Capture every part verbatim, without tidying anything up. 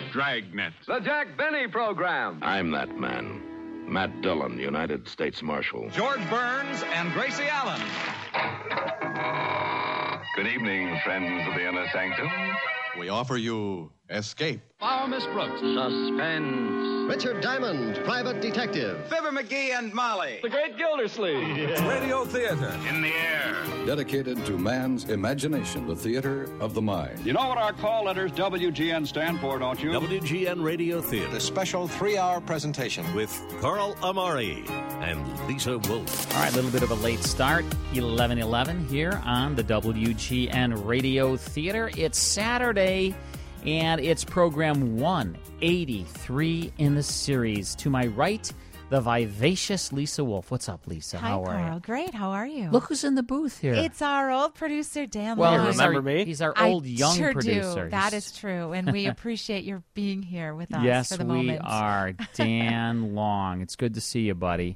Dragnet. The Jack Benny Program. I'm that man. Matt Dillon, United States Marshal. George Burns and Gracie Allen. Good evening, friends of the Inner Sanctum. We offer you Escape. Follow Miss Brooks. Suspense. Richard Diamond, Private Detective. Fibber McGee and Molly. The Great Gildersleeve. Radio Theater. In the air. Dedicated to man's imagination, the theater of the mind. You know what our call letters W G N stand for, don't you? W G N Radio Theater. The special three-hour presentation with Carl Amari and Lisa Wolf. All right, a little bit of a late start, eleven eleven here on the W G N Radio Theater. It's Saturday, and it's program one eighty-three in the series. To my right, the vivacious Lisa Wolf. What's up, Lisa? Hi, How are Carl. you? Great. How are you? Look who's in the booth here. It's our old producer, Dan well, Long. he's remember our, me? He's our I old young sure producer. Do. That is true, and we appreciate your being here with us yes, for the we moment. are. Dan Long. It's good to see you, buddy.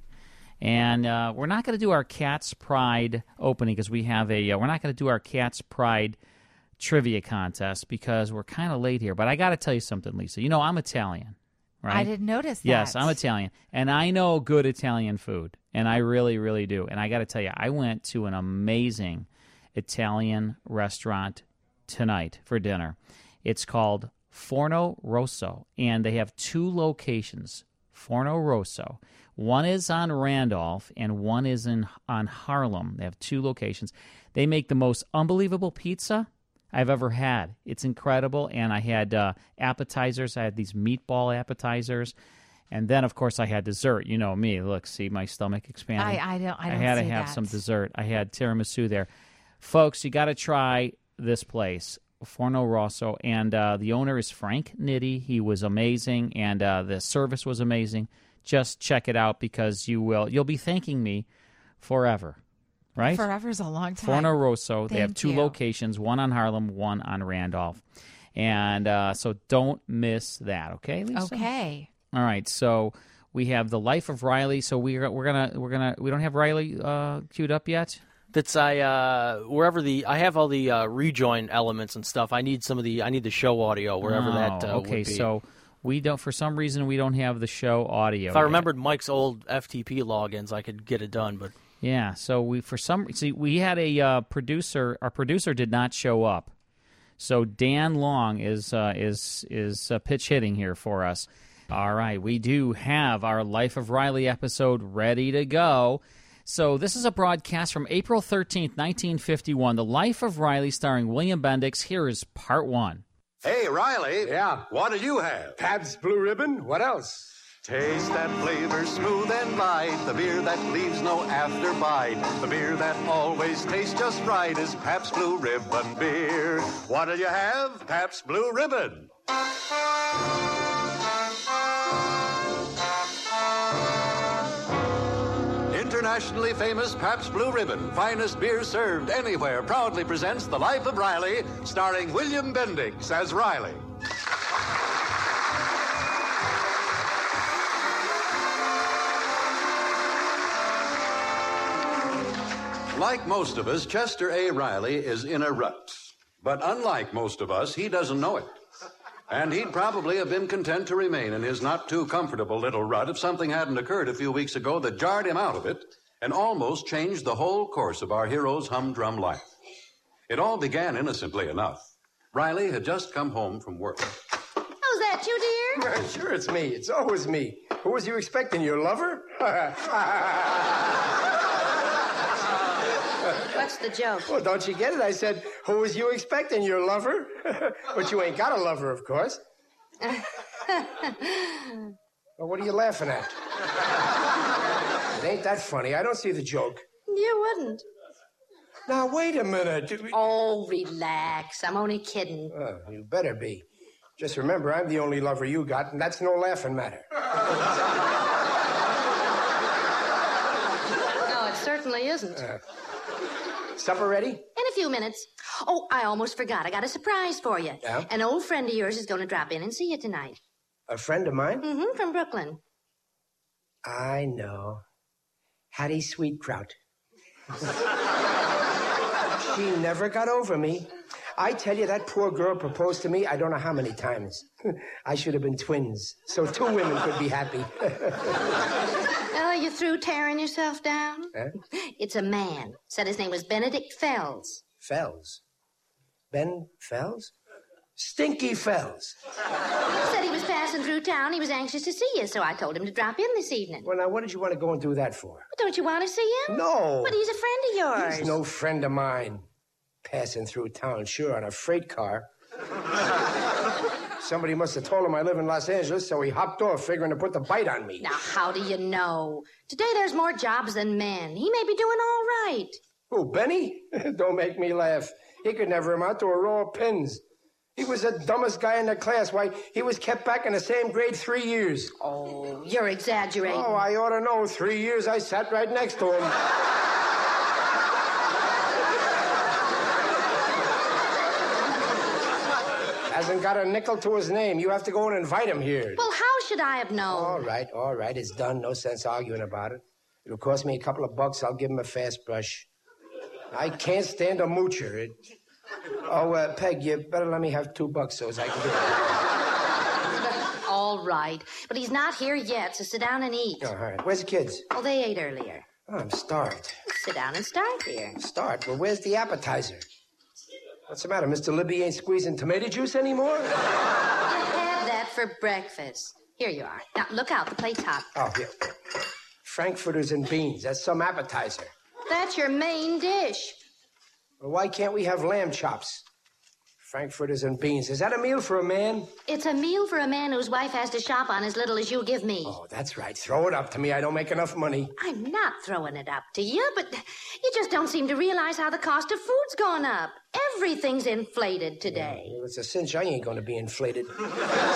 And uh, we're not going to do our Cat's Pride opening because we have a. Uh, we're not going to do our Cat's Pride trivia contest because we're kind of late here. But I got to tell you something, Lisa. You know I'm Italian, right? I didn't notice that. Yes, I'm Italian, and I know good Italian food, and I really, really do. And I got to tell you, I went to an amazing Italian restaurant tonight for dinner. It's called Forno Rosso, and they have two locations. Forno Rosso. One is on Randolph, and one is in on Harlem. They have two locations. They make the most unbelievable pizza I've ever had. It's incredible, and I had uh, appetizers. I had these meatball appetizers, and then, of course, I had dessert. You know me. Look, see my stomach expanding? I, I don't I, don't I had to see have that. some dessert. I had tiramisu there. Folks, you got to try this place, Forno Rosso, and uh, the owner is Frank Nitti. He was amazing, and uh, the service was amazing. Just check it out because you will you'll be thanking me forever. Right? Forever's a long time. Forno Rosso. They have Thank two you. locations, one on Harlem, one on Randolph. And uh, so don't miss that, okay, Lisa? Okay. All right. So we have The Life of Riley. So we're we're going to we're going to we don't have Riley uh, queued up yet? That's I uh, wherever the I have all the uh, rejoin elements and stuff. I need some of the I need the show audio wherever oh, that uh, okay, would be. so we don't for some reason we don't have the show audio. If I yet. remembered Mike's old F T P logins, I could get it done, but Yeah, so we for some see we had a uh, producer. Our producer did not show up, so Dan Long is uh, is is uh, pitch hitting here for us. All right, we do have our Life of Riley episode ready to go. So this is a broadcast from April thirteenth, nineteen fifty-one. The Life of Riley, starring William Bendix. Here is part one. Hey, Riley. Yeah? What do you have? Pabst Blue Ribbon? What else? Taste that flavor smooth and light, the beer that leaves no after bite. The beer that always tastes just right is Pabst Blue Ribbon beer. What'll you have? Pabst Blue Ribbon. Internationally famous Pabst Blue Ribbon, finest beer served anywhere, proudly presents The Life of Riley, starring William Bendix as Riley. Like most of us, Chester A. Riley is in a rut. But unlike most of us, he doesn't know it. And he'd probably have been content to remain in his not-too-comfortable little rut if something hadn't occurred a few weeks ago that jarred him out of it and almost changed the whole course of our hero's humdrum life. It all began innocently enough. Riley had just come home from work. Oh, is that you, dear? Well, sure, it's me. It's always me. Who was you expecting, your lover? What's the joke? Well, don't you get it? I said, who was you expecting, your lover? But you ain't got a lover, of course. Well, what are you laughing at? It ain't that funny. I don't see the joke. You wouldn't. Now, wait a minute. Oh, relax. I'm only kidding. Oh, you better be. Just remember, I'm the only lover you got, and that's no laughing matter. No, it certainly isn't. Uh, supper ready? In a few minutes. Oh, I almost forgot. I got a surprise for you. Yeah? An old friend of yours is going to drop in and see you tonight. A friend of mine? Mm-hmm, from Brooklyn. I know. Hattie Sweetkraut. She never got over me. I tell you, that poor girl proposed to me I don't know how many times. I should have been twins, so two women could be happy. Well, are you through tearing yourself down? Huh? It's a man. Said his name was Benedict Fells. Fells? Ben Fells? Stinky Fells. Said he was passing through town. He was anxious to see you, so I told him to drop in this evening. Well, now, what did you want to go and do that for? Don't you want to see him? No. But he's a friend of yours. He's no friend of mine. Passing through town, sure, on a freight car. Somebody must have told him I live in Los Angeles, so he hopped off, figuring to put the bite on me. Now, how do you know? Today there's more jobs than men. He may be doing all right. Who, Benny? Don't make me laugh. He could never amount to a row of pins. He was the dumbest guy in the class. Why, he was kept back in the same grade three years. Oh, you're exaggerating. Oh, I ought to know. Three years I sat right next to him. Hasn't got a nickel to his name. You have to go and invite him here. Well, how should I have known? All right, all right. It's done. No sense arguing about it. It'll cost me a couple of bucks. I'll give him a fast brush. I can't stand a moocher. It... Oh, uh, Peg, you better let me have two bucks so as I can get it. All right. But he's not here yet, so sit down and eat. Oh, all right. Where's the kids? Oh, they ate earlier. Oh, I'm starved. Sit down and start here. Start? Well, where's the appetizer? What's the matter? Mister Libby ain't squeezing tomato juice anymore? I had that for breakfast. Here you are. Now, look out. The plate's hot. Oh, here. Frankfurters and beans. That's some appetizer. That's your main dish. Well, why can't we have lamb chops? Frankfurters and beans. Is that a meal for a man? It's a meal for a man whose wife has to shop on as little as you give me. Oh, that's right. Throw it up to me. I don't make enough money. I'm not throwing it up to you, but you just don't seem to realize how the cost of food's gone up. Everything's inflated today. Well, it's a cinch I ain't going to be inflated. There's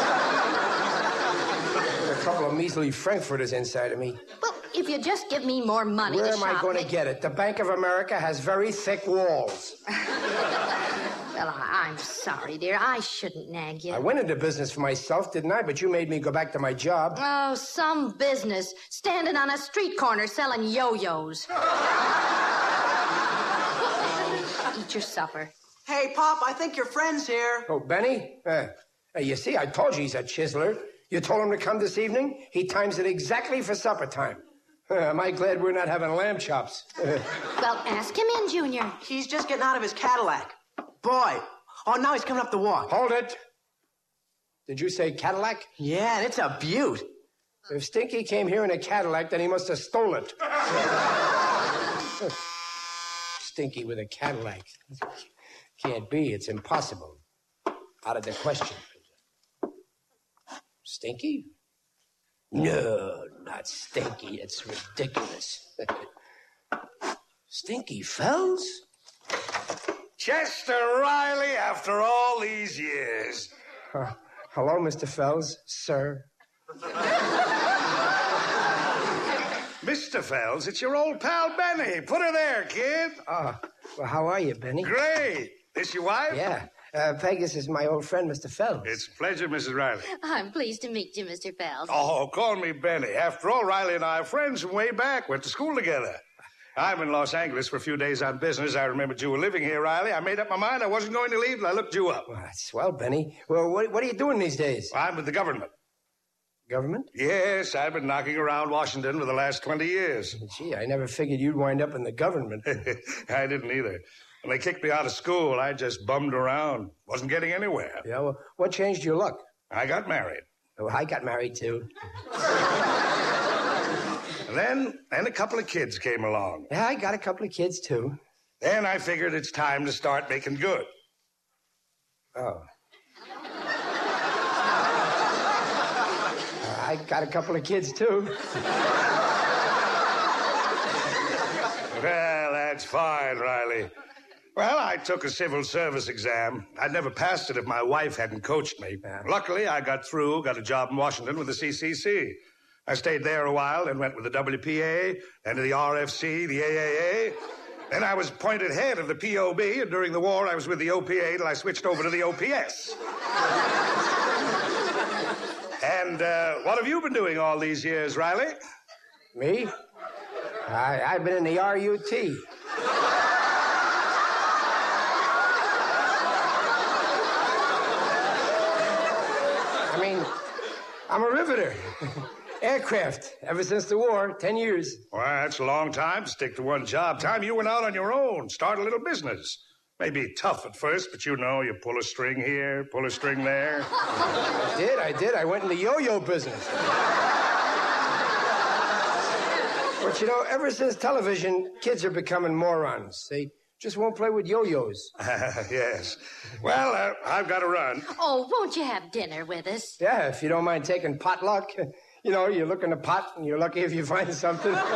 a couple of measly Frankfurters inside of me. Well, if you just give me more money Where to am shop... I going to get it? The Bank of America has very thick walls. Well, I'm sorry, dear. I shouldn't nag you. I went into business for myself, didn't I? But you made me go back to my job. Oh, some business. Standing on a street corner selling yo-yos. Eat your supper. Hey, Pop, I think your friend's here. Oh, Benny? Uh, hey, you see, I told you he's a chiseler. You told him to come this evening? He times it exactly for supper time. Uh, am I glad we're not having lamb chops? Well, ask him in, Junior. He's just getting out of his Cadillac. Boy. Oh, now he's coming up the walk. Hold it. Did you say Cadillac? Yeah, and it's a beaut. If Stinky came here in a Cadillac, then he must have stole it. Stinky with a Cadillac. Can't be. It's impossible. Out of the question. Stinky? No, not Stinky. It's ridiculous. Stinky Fells? Chester Riley, after all these years. Uh, hello, Mister Fells, sir. Mister Fells, it's your old pal Benny. Put her there, kid. Ah, uh, well, how are you, Benny? Great. This your wife? Yeah. Uh, Peg, this is my old friend, Mister Fells. It's a pleasure, Missus Riley. I'm pleased to meet you, Mister Fells. Oh, call me Benny. After all, Riley and I are friends from way back. Went to school together. I'm in Los Angeles for a few days on business. I remembered you were living here, Riley. I made up my mind I wasn't going to leave till I looked you up. Well, that's swell, Benny. Well, what, what are you doing these days? I'm with the government. Government? Yes, I've been knocking around Washington for the last twenty years. Gee, I never figured you'd wind up in the government. I didn't either. When they kicked me out of school, I just bummed around. Wasn't getting anywhere. Yeah, well, what changed your luck? I got married. Oh, I got married, too. And then, then a couple of kids came along. Yeah, I got a couple of kids, too. Then I figured it's time to start making good. Oh. I got a couple of kids, too. Well, that's fine, Riley. Well, I took a civil service exam. I'd never passed it if my wife hadn't coached me. Yeah. Luckily, I got through, got a job in Washington with the C C C. I stayed there a while, then went with the W P A, then to the R F C, the A A A. Then I was appointed head of the P O B, and during the war, I was with the O P A till I switched over to the O P S. And uh, what have you been doing all these years, Riley? Me? I, I've been in the R U T. I'm a riveter. Aircraft, ever since the war, ten years. Well, that's a long time to stick to one job. Time you went out on your own, start a little business. Maybe tough at first, but you know, you pull a string here, pull a string there. I did, I did. I went in the yo-yo business. But, you know, ever since television, kids are becoming morons. They just won't play with yo-yos. Yes. Well, uh, I've got to run. Oh, won't you have dinner with us? Yeah, if you don't mind taking potluck. You know, you look in the pot, and you're lucky if you find something. No,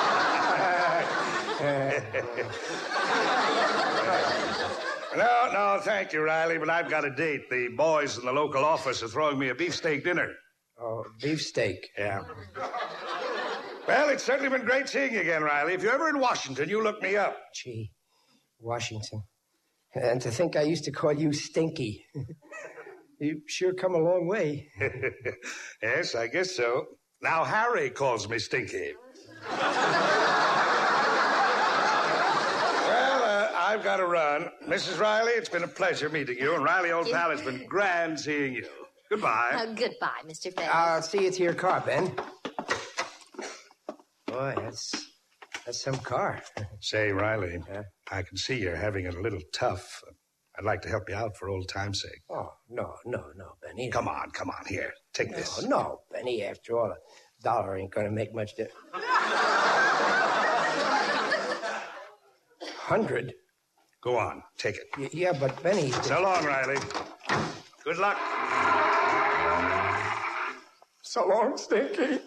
no, thank you, Riley, but I've got a date. The boys in the local office are throwing me a beefsteak dinner. Oh, beefsteak. Yeah. Well, it's certainly been great seeing you again, Riley. If you're ever in Washington, you look me up. Gee, Washington. And to think I used to call you Stinky. You sure come a long way. Yes, I guess so. Now Harry calls me Stinky. Well, uh, I've got to run. Missus Riley, it's been a pleasure meeting you. And Riley, old pal, it's been grand seeing you. Goodbye. Uh, goodbye, Mister Fenn. I'll see you to your car, Ben. Boy, that's that's some car. Say, Riley, yeah? I can see you're having it a little tough. I'd like to help you out for old time's sake. Oh, no, no, no, Benny. Come on, come on. Here, take no, this. No, Benny, after all, a dollar ain't going to make much difference. Hundred? Go on, take it. Y- yeah, but Benny... So long, Riley. Good luck. So long, Stinky.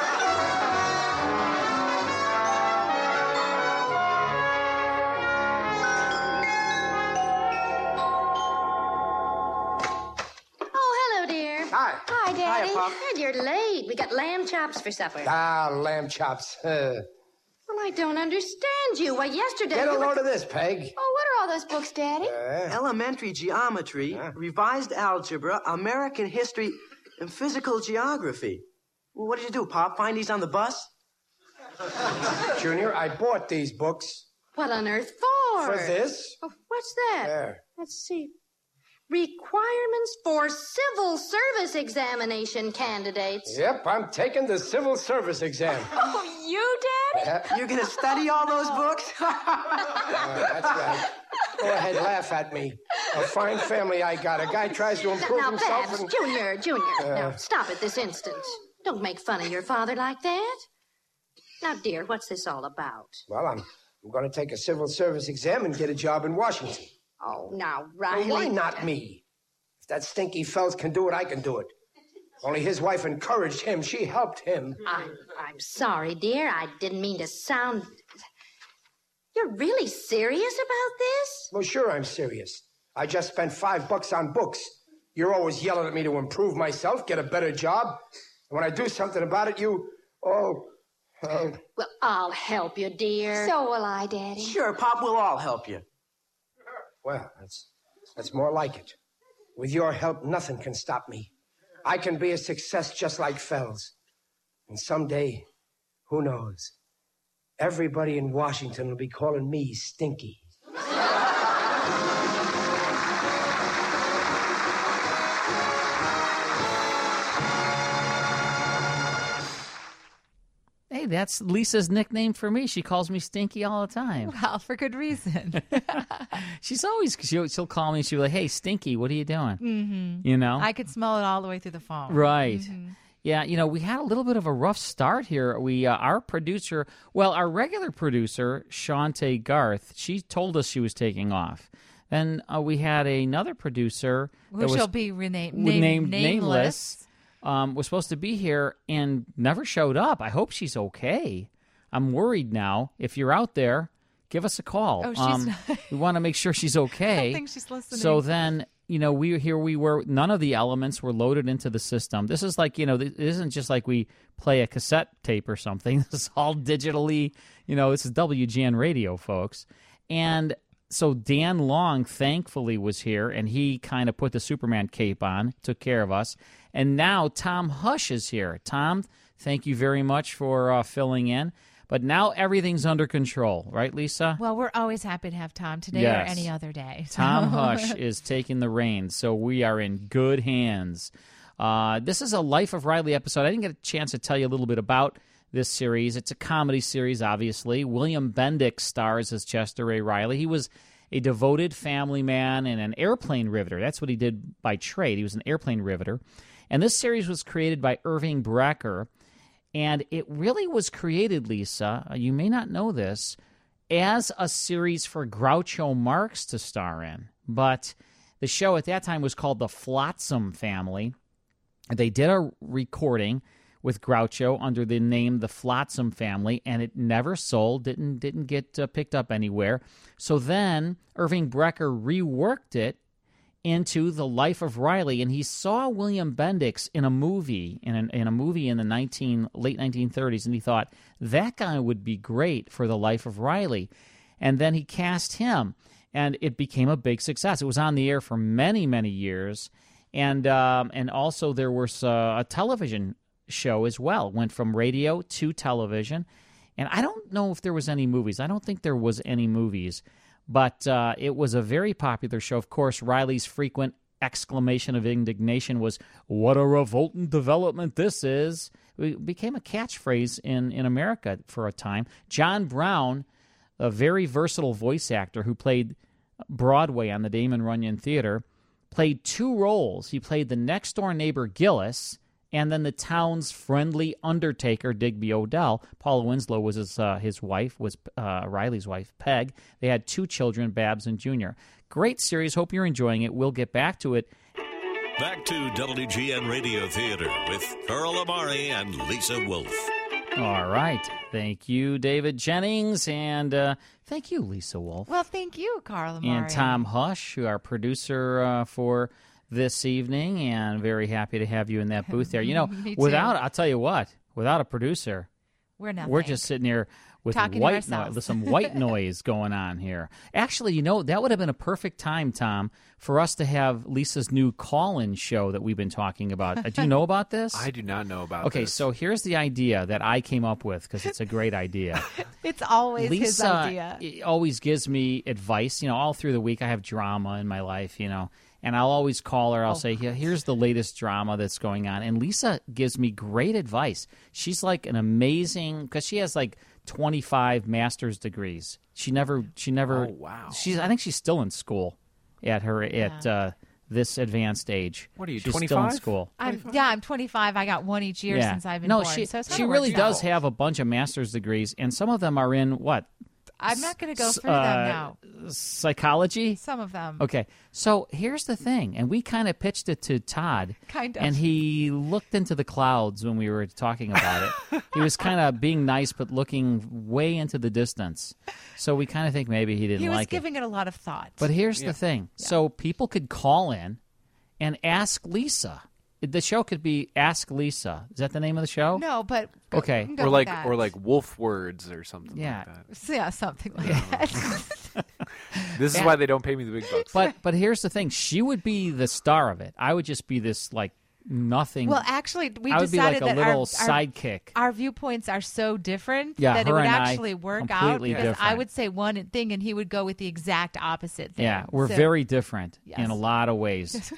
Hi. Hi, Daddy. Hiya, Pop. Dad, you're late. We got lamb chops for supper. Ah, lamb chops. Uh, well, I don't understand you. Why, yesterday... Get a you load were... of this, Peg. Oh, what are all those books, Daddy? Uh, Elementary geometry, uh. revised algebra, American history, and physical geography. Well, what did you do, Pop? Find these on the bus? Junior, I bought these books. What on earth for? For this. Oh, what's that? There. Let's see. Requirements for civil service examination candidates. Yep, I'm taking the civil service exam. Oh, you, Daddy? Uh, You're going to study all those books? uh, that's right. Go ahead, laugh at me. A fine family I got. A guy tries to improve now, himself Babs, and... Junior, Junior. Uh, now, stop it this instant. Don't make fun of your father like that. Now, dear, what's this all about? Well, I'm, I'm going to take a civil service exam and get a job in Washington. Oh, now, Riley... Well, why not me? If that stinky Phelps can do it, I can do it. Only his wife encouraged him. She helped him. I'm, I'm sorry, dear. I didn't mean to sound... You're really serious about this? Well, sure I'm serious. I just spent five bucks on books. You're always yelling at me to improve myself, get a better job. And when I do something about it, you... Oh... Uh... Well, I'll help you, dear. So will I, Daddy. Sure, Pop, we'll all help you. Well, that's, that's more like it. With your help, nothing can stop me. I can be a success just like Fells. And someday, who knows, everybody in Washington will be calling me Stinky. Hey, that's Lisa's nickname for me. She calls me Stinky all the time. Well, for good reason. She's always, she'll, she'll call me and she'll be like, hey, Stinky, what are you doing? Mm-hmm. You know? I could smell it all the way through the phone. Right. Mm-hmm. Yeah, you know, we had a little bit of a rough start here. We, uh, our producer, well, our regular producer, Shante Garth, she told us she was taking off. Then uh, we had another producer. Who that shall was be renamed, named, named nameless. nameless. Um, was supposed to be here and never showed up. I hope she's okay. I'm worried now. If you're out there, give us a call. Oh, she's um, not... we want to make sure she's okay. I think she's listening. So then, you know, we here we were. None of the elements were loaded into the system. This is like, you know, it isn't just like we play a cassette tape or something. This is all digitally. You know, this is W G N radio, folks. And so Dan Long, thankfully, was here, and he kind of put the Superman cape on, took care of us. And now Tom Hush is here. Tom, thank you very much for uh, filling in. But now everything's under control, right, Lisa? Well, we're always happy to have Tom today yes. or any other day. So. Tom Hush is taking the reins, so we are in good hands. Uh, this is a Life of Riley episode. I didn't get a chance to tell you a little bit about this series. It's a comedy series, obviously. William Bendix stars as Chester A. Riley. He was a devoted family man and an airplane riveter. That's what he did by trade. He was an airplane riveter. And this series was created by Irving Brecker, and it really was created, Lisa, you may not know this, as a series for Groucho Marx to star in. But the show at that time was called The Flotsam Family. They did a recording with Groucho under the name The Flotsam Family, and it never sold, didn't didn't get uh, picked up anywhere. So then Irving Brecker reworked it into The Life of Riley, and he saw William Bendix in a movie, in, an, in a movie in the nineteen, late nineteen thirties, and he thought, that guy would be great for The Life of Riley. And then he cast him, and it became a big success. It was on the air for many, many years, and um, and also there was uh, a television show as well. Went from radio to television, and I don't know if there was any movies. I don't think there was any movies, but uh, it was a very popular show. Of course, Riley's frequent exclamation of indignation was, "What a revolting development this is!" It became a catchphrase in, in America for a time. John Brown, a very versatile voice actor who played Broadway on the Damon Runyon Theater, played two roles. He played the next-door neighbor Gillis, and then the town's friendly undertaker, Digby Odell. Paula Winslow was his, uh, his wife, was uh, Riley's wife, Peg. They had two children, Babs and Junior. Great series. Hope you're enjoying it. We'll get back to it. Back to W G N Radio Theater with Carl Amari and Lisa Wolf. All right. Thank you, David Jennings, and uh, thank you, Lisa Wolf. Well, thank you, Carl Amari. And Tom Hush, who our producer uh, for this evening, and very happy to have you in that booth there. You know, without, I'll tell you what, without a producer, we're nothing. We're just sitting here with Talking white noise, with some white noise going on here. Actually, you know, that would have been a perfect time, Tom, for us to have Lisa's new call-in show that we've been talking about. Uh, do you know about this? I do not know about okay, this. So here's the idea that I came up with, because it's a great idea. It's always Lisa his idea. always gives me advice. You know, all through the week I have drama in my life, you know, and I'll always call her. I'll oh. say, here's the latest drama that's going on. And Lisa gives me great advice. She's like an amazing, because she has like twenty-five master's degrees. She never, she never, oh, wow. She's, I think she's still in school at her, yeah. at uh, this advanced age. What are you, she's twenty-five? Still in school. I'm, yeah, I'm twenty-five. I got one each year yeah. since I've been no, born. She, so it's she really out. does have a bunch of master's degrees, and some of them are in what? I'm not going to go through uh, them now. Psychology? Some of them. Okay. So here's the thing, and we kind of pitched it to Todd. Kind of. And he looked into the clouds when we were talking about it. He was kind of being nice, but looking way into the distance. So we kind of think maybe he didn't he was like giving it. it a lot of thought. But here's yeah. the thing. Yeah. So people could call in and ask Lisa. The show could be Ask Lisa. Is that the name of the show? No, but okay, or like or like wolf words or something. Yeah, like that. Yeah, something like that. This is yeah. why they don't pay me the big bucks. But but here's the thing: she would be the star of it. I would just be this like nothing. Well, actually, we I would decided be like a that little our, sidekick. Our, our viewpoints are so different yeah, that it her would and actually I, work out. completely Because different. I would say one thing, and he would go with the exact opposite thing. Yeah, we're so, very different yes. in a lot of ways.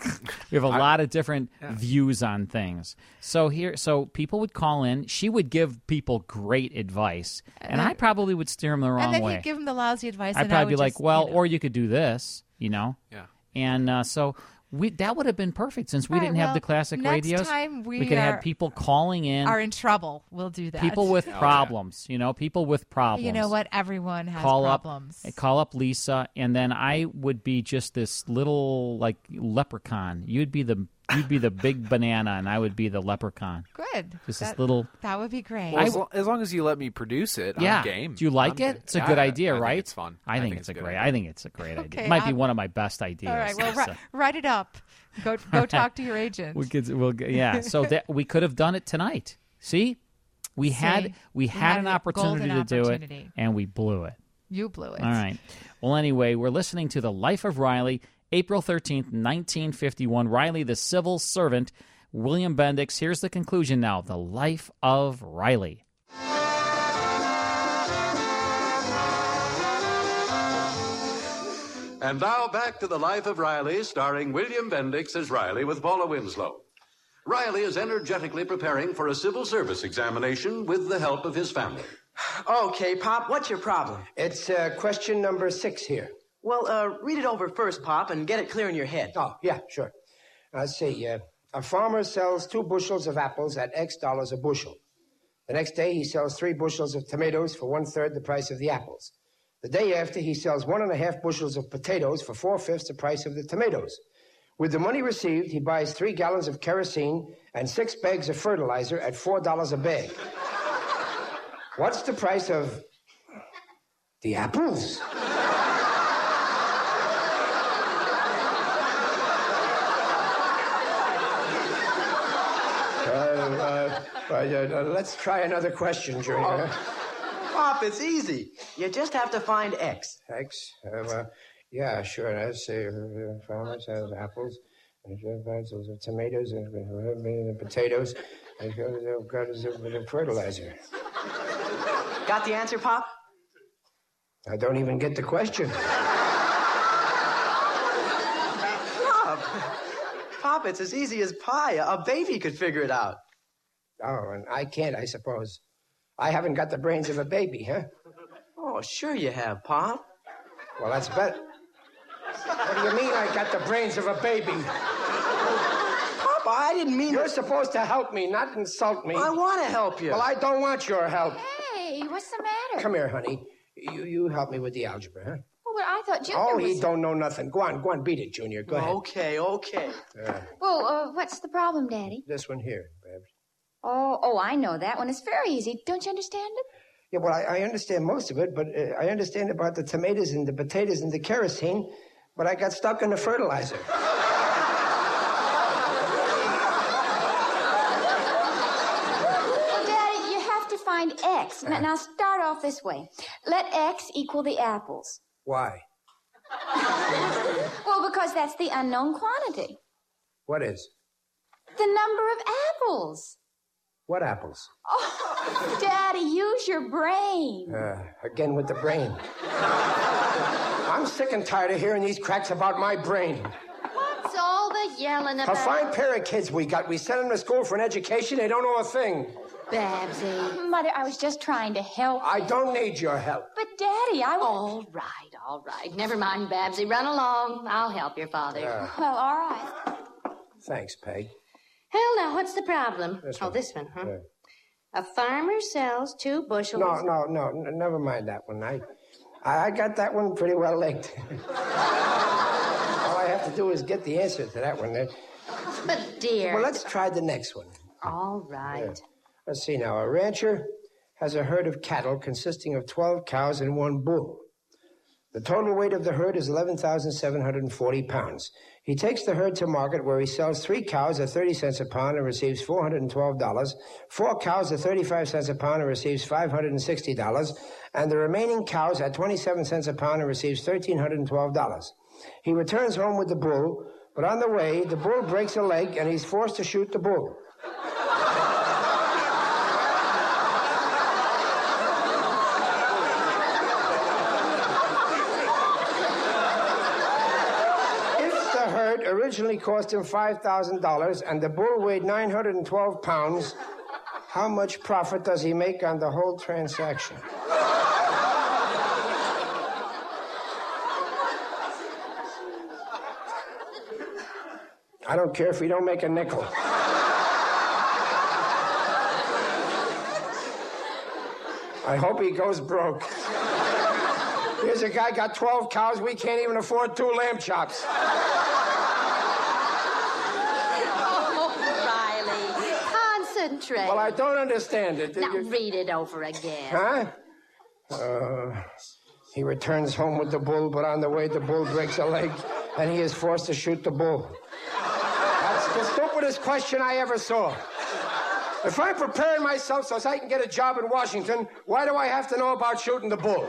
We have a I, lot of different yeah. views on things. So here, so people would call in. She would give people great advice, and, and I, I probably would steer them the wrong way. And then way. he'd give them the lousy advice. I'd and probably I would be like, just, "Well, you know. or you could do this," you know. Yeah. And uh, so we that would have been perfect since we All didn't right, have well, the classic next radios. Time we, we could are, have people calling in. Are in trouble. We'll do that. People with oh, problems, yeah. you know, people with problems. You know what? Everyone has call problems. Up, call up Lisa, and then I would be just this little like leprechaun. You'd be the you'd be the big banana, and I would be the leprechaun. Good. Just that, this little. That would be great. Well, as, lo- as long as you let me produce it, yeah. I'm game. Do you like I'm it? game. It's a yeah, good I, idea, I right? Think it's fun. I, I think, think it's a good great. idea. I think it's a great okay, idea. It might I'm, be one of my best ideas. All right. Well, so. ri- write it up. Go go talk to your agent. We could. We'll. Yeah. So that we could have done it tonight. See, we See, had we, we had, had an a opportunity to golden do opportunity. it, and we blew it. You blew it. All right. Well, anyway, we're listening to The Life of Riley, April thirteenth, nineteen fifty-one. Riley, the civil servant. William Bendix. Here's the conclusion now. The Life of Riley. And now back to The Life of Riley, starring William Bendix as Riley with Paula Winslow. Riley is energetically preparing for a civil service examination with the help of his family. Okay, Pop, what's your problem? It's uh, question number six here. Well, uh, read it over first, Pop, and get it clear in your head. Oh, yeah, sure. Let's see. Uh, a farmer sells two bushels of apples at X dollars a bushel. The next day, he sells three bushels of tomatoes for one-third the price of the apples. The day after, he sells one and a half bushels of potatoes for four-fifths the price of the tomatoes. With the money received, he buys three gallons of kerosene and six bags of fertilizer at four dollars a bag. What's the price of the apples? uh, uh, uh, let's try another question, Junior. Oh. Pop, it's easy. You just have to find X. X? Uh, uh, yeah, sure. Let's see. Uh, farmers have apples, and tomatoes, and uh, potatoes, and uh, fertilizer. Got the answer, Pop? I don't even get the question. Pop, Pop, it's as easy as pie. A baby could figure it out. Oh, and I can't, I suppose. I haven't got the brains of a baby, huh? Oh, sure you have, Pop. Well, that's better. What do you mean I got the brains of a baby? Pop, I didn't mean... You're supposed to help me, not insult me. I want to help you. Well, I don't want your help. Hey, what's the matter? Come here, honey. You you help me with the algebra, huh? Oh, but I thought Junior Oh, was... he don't know nothing. Go on, go on, beat it, Junior. Go ahead. Okay, okay. Uh, Well, uh, what's the problem, Daddy? this one here, Babs. Oh, oh, I know that one. It's very easy. Don't you understand it? Yeah, well, I, I understand most of it, but uh, I understand about the tomatoes and the potatoes and the kerosene, but I got stuck in the fertilizer. Well, Daddy, you have to find X. Now, now start off this way. Let X equal the apples. Why? Well, because that's the unknown quantity. What is? The number of apples. What apples? Oh, Daddy, use your brain. Uh, again with the brain. I'm sick and tired of hearing these cracks about my brain. What's all the yelling A about? fine pair of kids we got. We send them to school for an education. They don't know a thing. Babsy. Mother, I was just trying to help. I don't need your help. But, Daddy, I... All right, all right. Never mind, Babsy. Run along. I'll help your father. Uh, Well, all right. thanks, Peg. Hell, now, what's the problem? This oh, one. this one, huh? Yeah. A farmer sells two bushels... No, no, no. n- Never mind that one. I, I got that one pretty well linked. All I have to do is get the answer to that one. But, dear... Well, let's try the next one. All right. Yeah. Let's see now. A rancher has a herd of cattle consisting of twelve cows and one bull. The total weight of the herd is eleven thousand seven hundred forty pounds. He takes the herd to market where he sells three cows at thirty cents a pound and receives four hundred twelve dollars, four cows at thirty-five cents a pound and receives five hundred sixty dollars, and the remaining cows at twenty-seven cents a pound and receives one thousand three hundred twelve dollars. He returns home with the bull, but on the way, the bull breaks a leg and he's forced to shoot the bull. Originally cost him five thousand dollars and the bull weighed nine hundred twelve pounds. How much profit does he make on the whole transaction? I don't care if he don't make a nickel. I hope he goes broke. Here's a guy got twelve cows. We can't even afford two lamb chops. Concentrate. Well, I don't understand it. Now, read it over again. Huh? Uh, he returns home with the bull, but on the way, the bull breaks a leg, and he is forced to shoot the bull. That's the stupidest question I ever saw. If I'm preparing myself so I can get a job in Washington, why do I have to know about shooting the bull?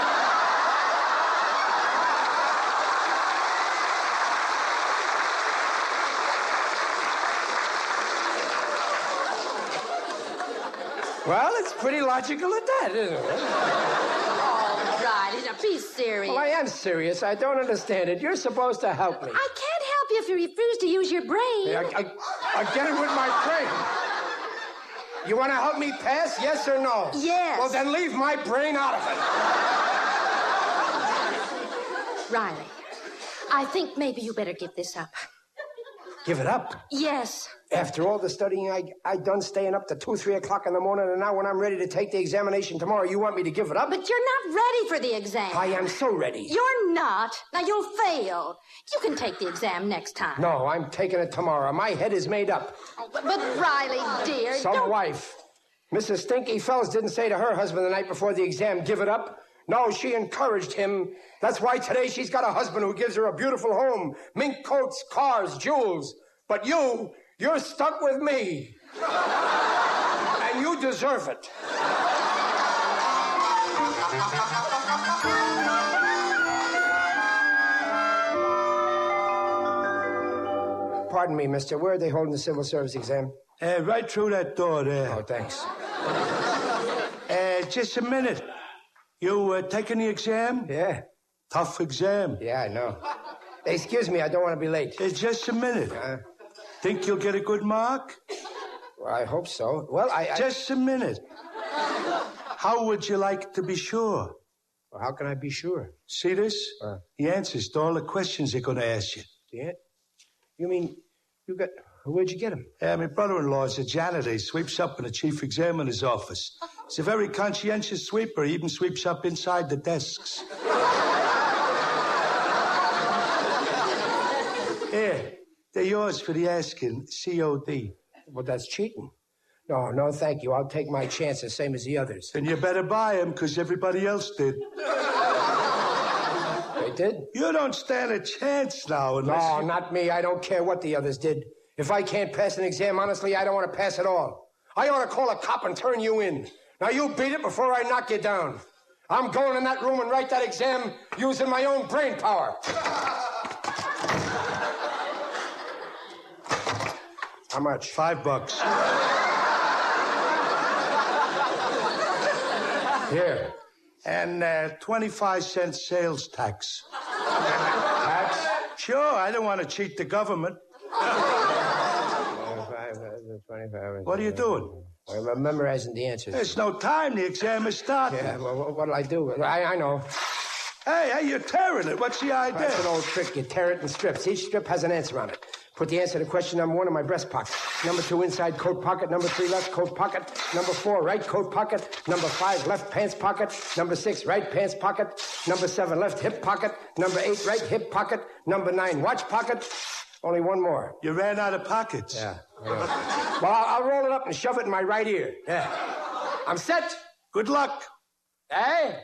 Well, it's pretty logical at that, isn't it? All right, now be serious. Well, I am serious. I don't understand it. You're supposed to help me. I can't help you if you refuse to use your brain. I, I, Again with my brain. You want to help me pass, yes or no? Yes. Well, then leave my brain out of it. Riley, I think maybe you better give this up. Give it up? Yes. After all the studying I I done, staying up to two, three o'clock in the morning, and now when I'm ready to take the examination tomorrow, you want me to give it up? But you're not ready for the exam. I am so ready. You're not. Now, you'll fail. You can take the exam next time. No, I'm taking it tomorrow. My head is made up. Oh, but, but Riley, dear, Some don't... wife. Missus Stinky Fells didn't say to her husband the night before the exam, give it up. No, she encouraged him. That's why today she's got a husband who gives her a beautiful home, mink coats, cars, jewels. But you, you're stuck with me. And you deserve it. Pardon me, mister. Where are they holding the civil service exam? Uh, right through that door there. Oh, thanks. Uh, just a minute. You uh, taking the exam? Yeah. Tough exam. Yeah, I know. Excuse me, I don't want to be late. Uh, just a minute. Uh, Think you'll get a good mark? Well, I hope so. Well, I... I... Just a minute. How would you like to be sure? Well, how can I be sure? See this? Uh, the answers to all the questions they're going to ask you. Yeah? You mean you got... Where'd you get him? Yeah, my brother-in-law's a janitor. He sweeps up in the chief examiner's office. He's a very conscientious sweeper. He even sweeps up inside the desks. Here, they're yours for the asking. C O D. Well, that's cheating. No, no, thank you. I'll take my chances, same as the others. Then you better buy them, because everybody else did. They did? You don't stand a chance now unless No, you... not me. I don't care what the others did. If I can't pass an exam, honestly, I don't want to pass at all. I ought to call a cop and turn you in. Now, you beat it before I knock you down. I'm going in that room and write that exam using my own brain power. How much? Five bucks. Here. And uh, twenty-five cents sales tax. Tax? Sure, I don't want to cheat the government. What are you doing? Well, I'm memorizing the answers. There's no time. The exam is starting. Yeah, well, what'll I do? I, I know. Hey, hey, you're tearing it. What's the idea? That's an old trick. You tear it in strips. Each strip has an answer on it. Put the answer to question number one in my breast pocket. Number two, inside coat pocket. Number three, left coat pocket. Number four, right coat pocket. Number five, left pants pocket. Number six, right pants pocket. Number seven, left hip pocket. Number eight, right hip pocket. Number nine, watch pocket. Only one more. You ran out of pockets. Yeah. yeah. Well, I'll, I'll roll it up and shove it in my right ear. Yeah. I'm set. Good luck. Hey?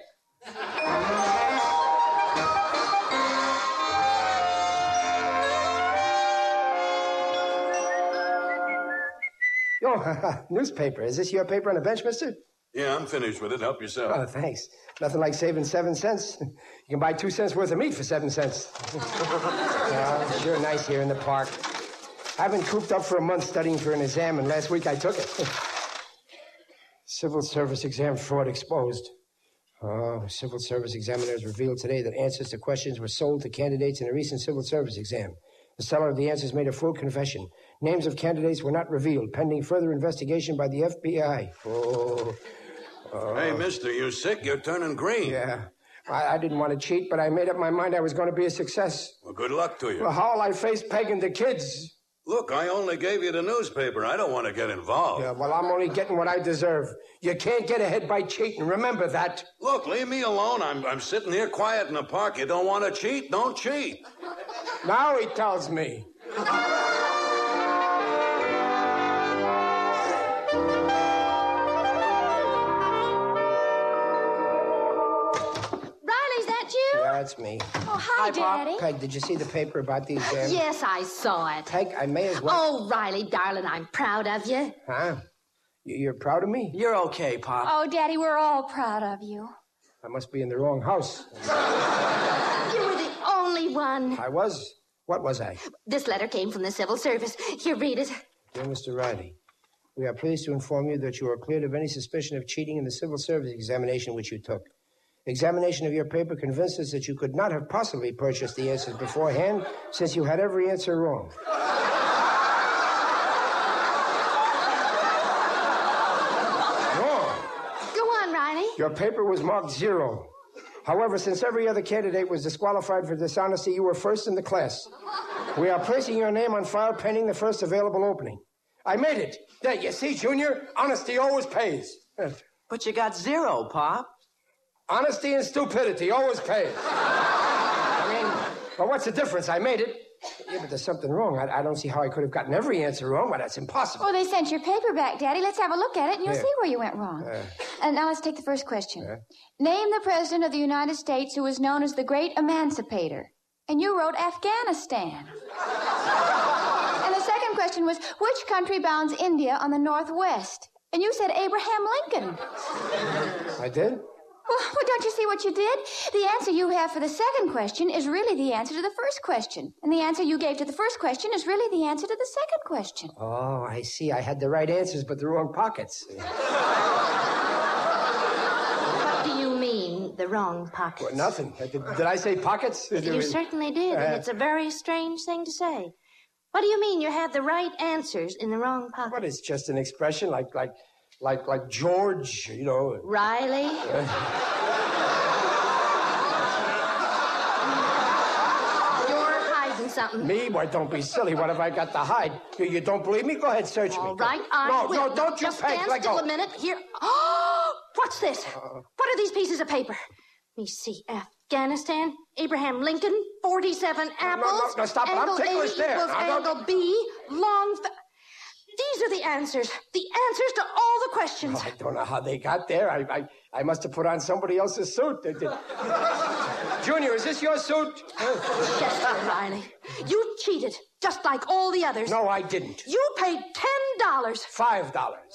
Yo, newspaper. Is this your paper on the bench, mister? Yeah, I'm finished with it. Help yourself. Oh, thanks. Nothing like saving seven cents. You can buy two cents worth of meat for seven cents. Yeah, it's sure nice here in the park. I've been cooped up for a month studying for an exam, and last week I took it. Civil service exam fraud exposed. Oh, civil service examiners revealed today that answers to questions were sold to candidates in a recent civil service exam. The seller of the answers made a full confession. Names of candidates were not revealed, pending further investigation by the F B I. Oh. oh. Hey, mister, you sick? You're turning green. Yeah. I, I didn't want to cheat, but I made up my mind I was going to be a success. Well, good luck to you. Well, how'll I face pegging the kids? Look, I only gave you the newspaper. I don't want to get involved. Yeah, well, I'm only getting what I deserve. You can't get ahead by cheating. Remember that. Look, leave me alone. I'm, I'm sitting here quiet in the park. You don't want to cheat? Don't cheat. Now he tells me. That's me. Oh, hi, hi Daddy. Pop. Peg, did you see the paper about the exam? Yes, I saw it. Peg, I may as well... Oh, Riley, darling, I'm proud of you. Huh? You're proud of me? You're okay, Pop. Oh, Daddy, we're all proud of you. I must be in the wrong house. You were the only one. I was? What was I? This letter came from the civil service. Here, read it. Dear Mister Riley, we are pleased to inform you that you are cleared of any suspicion of cheating in the civil service examination which you took. Examination of your paper convinced us that you could not have possibly purchased the answers beforehand, since you had every answer wrong. Your paper was marked zero. However, since every other candidate was disqualified for dishonesty, you were first in the class. We are placing your name on file pending the first available opening. I made it. There, you see, Junior, honesty always pays. But you got zero, Pop. Honesty and stupidity always pays. I mean, but what's the difference? I made it. Yeah, but there's something wrong. I, I don't see how I could have gotten every answer wrong, but that's impossible. Oh, they sent your paper back, Daddy. Let's have a look at it, and you'll Yeah. see where you went wrong. Uh, And now let's take the first question. uh, Name the president of the United States who was known as the Great Emancipator. And you wrote Afghanistan. And the second question was, which country bounds India on the northwest? And you said Abraham Lincoln. I did? Well, well, don't you see what you did? The answer you have for the second question is really the answer to the first question. And the answer you gave to the first question is really the answer to the second question. Oh, I see. I had the right answers, but the wrong pockets. What do you mean, the wrong pockets? Well, nothing. Did, did I say pockets? You certainly did, and Uh, it's a very strange thing to say. What do you mean you had the right answers in the wrong pocket? What is just an expression like, like, like, like George, you know? Riley? You're hiding something. Me? Why, don't be silly. What have I got to hide? You, you don't believe me? Go ahead, search me. All right, I no, will. No, don't you, Just Peg. stand Let still go. a minute. Here. Oh, what's this? What are these pieces of paper? Let me see. Afghanistan, Abraham Lincoln, forty-seven apples. no, no, stop it. I'm Angle ticklish A there. equals Now, don't- angle B, long... Fa- These are the answers. The answers to all the questions. Oh, I don't know how they got there. I, I, I must have put on somebody else's suit. They did. Junior, is this your suit? Chester Riley, you cheated, just like all the others. No, I didn't. You paid ten dollars. Five dollars.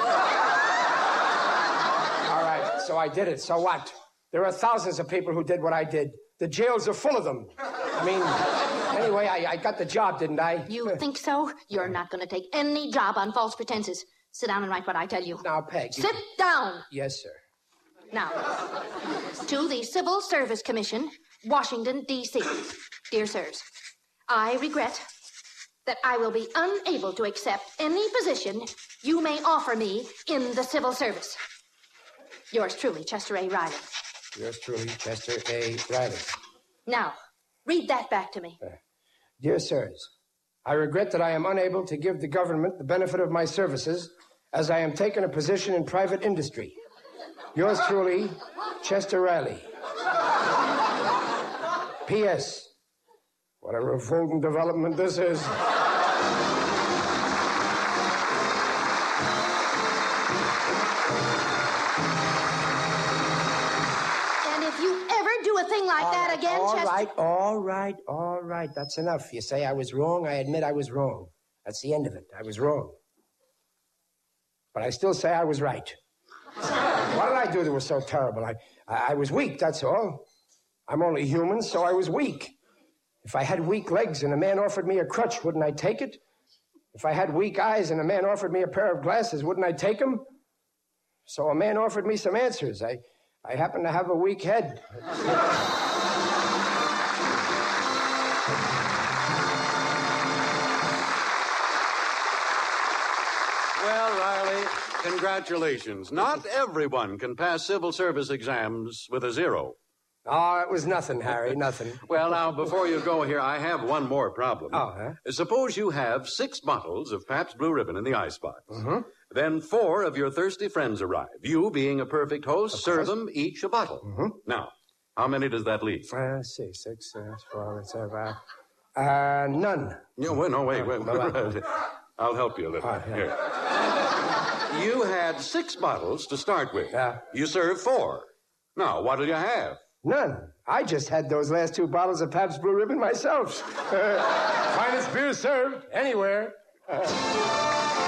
All right, so I did it. So what? There are thousands of people who did what I did. The jails are full of them. I mean, anyway, I, I got the job, didn't I? You think so? You're not going to take any job on false pretenses. Sit down and write what I tell you. Now, Peg. you- Sit down. Yes, sir. Now, to the Civil Service Commission, Washington, D C Dear sirs, I regret that I will be unable to accept any position you may offer me in the civil service. Yours truly, Chester A. Riley. Yours truly, Chester A. Riley. Now, read that back to me. Dear sirs, I regret that I am unable to give the government the benefit of my services as I am taking a position in private industry. Yours truly, Chester Riley. P S. What a revolting development this is. And if you ever do a thing like that again, All Chester... right, all right, all right. That's enough. You say I was wrong, I admit I was wrong. That's the end of it. I was wrong. But I still say I was right. What did I do that was so terrible? I, I, I was weak, that's all. I'm only human, so I was weak. If I had weak legs and a man offered me a crutch, wouldn't I take it? If I had weak eyes and a man offered me a pair of glasses, wouldn't I take them? So a man offered me some answers. I, I happen to have a weak head. Well, Riley, congratulations. Not everyone can pass civil service exams with a zero. Oh, it was nothing, Harry, nothing. Well, now, before you go here, I have one more problem. Oh, huh? Suppose you have six bottles of Pabst Blue Ribbon in the icebox. Mm-hmm. Then four of your thirsty friends arrive. You, being a perfect host, serve them each a bottle. Mm-hmm. Now, how many does that leave? Uh, six, six, six, four, seven, five. Uh, none. No, wait, no, wait, wait. Oh, I'll help you a little. Oh, yeah. Here. You had six bottles to start with. Yeah. You served four. Now, what'll you have? None. I just had those last two bottles of Pabst Blue Ribbon myself. Uh, finest beer served anywhere. Uh,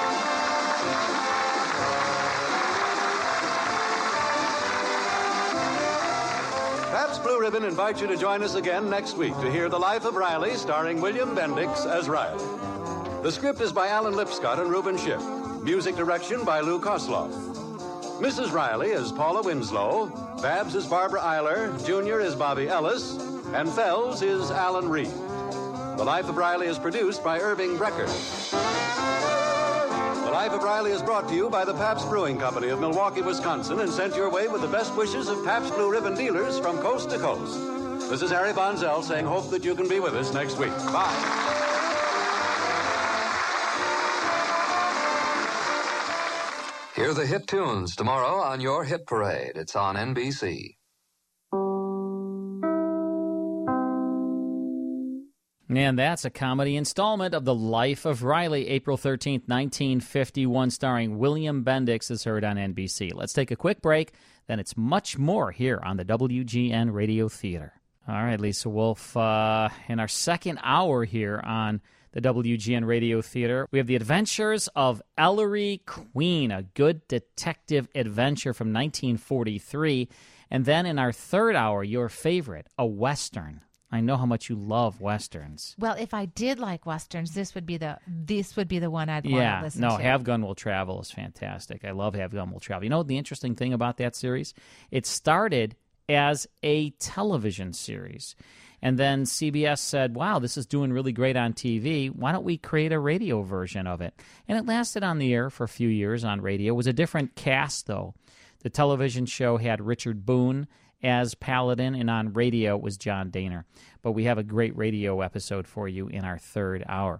Pabst Blue Ribbon invites you to join us again next week to hear The Life of Riley, starring William Bendix as Riley. The script is by Alan Lipscott and Reuben Schiff. Music direction by Lou Kosloff. Missus Riley is Paula Winslow, Babs is Barbara Eiler, Junior is Bobby Ellis, and Fells is Alan Reed. The Life of Riley is produced by Irving Brecker. The Life Life of Riley is brought to you by the Pabst Brewing Company of Milwaukee, Wisconsin, and sent your way with the best wishes of Pabst Blue Ribbon dealers from coast to coast. This is Harry Bonzell saying hope that you can be with us next week. Bye. Hear the hit tunes tomorrow on your Hit Parade. It's on N B C. And that's a comedy installment of The Life of Riley, April thirteenth, nineteen fifty-one, starring William Bendix, is heard on N B C. Let's take a quick break, then it's much more here on the W G N Radio Theater. All right, Lisa Wolf, uh, in our second hour here on the W G N Radio Theater, we have The Adventures of Ellery Queen, a good detective adventure from nineteen forty-three. And then in our third hour, your favorite, a Western. I know how much you love Westerns. Well, if I did like Westerns, this would be the this would be the one I'd want yeah, to listen no, to. Have Gun Will Travel is fantastic. I love Have Gun Will Travel. You know the interesting thing about that series? It started as a television series. And then C B S said, wow, this is doing really great on T V. Why don't we create a radio version of it? And it lasted on the air for a few years on radio. It was a different cast, though. The television show had Richard Boone as Paladin, and on radio it was John Daner. But we have a great radio episode for you in our third hour.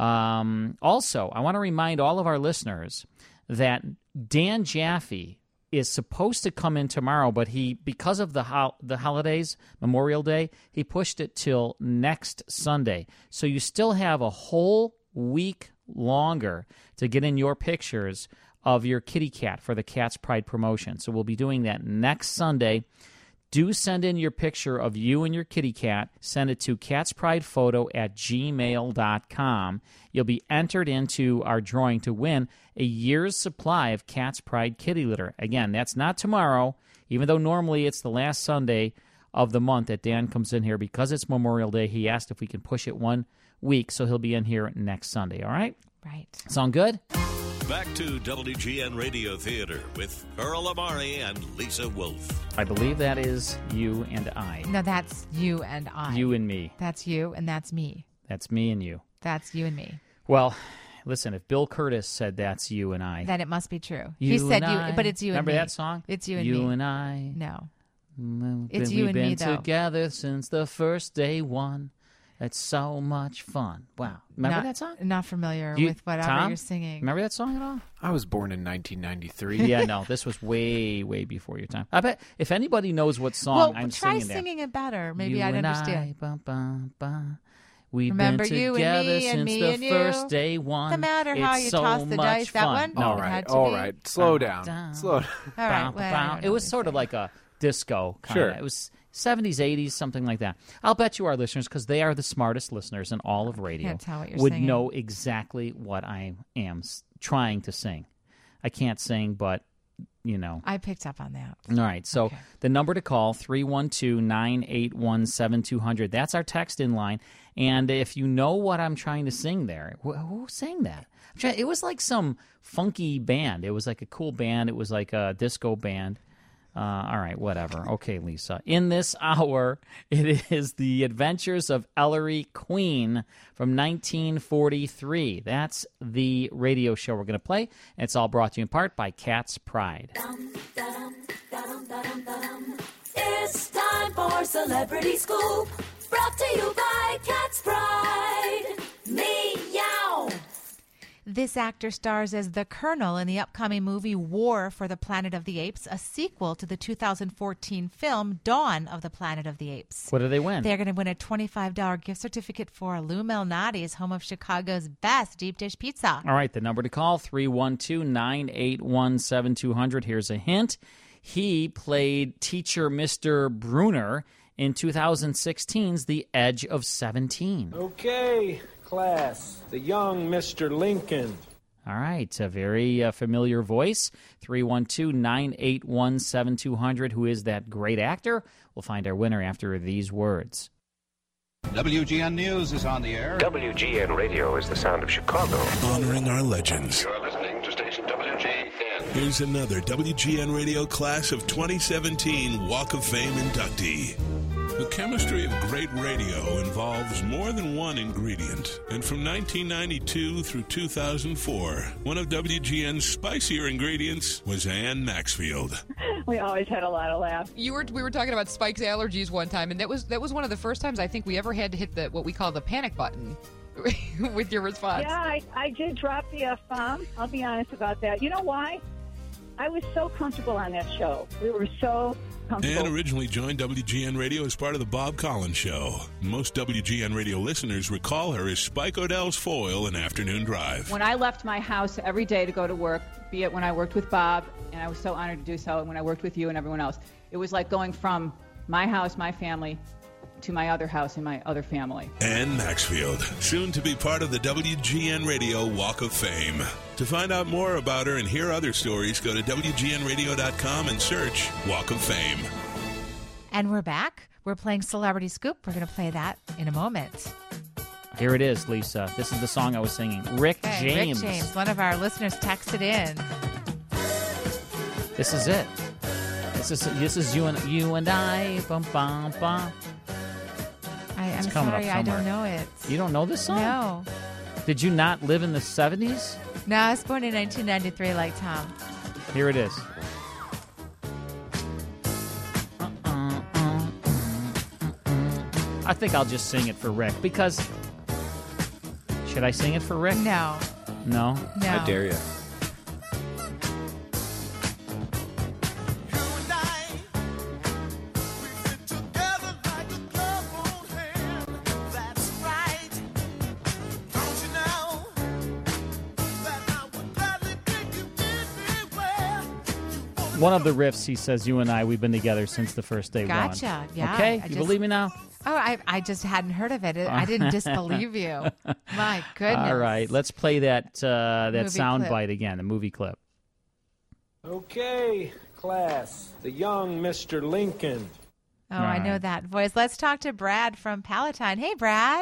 Um, also, I want to remind all of our listeners that Dan Jaffe is supposed to come in tomorrow, but he, because of the ho- the holidays, Memorial Day, he pushed it till next Sunday. So you still have a whole week longer to get in your pictures of your kitty cat for the Cat's Pride promotion. So we'll be doing that next Sunday. Do send in your picture of you and your kitty cat. Send it to catspridephoto at gmail dot com. You'll be entered into our drawing to win a year's supply of Cat's Pride kitty litter. Again, that's not tomorrow, even though normally it's the last Sunday of the month that Dan comes in here. Because it's Memorial Day, he asked if we can push it one week, so he'll be in here next Sunday, all right? Right. Sound good? Back to W G N Radio Theater with Earl Amari and Lisa Wolf. I believe that is you and I. No, that's you and I. You and me. That's you, and that's me. That's me and you. That's you and me. Well, listen, if Bill Curtis said that's you and I, then it must be true. You he said and you, I. but it's you Remember and me. that song? It's you and you me. You and I. No. We've it's been, you we've and me, been though. together since the first day one. It's so much fun. Wow. Remember not, that song? Not familiar You- with whatever Tom? you're singing. Remember that song at all? I was born in nineteen ninety-three. Yeah, no, this was way, way before your time. I bet if anybody knows what song well, I'm try singing there. singing it better. Maybe You I'd and understand. I, ba, ba, ba. We've Remember been you and together me and since me the and you. first day one. No matter how It's you so toss the much dice, that fun. one? No, It All had right, to all be- right. Slow Down, down. Slow down. All right, Bow, well, bow. I don't It was know. sort of like a disco kind Sure. of. It was seventies, eighties, something like that. I'll bet you our listeners, because they are the smartest listeners in all of radio, Can't tell what you're would singing. know exactly what I am s- trying to sing. I can't sing, but, you know. I picked up on that. All right, so Okay. the number to call, three one two, nine eight one, seven two zero zero. That's our text in line. And if you know what I'm trying to sing there, who, who sang that? I'm trying, it was like some funky band. It was like a cool band. It was like a disco band. Uh, all right, whatever. Okay, Lisa. In this hour, it is The Adventures of Ellery Queen from nineteen forty-three. That's the radio show we're going to play. And it's all brought to you in part by Cat's Pride. It's time for Celebrity Scoop, brought to you by Cat's Pride. Meow. This actor stars as the Colonel in the upcoming movie War for the Planet of the Apes, a sequel to the two thousand fourteen film Dawn of the Planet of the Apes. What do they win? They're going to win a twenty-five dollars gift certificate for Lou Malnati's, home of Chicago's best deep dish pizza. All right, the number to call, three one two, nine eight one, seven two zero zero. Here's a hint. He played teacher Mister Bruner in two thousand sixteen's The Edge of seventeen. Okay, class, the young Mister Lincoln. All right, a very uh, familiar voice, three one two, nine eight one, seven two zero zero. Who is that great actor? We'll find our winner after these words. W G N News is on the air. W G N Radio is the sound of Chicago. Honoring our legends. You're listening to station W G N. Here's another W G N Radio class of twenty seventeen Walk of Fame inductee. The chemistry of great radio involves more than one ingredient. And from nineteen ninety-two through two thousand four, one of W G N's spicier ingredients was Ann Maxfield. We always had a lot of laughs. You were we were talking about Spike's allergies one time, and that was that was one of the first times I think we ever had to hit the what we call the panic button with your response. Yeah, I, I did drop the F-bomb. I'll be honest about that. You know why? I was so comfortable on that show. We were so comfortable. Ann originally joined W G N Radio as part of the Bob Collins Show. Most W G N Radio listeners recall her as Spike O'Dell's foil in Afternoon Drive. When I left my house every day to go to work, be it when I worked with Bob, and I was so honored to do so, and when I worked with you and everyone else, it was like going from my house, my family, to my other house and my other family. Ann Maxfield, soon to be part of the W G N Radio Walk of Fame. To find out more about her and hear other stories, go to W G N radio dot com and search Walk of Fame. And we're back. We're playing Celebrity Scoop. We're going to play that in a moment. Here it is, Lisa. This is the song I was singing. Rick Okay, James. Rick James, one of our listeners texted in. This is it. This is this is you and you and I. Bum bum bum. I, I'm It's coming up sorry, I don't somewhere. know it. You don't know this song? No. Did you not live in the seventies? No, I was born in nineteen ninety-three like Tom. Here it is. I think I'll just sing it for Rick because. Should I sing it for Rick? No. No? No. I dare you. One of the riffs, he says, you and I, we've been together since the first day Gotcha. one. Yeah. Okay? I You just- believe me now? Oh, I, I just hadn't heard of it. I didn't disbelieve you. My goodness. All right, let's play that uh, that Movie sound clip. bite again, the movie clip. Okay, class, the young Mister Lincoln. Oh, I know that voice. Let's talk to Brad from Palatine. Hey, Brad.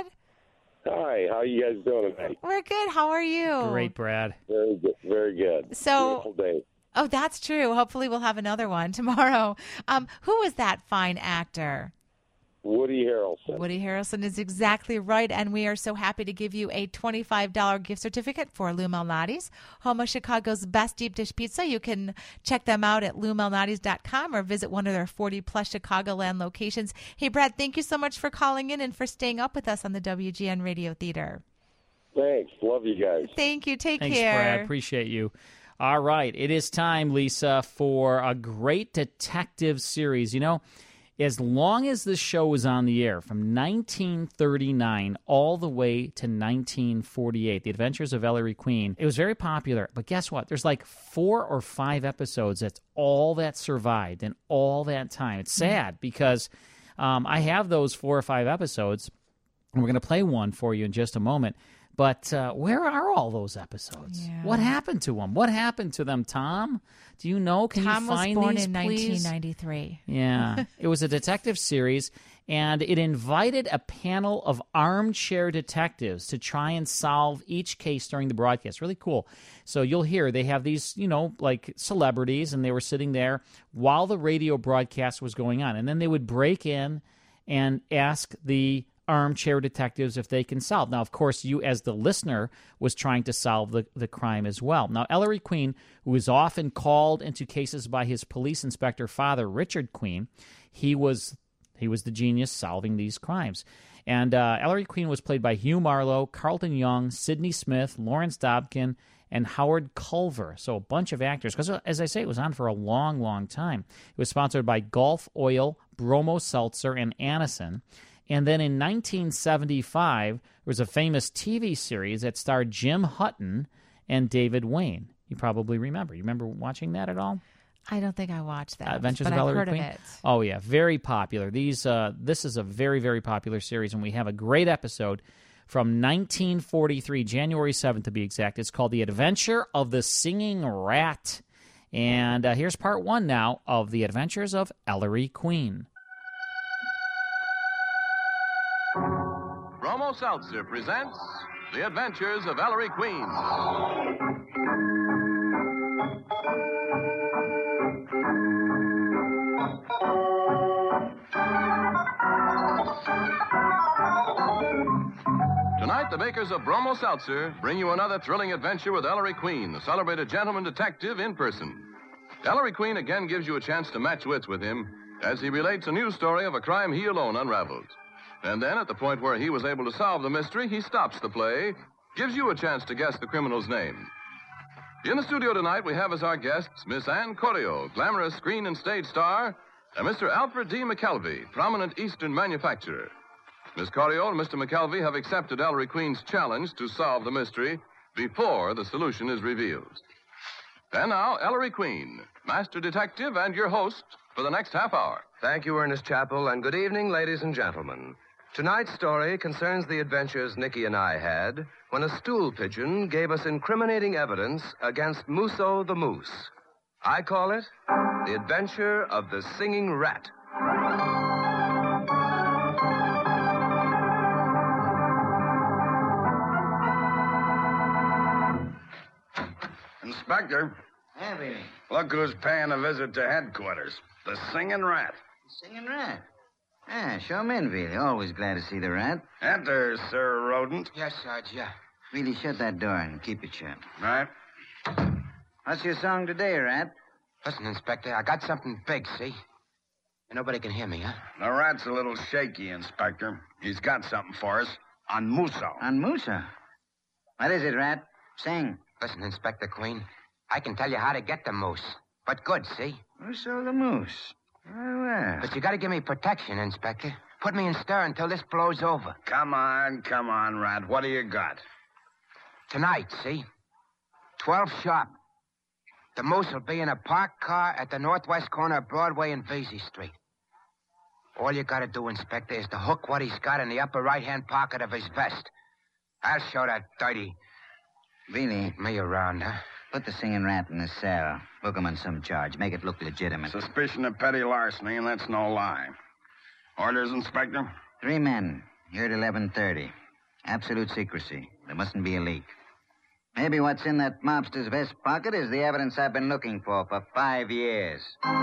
Hi, how are you guys doing tonight? We're good. How are you? Great, Brad. Very good. Very good. So- Beautiful day. Oh, that's true. Hopefully we'll have another one tomorrow. Um, who was that fine actor? Woody Harrelson. Woody Harrelson is exactly right, and we are so happy to give you a twenty-five dollars gift certificate for Lou Malnati's, home of Chicago's best deep dish pizza. You can check them out at lou malnati's dot com or visit one of their forty-plus Chicagoland locations. Hey, Brad, thank you so much for calling in and for staying up with us on the W G N Radio Theater. Thanks. Love you guys. Thank you. Take Thanks, care. Brad. Appreciate you. All right, it is time, Lisa, for a great detective series. You know, as long as this show was on the air, from nineteen thirty-nine all the way to nineteen forty-eight, The Adventures of Ellery Queen, it was very popular. But guess what? There's like four or five episodes that's all that survived in all that time. It's sad because um, I have those four or five episodes, and we're going to play one for you in just a moment. But uh, where are all those episodes? Yeah. What happened to them? What happened to them, Tom? Do you know? Can Tom you was find born these, in please? nineteen ninety-three. Yeah. It was a detective series, and it invited a panel of armchair detectives to try and solve each case during the broadcast. Really cool. So you'll hear they have these, you know, like celebrities, and they were sitting there while the radio broadcast was going on. And then they would break in and ask the armchair detectives if they can solve. Now, of course, you as the listener was trying to solve the, the crime as well. Now, Ellery Queen, who is often called into cases by his police inspector father, Richard Queen, he was he was the genius solving these crimes. And uh, Ellery Queen was played by Hugh Marlowe, Carlton Young, Sidney Smith, Lawrence Dobkin, and Howard Culver. So a bunch of actors. Because, as I say, it was on for a long, long time. It was sponsored by Gulf Oil, Bromo Seltzer, and Anacin. And then in nineteen seventy-five, there was a famous T V series that starred Jim Hutton and David Wayne. You probably remember. You remember watching that at all? I don't think I watched that, Uh, Adventures but of I've Ellery heard Queen? of it. Oh, yeah. Very popular. These, uh, This is a very, very popular series, and we have a great episode from nineteen forty-three, January seventh to be exact. It's called The Adventure of the Singing Rat. And uh, here's part one now of The Adventures of Ellery Queen. Bromo Seltzer presents The Adventures of Ellery Queen. the makers of Bromo Seltzer bring you another thrilling adventure with Ellery Queen, the celebrated gentleman detective in person. Ellery Queen again gives you a chance to match wits with him as he relates a new story of a crime he alone unraveled. And then, at the point where he was able to solve the mystery, he stops the play, gives you a chance to guess the criminal's name. In the studio tonight, we have as our guests Miss Ann Corio, glamorous screen and stage star, and Mister Alfred D. McKelvey, prominent Eastern manufacturer. Miss Corio and Mister McKelvey have accepted Ellery Queen's challenge to solve the mystery before the solution is revealed. And now, Ellery Queen, master detective and your host for the next half hour. Thank you, Ernest Chappell, and good evening, ladies and gentlemen. Tonight's story concerns the adventures Nicky and I had when a stool pigeon gave us incriminating evidence against Musso the Moose. I call it The Adventure of the Singing Rat. Inspector. Yeah, baby. Look who's paying a visit to headquarters. The Singing Rat. The Singing Rat? Ah, show him in, Veely. Always glad to see the rat. Enter, Sir Rodent. Yes, Sarge, yeah. Veely, shut that door and keep it shut. Right. What's your song today, Rat? Listen, Inspector, I got something big, see? And nobody can hear me, huh? The rat's a little shaky, Inspector. He's got something for us on Musso. On Musso? What is it, Rat? Sing. Listen, Inspector Queen, I can tell you how to get the moose. But good, see? Musso the Moose. Well, well. But you gotta give me protection, Inspector. Put me in stir until this blows over. Come on, come on, Rat. What do you got? Tonight, see? Twelve sharp. The moose will be in a parked car at the northwest corner of Broadway and Vesey Street. All you gotta do, Inspector, is to hook what he's got in the upper right-hand pocket of his vest. I'll show that dirty... Veely. Me around, huh? Put the Singing Rat in the cell. Hook him on some charge. Make it look legitimate. Suspicion of petty larceny, and that's no lie. Orders, Inspector? Three men. Here at eleven thirty. Absolute secrecy. There mustn't be a leak. Maybe what's in that mobster's vest pocket is the evidence I've been looking for for five years.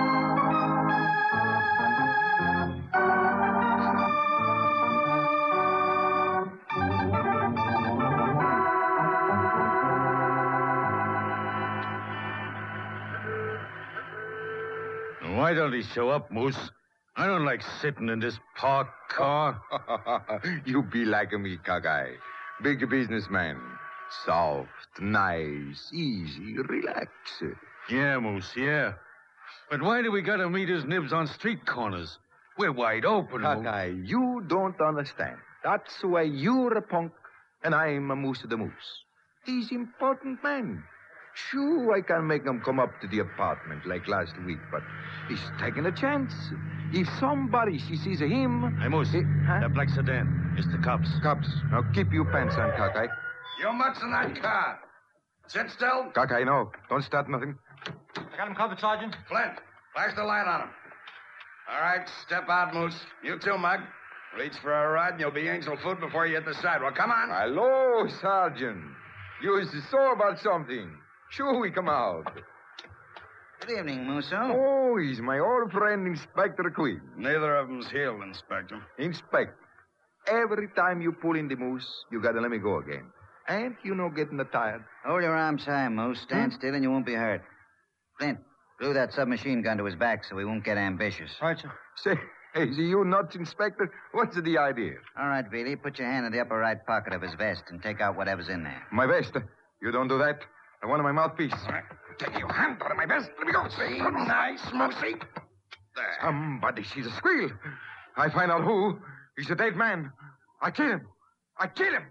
Why don't he show up, Moose? I don't like sitting in this parked car. You be like me, Cockeye. Big businessman. Soft, nice, easy, relax. Yeah, Moose, yeah. But why do we gotta meet his nibs on street corners? We're wide open, Cockeye, Moose. you don't understand. That's why you're a punk and I'm a Moose the Moose. He's important man. Sure, I can make him come up to the apartment like last week, but he's taking a chance. If somebody she sees him... Hey, Moose, he, huh? that black sedan. It's the cops. Cops. Now keep your pants on, Cockeye. You mutts in that car. Sit still. Cockeye, no. Don't start nothing. I got him covered, Sergeant. Flint, flash the light on him. All right, step out, Moose. You too, Mug. Reach for a rod and you'll be angel food before you hit the sidewalk. Come on. Hello, Sergeant. You is sore about something. Sure, we come out. Good evening, Musso. Oh, he's my old friend, Inspector Queen. Neither of them's healed, Inspector. Inspect. Every time you pull in the moose, you gotta let me go again. And you know getting tired. Hold your arms high, Moose. Stand hmm? still and you won't be hurt. Flint, glue that submachine gun to his back so he won't get ambitious. Right, sir. Say, hey, is you nuts, Inspector? What's the idea? All right, Veely, put your hand in the upper right pocket of his vest and take out whatever's in there. My vest? You don't do that. I want my mouthpiece. All right. Take your hand out of my vest. Let me go. See? Nice, Moosey. There. Somebody sees a squeal. I find out who. He's a dead man. I kill him. I kill him.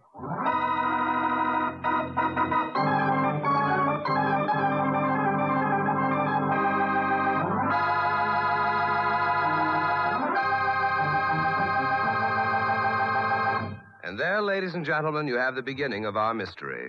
And there, ladies and gentlemen, you have the beginning of our mystery.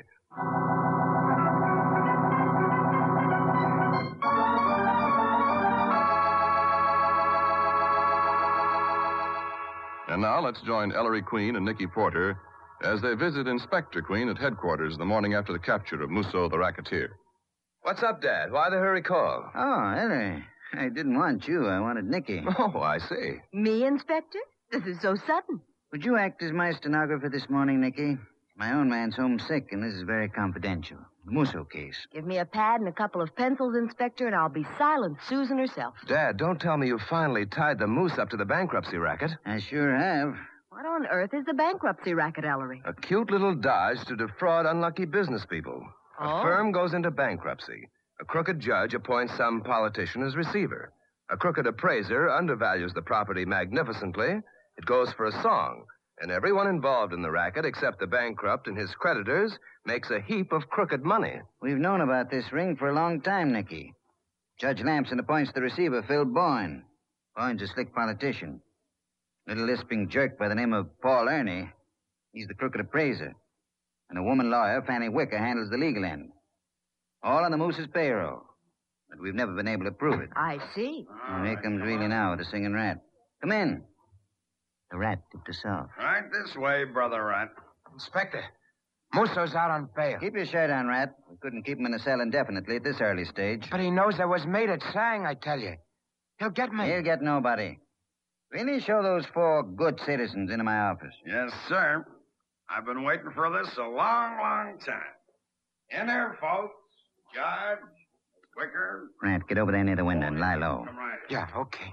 And now let's join Ellery Queen and Nicky Porter as they visit Inspector Queen at headquarters the morning after the capture of Musso the racketeer. What's up, Dad? Why the hurry call? Oh, Ellery. I didn't want you. I wanted Nicky. Oh, I see. Me, Inspector? This is so sudden. Would you act as my stenographer this morning, Nicky? My own man's homesick, and this is very confidential. The Musso case. Give me a pad and a couple of pencils, Inspector, and I'll be silent Susan herself. Dad, don't tell me you finally tied the moose up to the bankruptcy racket. I sure have. What on earth is the bankruptcy racket, Ellery? A cute little dodge to defraud unlucky business people. Oh? A firm goes into bankruptcy. A crooked judge appoints some politician as receiver. A crooked appraiser undervalues the property magnificently. It goes for a song. And everyone involved in the racket, except the bankrupt and his creditors, makes a heap of crooked money. We've known about this ring for a long time, Nicky. Judge Lamson appoints the receiver, Phil Boyne. Boyne's a slick politician. Little lisping jerk by the name of Paul Ernie. He's the crooked appraiser. And a woman lawyer, Fanny Wicker, handles the legal end. All on the Moose's payroll. But we've never been able to prove it. I see. And here comes Reilly now with the singing rat. Come in. The rat tipped us off. Right this way, Brother Rat. Inspector, Musso's out on bail. Keep your shirt on, Rat. We couldn't keep him in the cell indefinitely at this early stage. But he knows I was made at sang, I tell you. He'll get me. He'll get nobody. Really show those four good citizens into my office. Yes, sir. I've been waiting for this a long, long time. In there, folks. Judge, Wicker. Rat, get over there near the window and lie low. Come right in. Yeah, okay.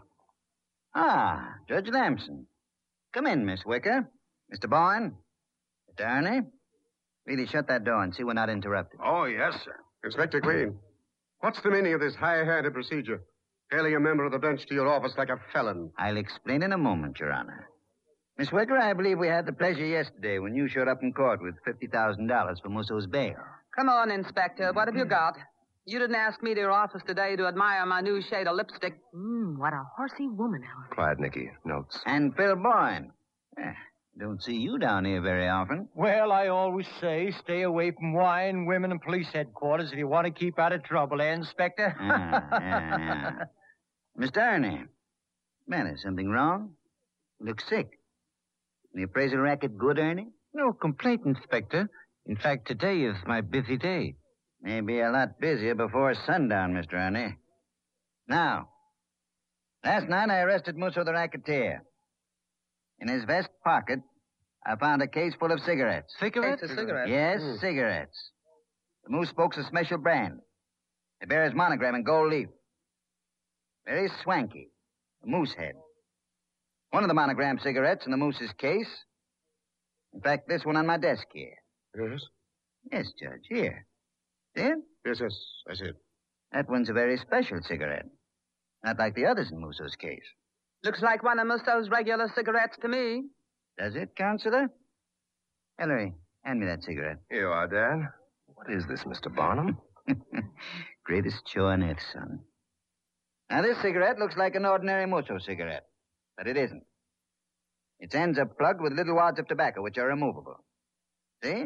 Ah, Judge Lamson. Come in, Miss Wicker. Mister Boyne. Mister Ernie. Really shut that door and see we're not interrupted. Oh, yes, sir. Inspector Queen, what's the meaning of this high-handed procedure? Hailing a member of the bench to your office like a felon. I'll explain in a moment, Your Honor. Miss Wicker, I believe we had the pleasure yesterday when you showed up in court with fifty thousand dollars for Musso's bail. Come on, Inspector. What have you got? You didn't ask me to your office today to admire my new shade of lipstick. Mmm, what a horsey woman, Howard. Quiet, Nicky. Notes. And Phil Boyne. Eh, don't see you down here very often. Well, I always say stay away from wine, women, and police headquarters if you want to keep out of trouble, eh, Inspector? ah, yeah, yeah. Mister Ernie. Man, is something wrong? You look sick. The appraisal racket good, Ernie? No complaint, Inspector. In fact, today is my busy day. Maybe a lot busier before sundown, Mister Ernie. Now, last night I arrested Musso the racketeer. In his vest pocket, I found a case full of cigarettes. Cigarettes? It's a cigarette. Yes, Mm. cigarettes. The Moose spokes a special brand. They bear his monogram in gold leaf. Very swanky. The Moose head. One of the monogram cigarettes in the Moose's case. In fact, this one on my desk here. Yes? Yes, Judge, here. See it? Yes, yes, I see it. That one's a very special cigarette. Not like the others in Musso's case. Looks like one of Musso's regular cigarettes to me. Does it, Counselor? Ellery, hand me that cigarette. Here you are, Dad. What is this, Mister Barnum? Greatest show on earth, son. Now, this cigarette looks like an ordinary Musso cigarette, but it isn't. Its ends are plugged with little wads of tobacco, which are removable. See?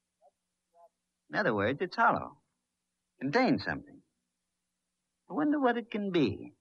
In other words, it's hollow. Contains something. I wonder what it can be.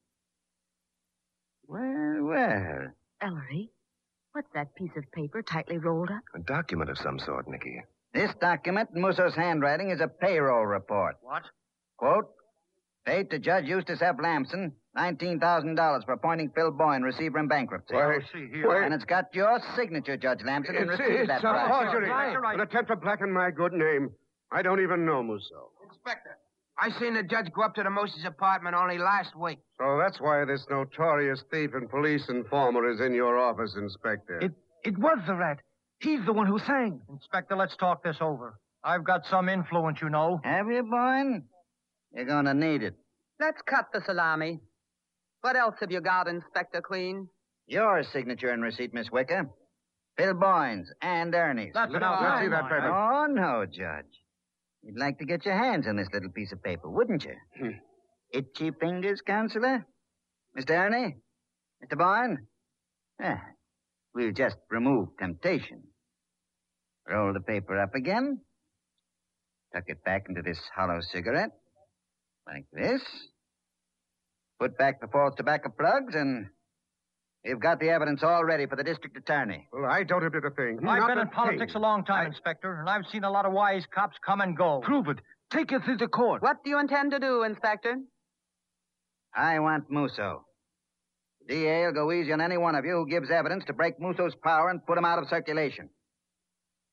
Well, well. Ellery, what's that piece of paper tightly rolled up? A document of some sort, Nicky. This document in Musso's handwriting is a payroll report. What? Quote, paid to Judge Eustace F. Lamson, nineteen thousand dollars for appointing Phil Boyne, receiver in bankruptcy. Wait, see here. And it's got your signature, Judge Lamson, and It's, received it's that a price. forgery. Right, right. An attempt to blacken my good name. I don't even know Musso. Inspector, I seen the judge go up to the Moose's apartment only last week. So that's why this notorious thief and police informer is in your office, Inspector. It it was the rat. He's the one who sang. Inspector, let's talk this over. I've got some influence, you know. Have you, Boyne? You're going to need it. Let's cut the salami. What else have you got, Inspector Queen? Your signature and receipt, Miss Wicker. Phil Boyne's and Ernie's. That's Let's enough. see that paper. Oh, no, Judge. You'd like to get your hands on this little piece of paper, wouldn't you? Hmm. Itchy fingers, Counselor? Mister Ernie? Mister Boyne? Ah, we'll just remove temptation. Roll the paper up again. Tuck it back into this hollow cigarette. Like this. Put back the false tobacco plugs, and you've got the evidence all ready for the district attorney. Well, I don't admit a thing. I've Not been a in politics thing. a long time, I- Inspector, and I've seen a lot of wise cops come and go. Prove it. Take it to court. What do you intend to do, Inspector? I want Musso. The D A will go easy on any one of you who gives evidence to break Musso's power and put him out of circulation.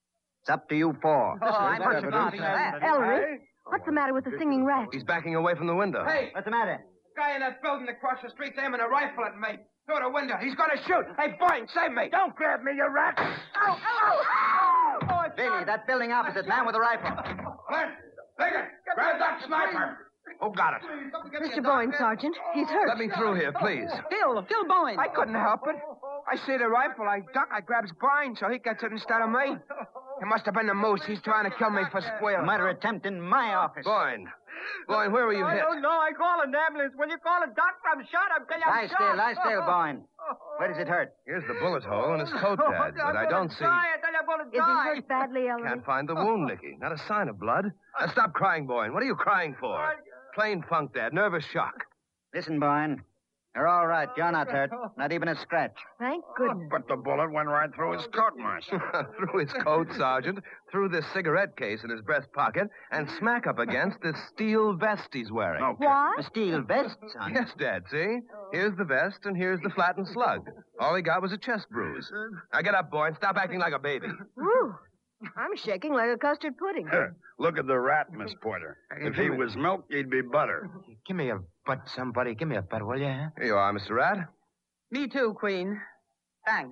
It's up to you four. Oh, I'm much about that. Ellery, what's the matter with the singing rat? He's backing away from the window. Hey, What's the matter? guy in that building across the street's aiming a rifle at me. Through the window. He's going to shoot. Hey, Boyne, save me. Don't grab me, you rat. Ow, ow, ow. Billy, that building opposite, man with a rifle. Clint, Biggin, grab that sniper. Who got it? Mister Boyne, Sergeant. He's hurt. Let me through here, please. Phil, Phil Boyne. I couldn't help it. I see the rifle. I duck. I grabs Boyne so he gets it instead of me. It must have been the moose. He's trying to kill me for squealing. Murder attempt in my office. Boyne. Boyne, where were you I hit? don't know. I call an ambulance. When you call a doctor, I'm shot. I'm, I'm Lie shot. still, lie still, Boyne. Where does it hurt? Here's the bullet hole in his coat pad, but I don't see... Die. I tell you, I'm going to Is he die. hurt badly, Ellery? Can't find the wound, Nicky. Not a sign of blood. Now, stop crying, Boyne. What are you crying for? Plain funk, Dad. Nervous shock. Listen, Boyne. You're all right. You're not hurt. Not even a scratch. Thank goodness. But the bullet went right through his coat, Marshal. Through his coat, Sergeant, through this cigarette case in his breast pocket, and smack up against this steel vest he's wearing. What? A steel vest, son. Yes, Dad, see? Here's the vest, and here's the flattened slug. All he got was a chest bruise. Now get up, boy, and stop acting like a baby. Whew. I'm shaking like a custard pudding. Look at the rat, Miss Porter. If he was milk, he'd be butter. Give me a butt, somebody. Give me a butt, will you? Huh? Here you are, Mister Rat. Me too, Queen. Thanks.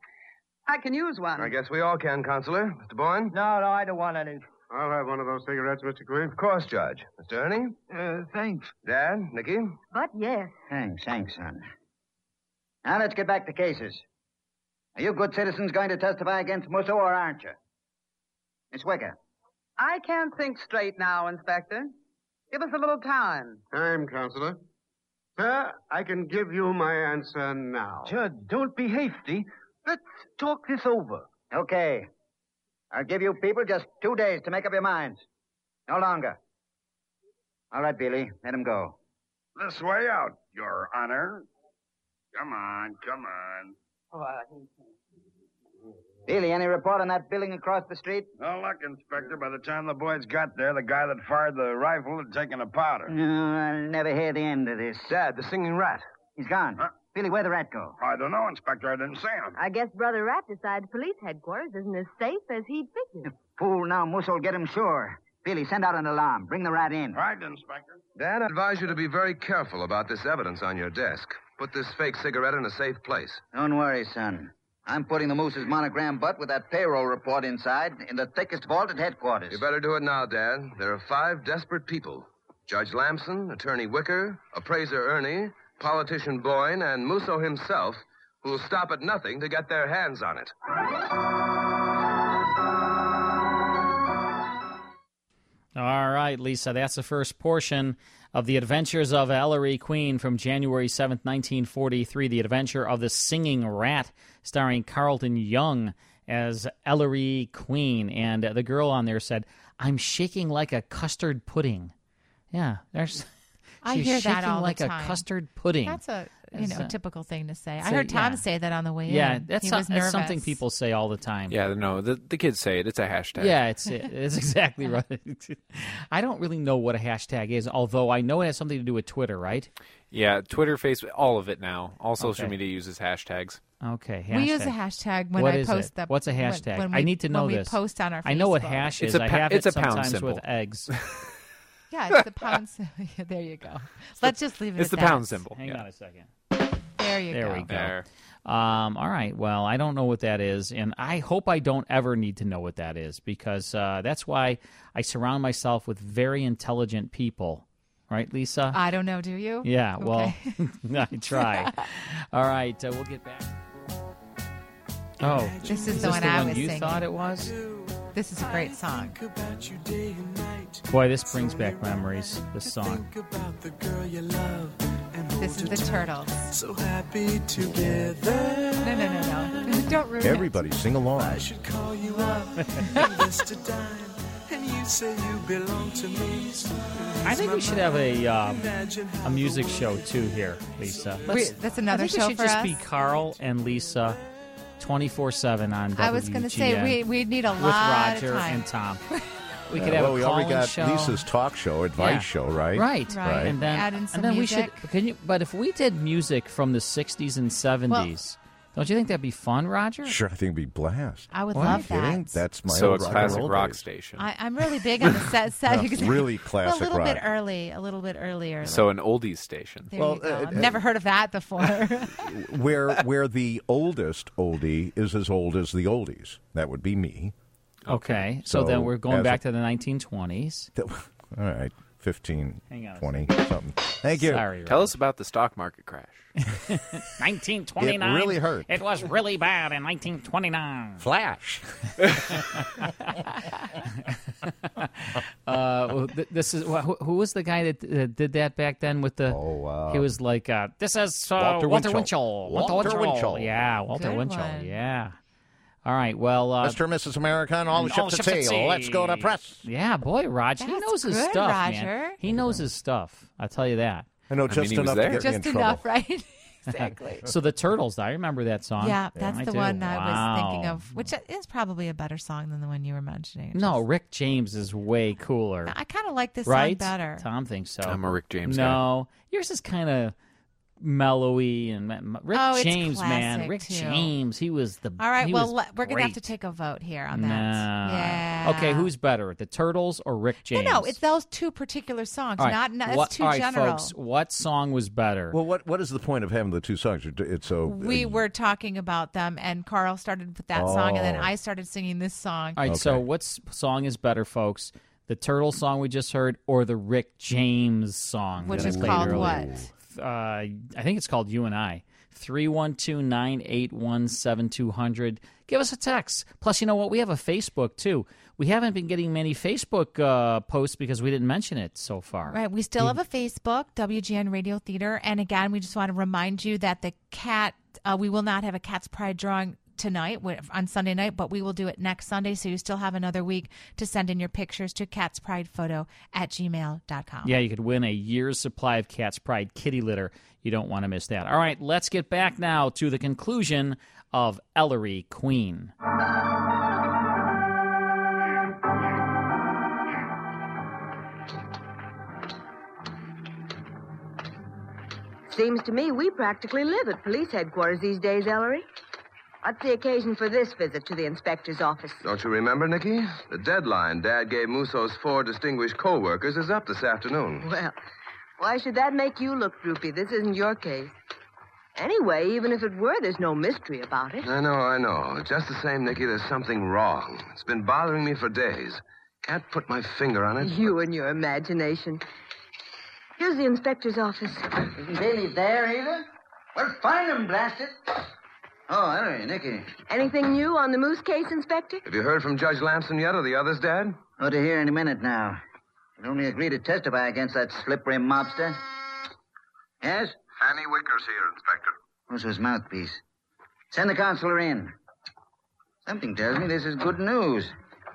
I can use one. I guess we all can, Consular. Mister Boyne? No, no, I don't want any. I'll have one of those cigarettes, Mister Queen. Of course, Judge. Mister Ernie? Uh, thanks. Dad? Nicky? But yes. Thanks, thanks, son. Now let's get back to cases. Are you good citizens going to testify against Musso, or aren't you? Miss Wicker. I can't think straight now, Inspector. Give us a little time. Time, Counselor. Sir, I can give you my answer now. Judge, don't be hasty. Let's talk this over. Okay. I'll give you people just two days to make up your minds. No longer. All right, Billy. Let him go. This way out, Your Honor. Come on, come on. Billy, any report on that building across the street? No luck, Inspector. By the time the boys got there, the guy that fired the rifle had taken the powder. No, I'll never hear the end of this. Dad, the singing rat. He's gone. Huh? Billy, where'd the rat go? I don't know, Inspector. I didn't see him. I guess Brother Rat decided police headquarters isn't as safe as he'd figured. Fool, now Musso will get him sure. Billy, send out an alarm. Bring the rat in. Right, Inspector. Dad, I advise you to be very careful about this evidence on your desk. Put this fake cigarette in a safe place. Don't worry, son. I'm putting the moose's monogram butt with that payroll report inside in the thickest vault at headquarters. You better do it now, Dad. There are five desperate people. Judge Lamson, Attorney Wicker, Appraiser Ernie, Politician Boyne, and Musso himself, who'll stop at nothing to get their hands on it. All right, Lisa, that's the first portion of The Adventures of Ellery Queen from January seventh, nineteen forty-three, The Adventure of the Singing Rat, starring Carlton Young as Ellery Queen. And the girl on there said, I'm shaking like a custard pudding. Yeah, there's... I She's hear that shaking all like the a time. custard pudding. That's a you know It's a- typical thing to say. I say- heard Tom yeah. say that on the way Yeah, in. that's, he so- was that's nervous. something people say all the time. Yeah, no, the, the kids say it. It's a hashtag. Yeah, it's it's exactly right. I don't really know what a hashtag is, although I know it has something to do with Twitter, right? Yeah, Twitter, Facebook, all of it now. All social Okay. media uses hashtags. Okay, We use a hashtag when What I is post it? the. What's a when- hashtag? when I we- need to know when this. We post on our. I know what Facebook. hash It's is. a I pa- have it's it a pound sometimes symbol. with eggs. Yeah, it's the pound. sy- yeah, there you go. Let's just leave it. It's at the that. pound symbol. Hang yeah. on a second. There you There go. we go. There. Um, all right. Well, I don't know what that is, and I hope I don't ever need to know what that is, because uh, that's why I surround myself with very intelligent people. Right, Lisa? I don't know. Do you? Yeah. Well, Okay. I try. All right. Uh, we'll get back. Oh, This is is the this one the I one was you singing. thought it was? This is a great song. Boy, this brings back memories. This song. This is the Turtles. So happy together. No, no, no, no. Don't ruin Everybody sing along. I should call you up, invest a dime, and you say you belong to me. I think we should have a um, a music show too here, Lisa. We- that's another I think show it should for just us. be Carl and Lisa, twenty-four seven on W G N. I was going to say we we need a with lot Roger of time. and Tom. We Yeah, could have well, a we already call-in got show. Lisa's talk show, advice Yeah. show, right? Right, Right. And then, Add in some and then music. we should. Can you? But if we did music from the sixties and seventies, Don't you think that'd be fun, Roger? Sure, I think it'd be blast. I would What, love are you kidding? that. That's my So old a rock and classic roll rock days. station. I, I'm really big on the set. set No, really classic A little rock. bit early. A little bit earlier. So an oldies station. There Well, you go. uh, I've uh, never heard of that before. where where the oldest oldie is as old as the oldies. That would be me. Okay, so, So then we're going as back a- to the nineteen twenties. All right, fifteen, Hang on a twenty, something. Thank you. Sorry, Tell us about the stock market crash. nineteen twenty-nine. It really hurt. It was really bad in nineteen twenty-nine. Flash. uh, well, th- this is who, who was the guy that uh, did that back then with the? Oh wow. He was like, uh, "This is uh, Walter Walter, Winchell. Winchell. Walter, Walter Winchell. Winchell. Yeah, Walter Good Winchell. one. Yeah. All right. Well, uh, Mister and Missus America and all the all ships ships at at sea. sea. Let's go to press. yeah, boy, Roger, he That's knows his good, stuff, Roger. man. He knows his stuff. I'll tell you that. I know I just mean, he was enough to there. get me in Just trouble. enough, right? Exactly. So the Turtles, I remember that song. Yeah, that's I the do. one I was thinking Wow. of, which is probably a better song than the one you were mentioning. It No, just- Rick James is way cooler. I kind of like this right? song better. Tom thinks so. I'm a Rick James guy. No, yours is kind of mellowy and m- Rick Oh, it's James, man. classic, Rick too. James, he was the. All right, he well, was le- we're gonna have great. to take a vote here on that. Nah. Yeah. Okay, who's better, the Turtles or Rick James? No, no, it's those two particular songs. All right, Not, not what, it's too all right, general. folks. What song was better? Well, what what is the point of having the two songs? It's so. We were talking about them, and Carl started with that song, and then Oh. I started singing this song. All right, so Okay. what s- song is better, folks? The Turtle song we just heard, or the Rick James song, Which that I is played called earlier? what? Uh, I think it's called You and I. three one two, nine eight one, seven two zero zero. Give us a text. Plus, you know what? We have a Facebook, too. We haven't been getting many Facebook uh, posts because we didn't mention it so far. Right. We still have a Facebook, W G N Radio Theater. And again, we just want to remind you that the cat, uh, we will not have a Cat's Pride drawing tonight wi- on Sunday night, but we will do it next Sunday. So you still have another week to send in your pictures to catspridephoto at gmail dot com. Yeah, you could win a year's supply of Cat's Pride kitty litter. You don't want to miss that. All right, let's get back now to the conclusion of Ellery Queen. Seems to me we practically live at police headquarters these days, Ellery. What's the occasion for this visit to the inspector's office? Don't you remember, Nicky? The deadline Dad gave Musso's four distinguished co-workers is up this afternoon. Well, why should that make you look droopy? This isn't your case. Anyway, even if it were, there's no mystery about it. I know, I know. Just the same, Nicky, there's something wrong. It's been bothering me for days. Can't put my finger on it. You and your imagination. Here's the inspector's office. Isn't Bailey there either? Well, find him, blast it. Oh, Ellery, Nicky. Anything new on the Moose case, Inspector? Have you heard from Judge Lamson yet or the others, Dad? Oh, to hear any minute now. We'll only agree to testify against that slippery mobster. Yes? Fanny Wicker's here, Inspector. Who's his mouthpiece? Send the consular in. Something tells me this is good news.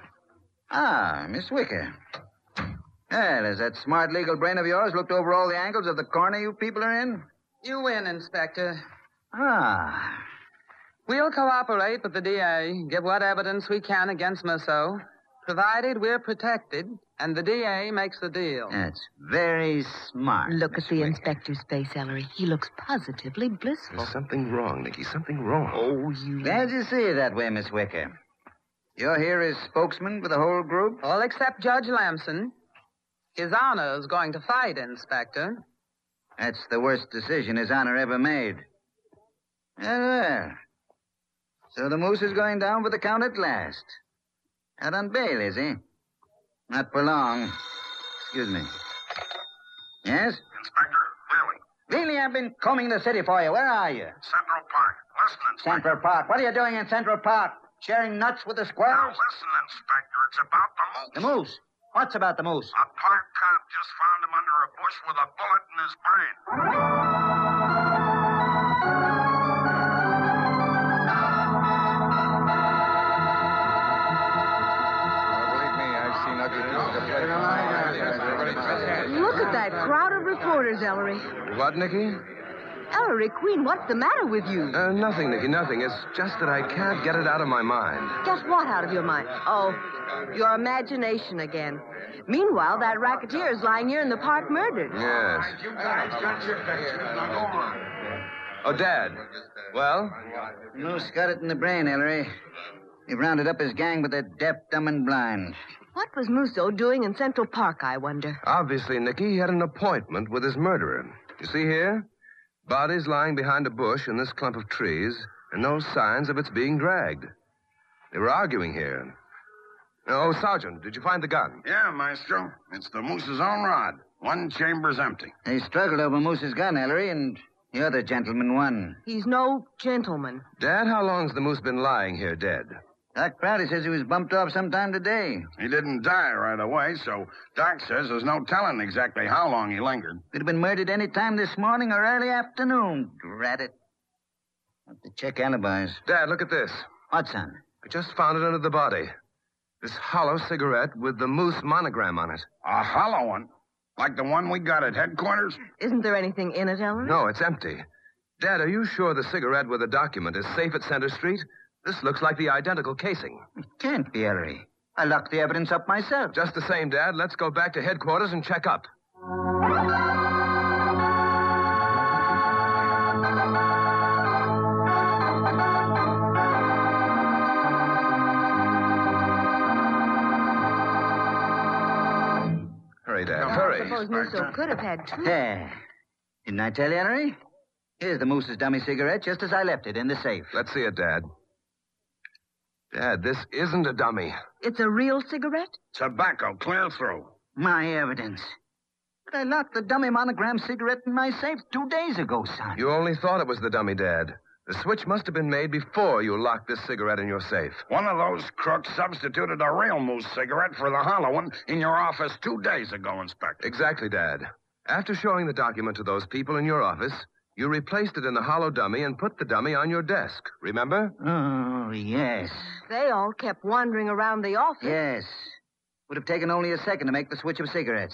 Ah, Miss Wicker. Well, has that smart legal brain of yours looked over all the angles of the corner you people are in? You win, Inspector. Ah. We'll cooperate with the D A, give what evidence we can against Musso, provided we're protected and the D A makes the deal. That's very smart. Look at the inspector's face, Ellery. He looks positively blissful. There's something wrong, Nicky, something wrong. Oh, you... Glad you see it that way, Miss Wicker. You're here as spokesman for the whole group? All except Judge Lamson. His Honor is going to fight, Inspector. That's the worst decision His Honor ever made. Well, well. So the Moose is going down for the count at last. Out on bail, is he? Not for long. Excuse me. Yes? Inspector, Bailey. Really, I've been combing the city for you. Where are you? Central Park. Listen, Inspector. Central Park. What are you doing in Central Park? Sharing nuts with the Now, squirrels? listen, Inspector. It's about the moose. The Moose? What's about the Moose? A park cop just found him under a bush with a bullet in his brain. Look at that crowd of reporters, Ellery. What, Nicky? Ellery Queen, what's the matter with you? Uh, nothing, Nicky, nothing. It's just that I can't get it out of my mind. Get what out of your mind? Oh, your imagination again. Meanwhile, that racketeer is lying here in the park murdered. Yes. You guys got your picture. Now go on. Oh, Dad. Well? Moose got it in the brain, Ellery. He rounded up his gang, but they're deaf, dumb, and blind. What was Musso doing in Central Park, I wonder? Obviously, Nicky, he had an appointment with his murderer. You see here? Body's lying behind a bush in this clump of trees, and no signs of its being dragged. They were arguing here. Oh, Sergeant, did you find the gun? Yeah, Maestro. It's the Moose's own rod. One chamber's empty. They struggled over Moose's gun, Ellery, and the other gentleman won. He's no gentleman. Dad, how long's the Moose been lying here dead? Doc Prouty says he was bumped off sometime today. He didn't die right away, so Doc says there's no telling exactly how long he lingered. Could have been murdered any time this morning or early afternoon. Drat it. Have to check alibis. Dad, look at this. What, son? I just found it under the body. This hollow cigarette with the Moose monogram on it. A hollow one? Like the one we got at headquarters? Isn't there anything in it, Ellery? No, it's empty. Dad, are you sure the cigarette with the document is safe at Center Street? This looks like the identical casing. It can't be, Ellery. I locked the evidence up myself. Just the same, Dad. Let's go back to headquarters and check up. Hurry, Dad. Well, Hurry. I suppose Musso could have had two. There. Didn't I tell you, Ellery? Here's the Moose's dummy cigarette, just as I left it in the safe. Let's see it, Dad. Dad, this isn't a dummy. It's a real cigarette? Tobacco, clear through. My evidence. But I locked the dummy monogram cigarette in my safe two days ago, son. You only thought it was the dummy, Dad. The switch must have been made before you locked this cigarette in your safe. One of those crooks substituted a real Moose cigarette for the hollow one in your office two days ago, Inspector. Exactly, Dad. After showing the document to those people in your office, you replaced it in the hollow dummy and put the dummy on your desk. Remember? Oh, yes. They all kept wandering around the office. Yes. Would have taken only a second to make the switch of cigarettes.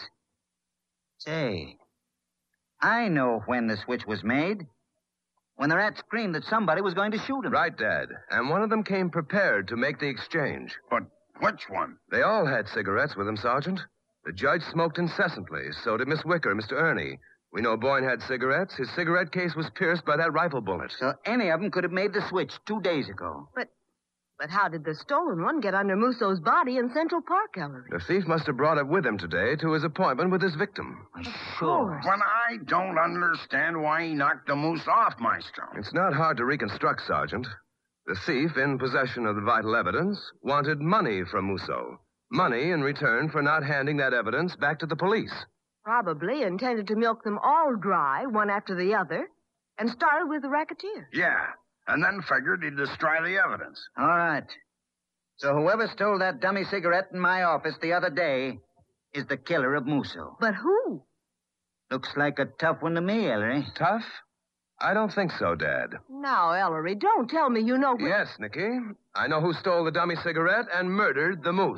Say, I know when the switch was made. When the rat screamed that somebody was going to shoot him. Right, Dad. And one of them came prepared to make the exchange. But which one? They all had cigarettes with them, Sergeant. The judge smoked incessantly. So did Miss Wicker, Mister Ernie. We know Boyne had cigarettes. His cigarette case was pierced by that rifle bullet. So any of them could have made the switch two days ago. But but how did the stolen one get under Musso's body in Central Park, Ellery? The thief must have brought it with him today to his appointment with his victim. Sure. But I don't understand why he knocked the Moose off, Maestro. It's not hard to reconstruct, Sergeant. The thief, in possession of the vital evidence, wanted money from Musso. Money in return for not handing that evidence back to the police. Probably intended to milk them all dry, one after the other, and started with the racketeer. Yeah, and then figured he'd destroy the evidence. All right. So whoever stole that dummy cigarette in my office the other day is the killer of Musso. But who? Looks like a tough one to me, Ellery. Tough? I don't think so, Dad. Now, Ellery, don't tell me you know... Wh- yes, Nicky. I know who stole the dummy cigarette and murdered the Moose.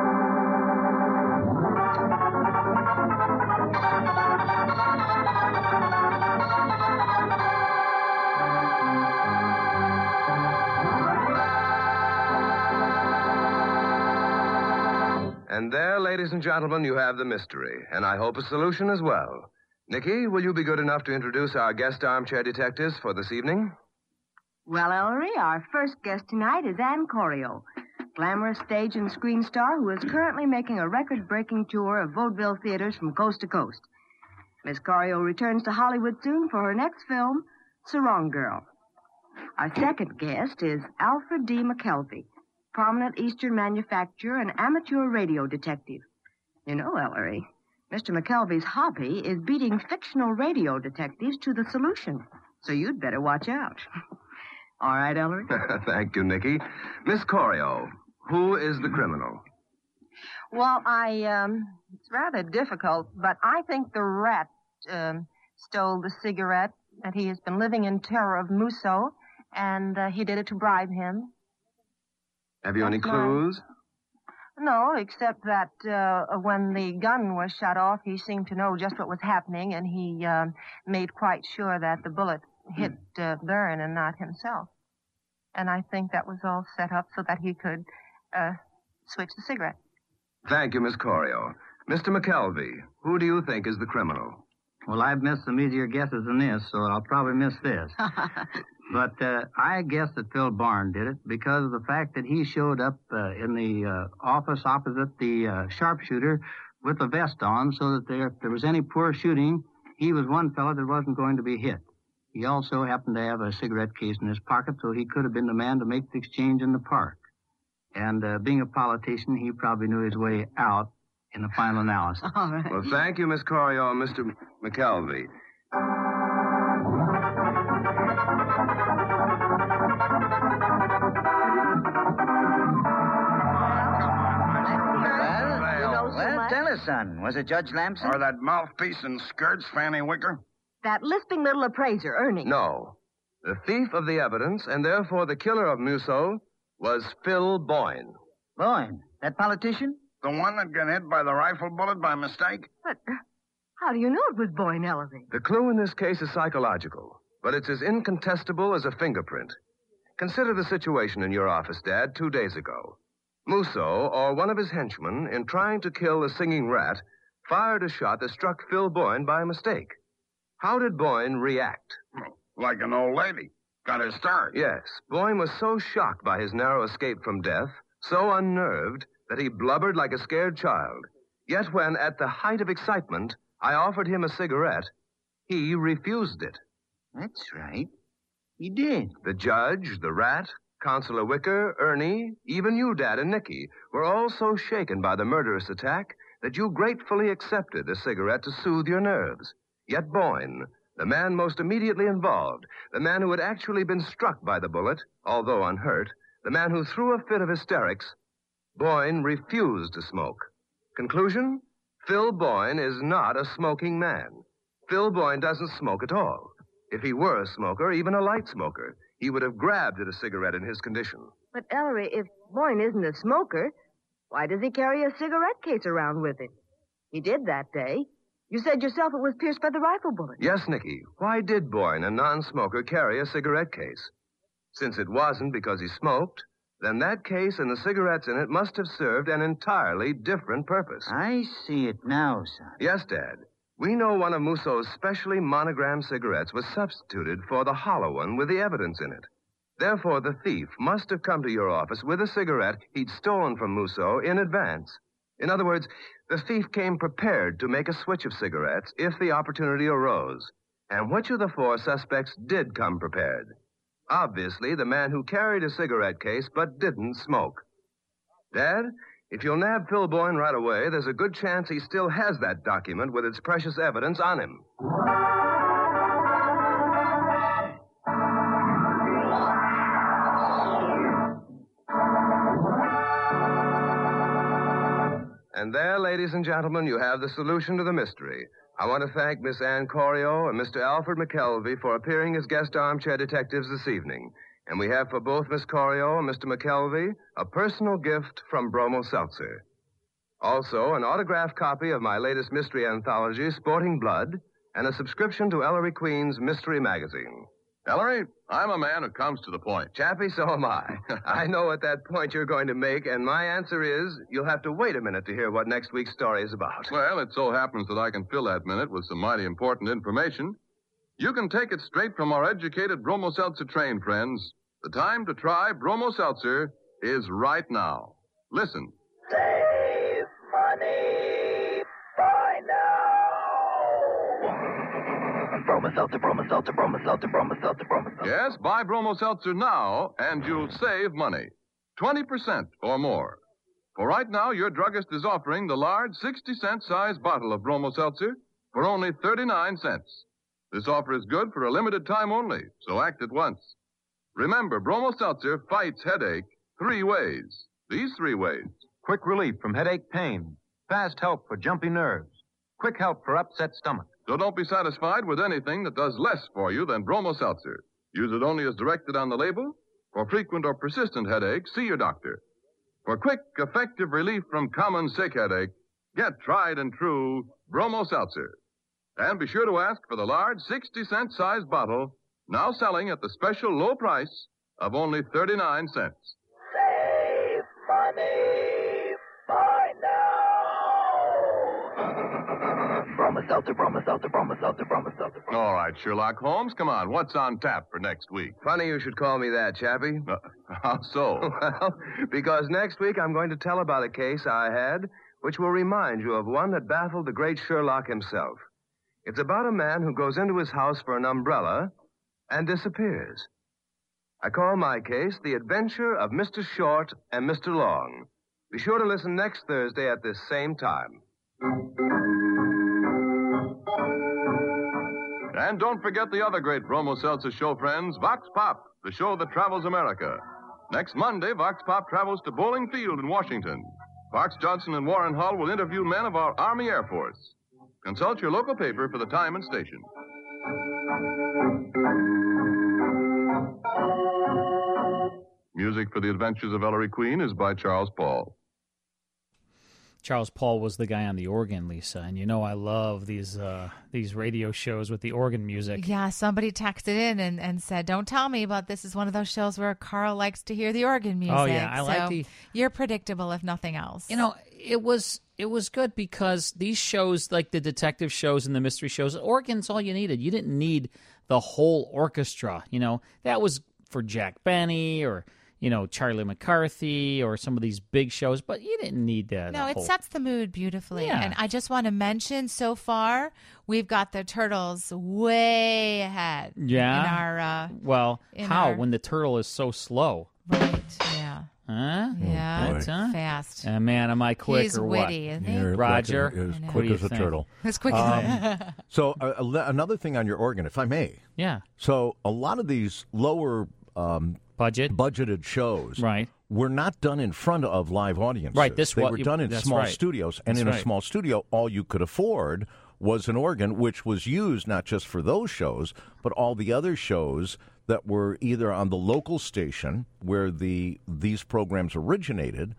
And there, ladies and gentlemen, you have the mystery, and I hope a solution as well. Nicky, will you be good enough to introduce our guest armchair detectives for this evening? Well, Ellery, our first guest tonight is Ann Corio, glamorous stage and screen star who is currently making a record-breaking tour of vaudeville theaters from coast to coast. Miss Corio returns to Hollywood soon for her next film, Sarong Girl. Our second guest is Alfred D. McKelvey, prominent Eastern manufacturer and amateur radio detective. You know, Ellery, Mister McKelvey's hobby is beating fictional radio detectives to the solution, so you'd better watch out. All right, Ellery? Thank you, Nicky. Miss Corio, who is the criminal? Well, I, um, it's rather difficult, but I think the rat, um, stole the cigarette, and he has been living in terror of Musso, and uh, he did it to bribe him. Have you That's any clues? No, except that uh, when the gun was shut off, he seemed to know just what was happening, and he uh, made quite sure that the bullet hit uh, Byrne and not himself. And I think that was all set up so that he could uh, switch the cigarette. Thank you, Miss Corio. Mister McKelvey, who do you think is the criminal? Well, I've missed some easier guesses than this, so I'll probably miss this. But uh, I guess that Phil Bourne did it because of the fact that he showed up uh, in the uh, office opposite the uh, sharpshooter with a vest on so that there, if there was any poor shooting, he was one fellow that wasn't going to be hit. He also happened to have a cigarette case in his pocket, so he could have been the man to make the exchange in the park. And uh, being a politician, he probably knew his way out in the final analysis. All right. Well, thank you, Miss Corio and Mister McKelvey. Well, well tell us, son. Was it Judge Lamson? Or that mouthpiece in skirts, Fanny Wicker? That lisping little appraiser, Ernie. No. The thief of the evidence, and therefore the killer of Musso, was Phil Boyne. Boyne? That politician? The one that got hit by the rifle bullet by mistake? But uh, how do you know it was Boyne, Ellery? The clue in this case is psychological, but it's as incontestable as a fingerprint. Consider the situation in your office, Dad, two days ago. Musso, or one of his henchmen, in trying to kill the singing rat, fired a shot that struck Phil Boyne by mistake. How did Boyne react? Like an old lady. Got her start. Yes. Boyne was so shocked by his narrow escape from death, so unnerved, that he blubbered like a scared child. Yet when, at the height of excitement, I offered him a cigarette, he refused it. That's right. He did. The judge, the rat, Consular Wicker, Ernie, even you, Dad, and Nicky, were all so shaken by the murderous attack that you gratefully accepted a cigarette to soothe your nerves. Yet Boyne, the man most immediately involved, the man who had actually been struck by the bullet, although unhurt, the man who threw a fit of hysterics, Boyne refused to smoke. Conclusion? Phil Boyne is not a smoking man. Phil Boyne doesn't smoke at all. If he were a smoker, even a light smoker, he would have grabbed at a cigarette in his condition. But, Ellery, if Boyne isn't a smoker, why does he carry a cigarette case around with him? He did that day. You said yourself it was pierced by the rifle bullet. Yes, Nicky. Why did Boyne, a non-smoker, carry a cigarette case? Since it wasn't because he smoked, then that case and the cigarettes in it must have served an entirely different purpose. I see it now, son. Yes, Dad. We know one of Musso's specially monogrammed cigarettes was substituted for the hollow one with the evidence in it. Therefore, the thief must have come to your office with a cigarette he'd stolen from Musso in advance. In other words, the thief came prepared to make a switch of cigarettes if the opportunity arose. And which of the four suspects did come prepared? Obviously, the man who carried a cigarette case but didn't smoke. Dad, if you'll nab Phil Boyne right away, there's a good chance he still has that document with its precious evidence on him. And there, ladies and gentlemen, you have the solution to the mystery. I want to thank Miss Ann Corio and Mister Alfred McKelvey for appearing as guest armchair detectives this evening. And we have for both Miss Corio and Mister McKelvey a personal gift from Bromo Seltzer. Also, an autographed copy of my latest mystery anthology, Sporting Blood, and a subscription to Ellery Queen's Mystery Magazine. Ellery, I'm a man who comes to the point. Chappie, so am I. I know what that point you're going to make, and my answer is you'll have to wait a minute to hear what next week's story is about. Well, it so happens that I can fill that minute with some mighty important information. You can take it straight from our educated Bromo Seltzer trained friends. The time to try Bromo Seltzer is right now. Listen. Save money, buy now. Bromo Seltzer, Bromo Seltzer, Bromo Seltzer, Bromo Seltzer, Bromo Seltzer. Yes, buy Bromo Seltzer now, and you'll save money. twenty percent or more. For right now, your druggist is offering the large sixty-cent size bottle of Bromo Seltzer for only thirty-nine cents. This offer is good for a limited time only, so act at once. Remember, Bromo Seltzer fights headache three ways. These three ways. Quick relief from headache pain. Fast help for jumpy nerves. Quick help for upset stomach. So don't be satisfied with anything that does less for you than Bromo Seltzer. Use it only as directed on the label. For frequent or persistent headaches, see your doctor. For quick, effective relief from common sick headache, get tried and true Bromo Seltzer. And be sure to ask for the large sixty-cent size bottle, now selling at the special low price of only thirty-nine cents. Save money, buy now. Bromo seltzer, from a seltzer, from a seltzer, from a seltzer. All right, Sherlock Holmes, come on. What's on tap for next week? Funny you should call me that, Chappie. Uh, how so? Well, because next week I'm going to tell about a case I had which will remind you of one that baffled the great Sherlock himself. It's about a man who goes into his house for an umbrella and disappears. I call my case The Adventure of Mister Short and Mister Long. Be sure to listen next Thursday at this same time. And don't forget the other great Bromo Seltzer show, friends, Vox Pop, the show that travels America. Next Monday, Vox Pop travels to Bowling Field in Washington. Fox Johnson and Warren Hull will interview men of our Army Air Force. Consult your local paper for the time and station. Music for The Adventures of Ellery Queen is by Charles Paul. Charles Paul was the guy on the organ, Lisa, and you know I love these uh, these radio shows with the organ music. Yeah, somebody texted in and, and said, don't tell me, but this is one of those shows where Carl likes to hear the organ music. Oh, yeah, I so like the... You're predictable, if nothing else. You know, it was it was good because these shows, like the detective shows and the mystery shows, organ's all you needed. You didn't need the whole orchestra, you know. That was for Jack Benny or... you know, Charlie McCarthy or some of these big shows, but you didn't need that. No, it whole... sets the mood beautifully. Yeah. And I just want to mention, so far, we've got the Turtles way ahead. Yeah? In our, uh, well, in how? our... When the turtle is so slow. Right, yeah. Huh? Yeah, What, huh? fast. Uh, man, am I quick He's or witty, what? isn't he? You're Roger? As What quick do you as a think? turtle. As quick Um, as So uh, another thing on your organ, if I may. Yeah. So a lot of these lower um, budget budgeted shows, right, were not done in front of live audiences. Right, this they wa- were done in that's small right. studios, and That's in a right. small studio, all you could afford was an organ, which was used not just for those shows, but all the other shows that were either on the local station where the these programs originated,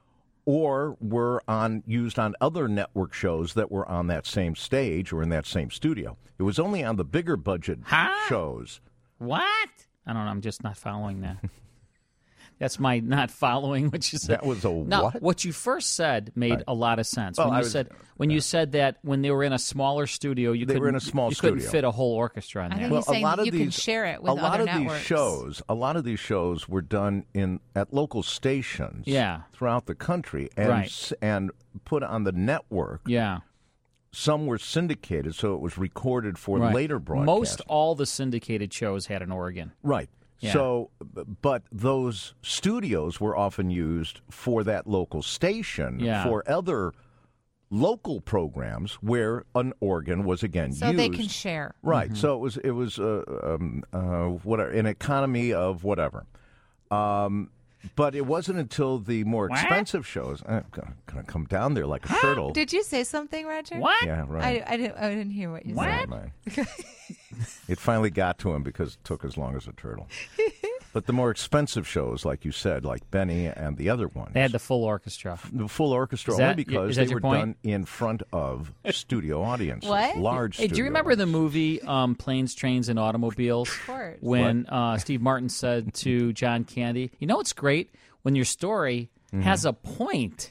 or were on used on other network shows that were on that same stage or in that same studio. It was only on the bigger budget shows. What? I don't know. I'm just not following that. That's my not following what you said. That was a no, what? you first said made Right. a lot of sense. Well, when I you was- said when you said that when they were in a smaller studio, you They couldn't were in a small you couldn't studio. fit a whole orchestra in I there. think he's saying that you can share it with a lot other of networks. these shows, a lot of these shows were done in at local stations, Yeah. throughout the country, and Right. s- and put on the network. Yeah. Some were syndicated, so it was recorded for Right. later broadcast. Most all the syndicated shows had an organ. Right. Yeah. So, b- but those studios were often used for that local station Yeah. for other local programs where an organ was again So used. they can share. Right. So it was it was uh, um, uh, whatever an economy of whatever. Um, but it wasn't until the more What? expensive shows. I'm gonna, gonna come down there like a turtle. Did you say something, Roger? What? Yeah, right. I, I, didn't, I didn't hear what you Never said. mind. It finally got to him because it took as long as a turtle. But the more expensive shows, like you said, like Benny and the other ones, They had the full orchestra. the full orchestra Is only that- because is that they your were point? done in front of studio audiences, large. Hey, do you studio remember the movie um, Planes, Trains, and Automobiles? Of course. When uh, Steve Martin said to John Candy, "You know, it's great when your story Mm-hmm. has a point."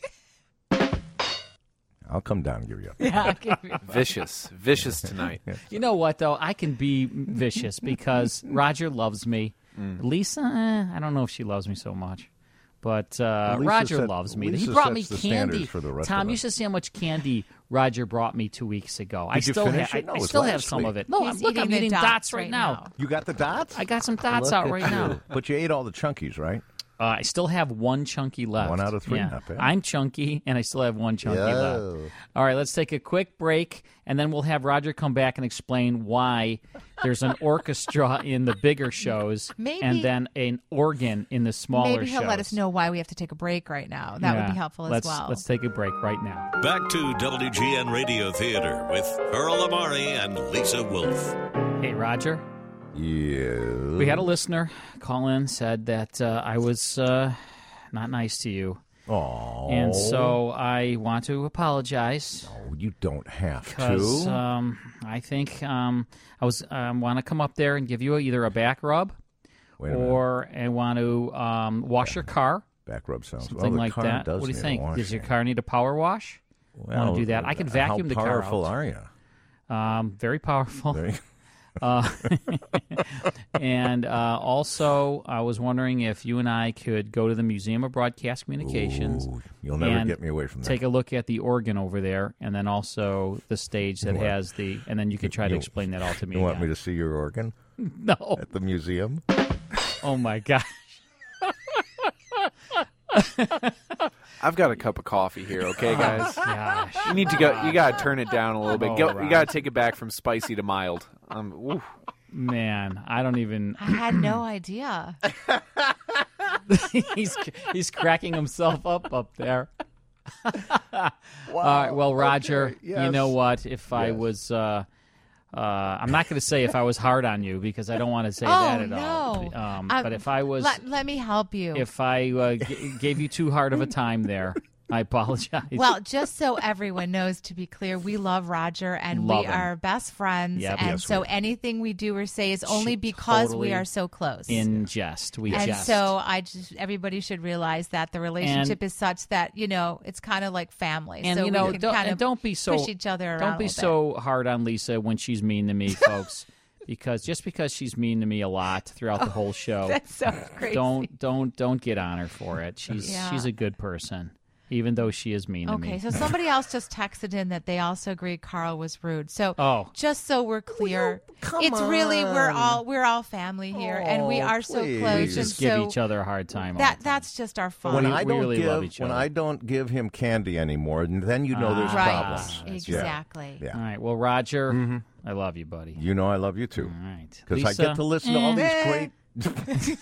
I'll come down and give you a Yeah, I'll give you a- Vicious. Vicious tonight. You know what, though? I can be vicious because Roger loves me. Mm. Lisa, eh, I don't know if she loves me so much. But uh, Lisa Roger set- loves me. Lisa he brought me sets the candy. standards for the rest Tom, of you us. should see how much candy Roger brought me two weeks ago. I Did you still finish ha- it? No, I, it I was still have last some week. of it. No, He's I'm, look, eating I'm the eating dots dots right right now. now. You got the dots? I got some dots Look out at right you. now. But you ate all the chunkies, right? Uh, I still have one chunky left. One out of three, Yeah. not bad. I'm chunky, and I still have one chunky Yo. left. All right, let's take a quick break, and then we'll have Roger come back and explain why there's an orchestra in the bigger shows Maybe- and then an organ in the smaller Maybe he'll shows. let us know why we have to take a break right now. That Yeah. would be helpful as let's, well. Let's take a break right now. Back to W G N Radio Theater with Earl Amari and Lisa Wolf. Hey, Roger. Yeah. We had a listener call in, said that uh, I was uh, not nice to you. Oh. And so I want to apologize. No, you don't have Because to. um, I think um, I was um, want to come up there and give you either a back rub Wait a minute. or I want to um, wash your car. Back rub sounds Something well, the like car that. Does What do you need a think? washing. Does your car need a power wash? Well, want to do that? I can vacuum how the car powerful out. are you? Um, very powerful. Very- Uh, and uh, also, I was wondering if you and I could go to the Museum of Broadcast Communications. Ooh, you'll never and get me away from that. Take a look at the organ over there, and then also the stage that You want- has the. And then you can try to you- explain that all to me. You want again. me to see your organ? No. At the museum? Oh my gosh. I've got a cup of coffee here, okay, Oh, guys? gosh. You need to go. You got to turn it down a little bit. Oh, Go, Rob. you got to take it back from spicy to mild. Um, oof. Man, I don't even. I had no idea. he's he's cracking himself up up there. All right, well, Roger, okay, you yes. know what? If I Yes. was, uh, uh, I'm not going to say if I was hard on you because I don't want to say Oh, that at no. all. Um, Um, but if I was, Let, let me help you. if I uh, g- gave you too hard of a time there, I apologize. Well, just so everyone knows, to be clear, we love Roger and Love we him. are best friends. Yep. and Yes, so we are. anything we do or say is only because totally we are so close. in jest, we and jest. so I just everybody should realize that the relationship is such that, you know, it's kind of like family. And so you know, we can don't, kind and of don't be so push each other around. Don't be a little so hard on Lisa when she's mean to me, folks. Because just because she's mean to me a lot throughout the whole show, that's so crazy. don't don't don't get on her for it. She's Yeah. she's a good person, even though she is mean to Okay, me. so somebody else just texted in that they also agree Carl was rude. So Oh. just so we're clear, come it's really we're on. all we're all family here, and we Oh, are so please. close. we and just give so each other a hard time. all that the time. that's just our fun. When We- I we don't really give love each when other. I don't give him candy anymore, then you know there's Ah, right, problems. Yeah. exactly. Yeah. All right. Well, Roger, Mhm. I love you, buddy. You know I love you too. All right. Because I Lisa? get to listen to all these Eh. great.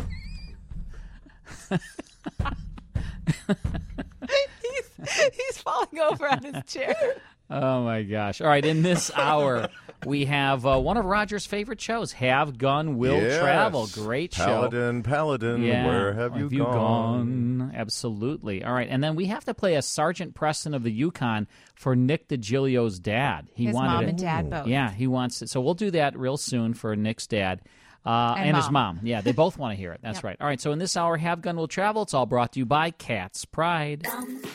he's, he's falling over on his chair. Oh my gosh! All right, in this hour we have uh, one of Roger's favorite shows, Have Gun Will Yes. Travel. Great show. Paladin, Paladin, Yeah. where have you, gone? Absolutely. All right, and then we have to play a Sergeant Preston of the Yukon for Nick DiGilio's dad. He His wanted mom it. and dad both. Yeah, he wants it. So we'll do that real soon for Nick's dad. Uh, And his mom. mom. Yeah, they both want to hear it. That's Yep. right. All right, so in this hour, Have Gun Will Travel. It's all brought to you by Cat's Pride.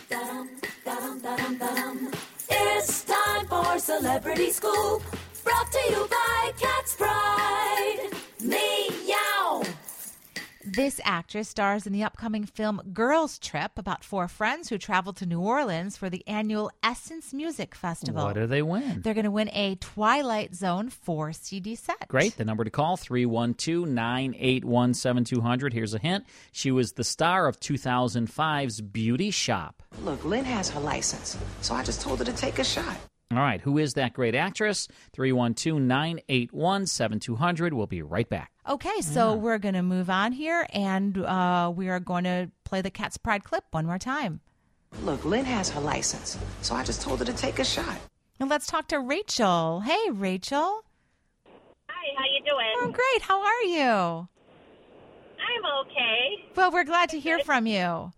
It's time for Celebrity Scoop, brought to you by Cat's Pride. Meow. This actress stars in the upcoming film Girls Trip about four friends who travel to New Orleans for the annual Essence Music Festival. What do they win? They're going to win a Twilight Zone four C D set. Great. The number to call, three one two, nine eight one, seven two zero zero. Here's a hint. She was the star of two thousand five's Beauty Shop. Look, Lynn has her license, so I just told her to take a shot. All right. Who is that great actress? three one two, nine eight one, seven two zero zero. We'll be right back. Okay, so we're going to move on here, and uh, we are going to play the Cat's Pride clip one more time. Look, Lynn has her license, so I just told her to take a shot. And let's talk to Rachel. Hey, Rachel. Hi, how you doing? Oh, great. How are you? I'm okay. Well, we're glad to hear from you.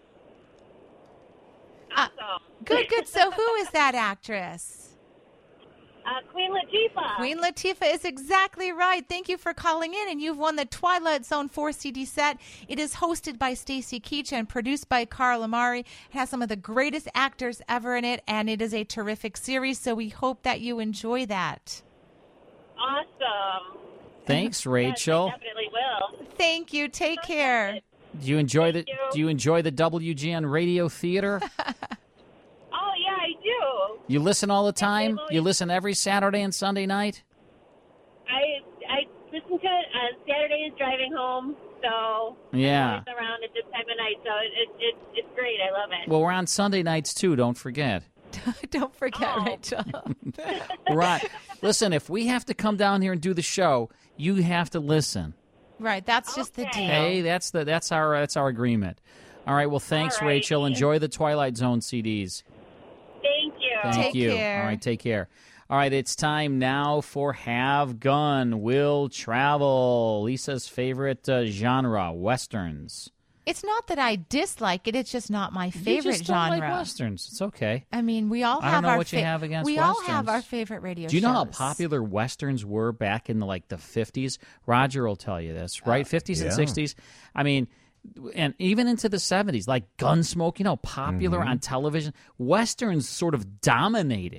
Awesome. Good, good. So who is that actress? Uh, Queen Latifah. Queen Latifah is exactly right. Thank you for calling in, and you've won the Twilight Zone four C D set. It is hosted by Stacy Keach and produced by Carl Amari. It has some of the greatest actors ever in it, and it is a terrific series, so we hope that you enjoy that. Awesome. Thanks, Rachel. Yes, I definitely will. Thank you. Take care. Do you enjoy the you. Do you enjoy the W G N Radio Theater? Oh, yeah, I do. You listen all the time? You listen every Saturday and Sunday night? I I listen to it on Saturdays driving home, so Yeah. I'm always around at this time of night, so it, it, it's great. I love it. Well, we're on Sunday nights too. Don't forget. Don't forget, Oh. Rachel. Right. Listen, if we have to come down here and do the show, you have to listen. Right, that's just the deal. Hey, that's the that's our that's our agreement. All right. Well, thanks, All right. Rachel. Enjoy the Twilight Zone C Ds. Thank you. Thank Take you. care. All right, take care. All right, it's time now for Have Gun Will Travel. Lisa's favorite uh, genre, westerns. It's not that I dislike it; it's just not my You favorite just don't genre. like westerns. It's okay. I mean, we all I don't have know our what you have against we all westerns. have our favorite radio Do you know how shows. popular westerns were back in the, like the fifties? Roger will tell you this, right? fifties and yeah. sixties. I mean, and even into the seventies, like Gunsmoke, you know, popular Mm-hmm. on television. Westerns sort of dominated.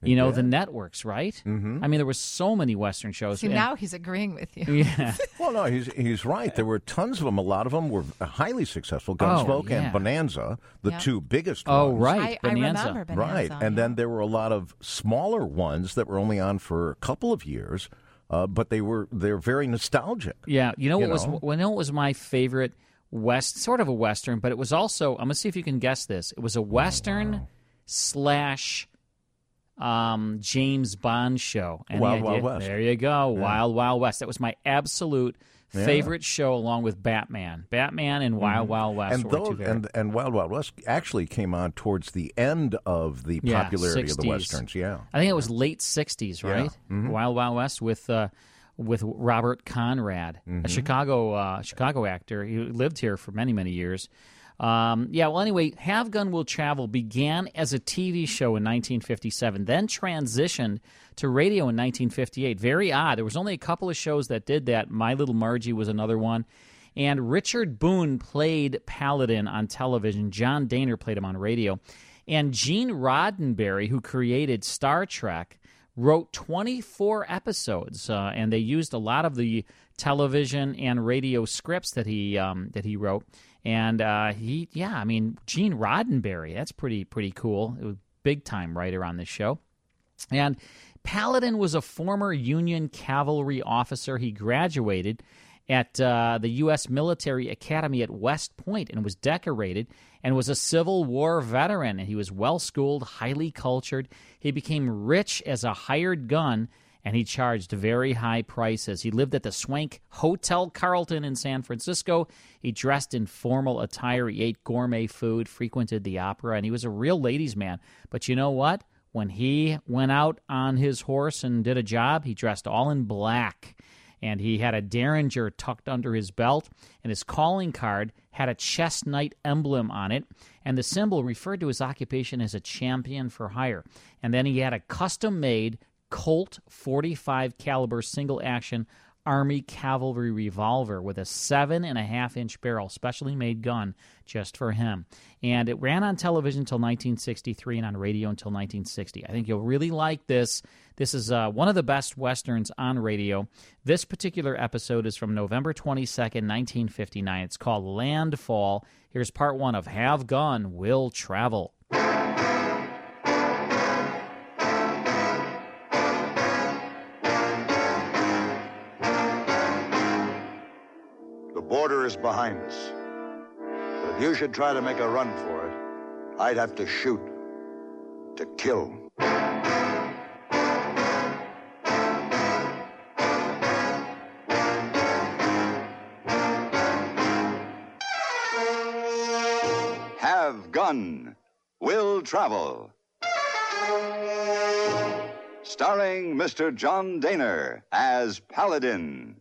You know, did. the networks, right? Mm-hmm. I mean, there were so many Western shows. See, and- now he's agreeing with you. Yeah. Well, no, he's he's right. There were tons of them. A lot of them were highly successful. Gunsmoke Oh, yeah. and Bonanza, the Yeah. two biggest Oh, ones. right, I, I Bonanza. remember Bonanza. Right, and then there were a lot of smaller ones that were only on for a couple of years, uh, but they were they're very nostalgic. Yeah, you know You what was know? well, you know what was my favorite west sort of a western, but it was also I'm gonna see if you can guess this. It was a western Oh, wow. slash um, James Bond show. Any Wild idea? Wild West. There you go, Yeah. Wild Wild West. That was my absolute Yeah. favorite show, along with Batman. Batman and Wild Wild West And were two those very- and and Wild Wild West actually came on towards the end of the Yeah, popularity of the sixties. westerns. Yeah, I think it was late sixties, Yeah. right? Mhm. Wild Wild West with uh, with Robert Conrad, a Mhm. Chicago uh, Chicago actor. He lived here for many many years. Um, yeah. Well, anyway, Have Gun Will Travel began as a T V show in nineteen fifty-seven, then transitioned to radio in nineteen fifty-eight. Very odd. There was only a couple of shows that did that. My Little Margie was another one. And Richard Boone played Paladin on television. John Daner played him on radio. And Gene Roddenberry, who created Star Trek, wrote twenty-four episodes, uh, and they used a lot of the television and radio scripts that he um, that he wrote. And uh, he, yeah, I mean, Gene Roddenberry, that's pretty pretty cool. It was big time writer on this show. And Paladin was a former Union cavalry officer. He graduated at uh, the U S Military Academy at West Point and was decorated and was a Civil War veteran. And he was well-schooled, highly cultured. He became rich as a hired gun, and he charged very high prices. He lived at the Swank Hotel Carlton in San Francisco. He dressed in formal attire. He ate gourmet food, frequented the opera, and he was a real ladies' man. But you know what? When he went out on his horse and did a job, he dressed all in black. And he had a derringer tucked under his belt, and his calling card had a chess knight emblem on it, and the symbol referred to his occupation as a champion for hire. And then he had a custom-made Colt forty-five caliber single-action Army cavalry revolver with a seven and a half inch barrel, specially made gun just for him. And it ran on television until nineteen sixty-three and on radio until nineteen sixty. I think you'll really like this. This is uh, one of the best westerns on radio. This particular episode is from November twenty-second, nineteen fifty-nine. It's called Landfall. Here's part one of Have Gun Will Travel. The border is behind us. But if you should try to make a run for it, I'd have to shoot. To kill. Have Gun Will Travel. Starring Mister John Daner as Paladin.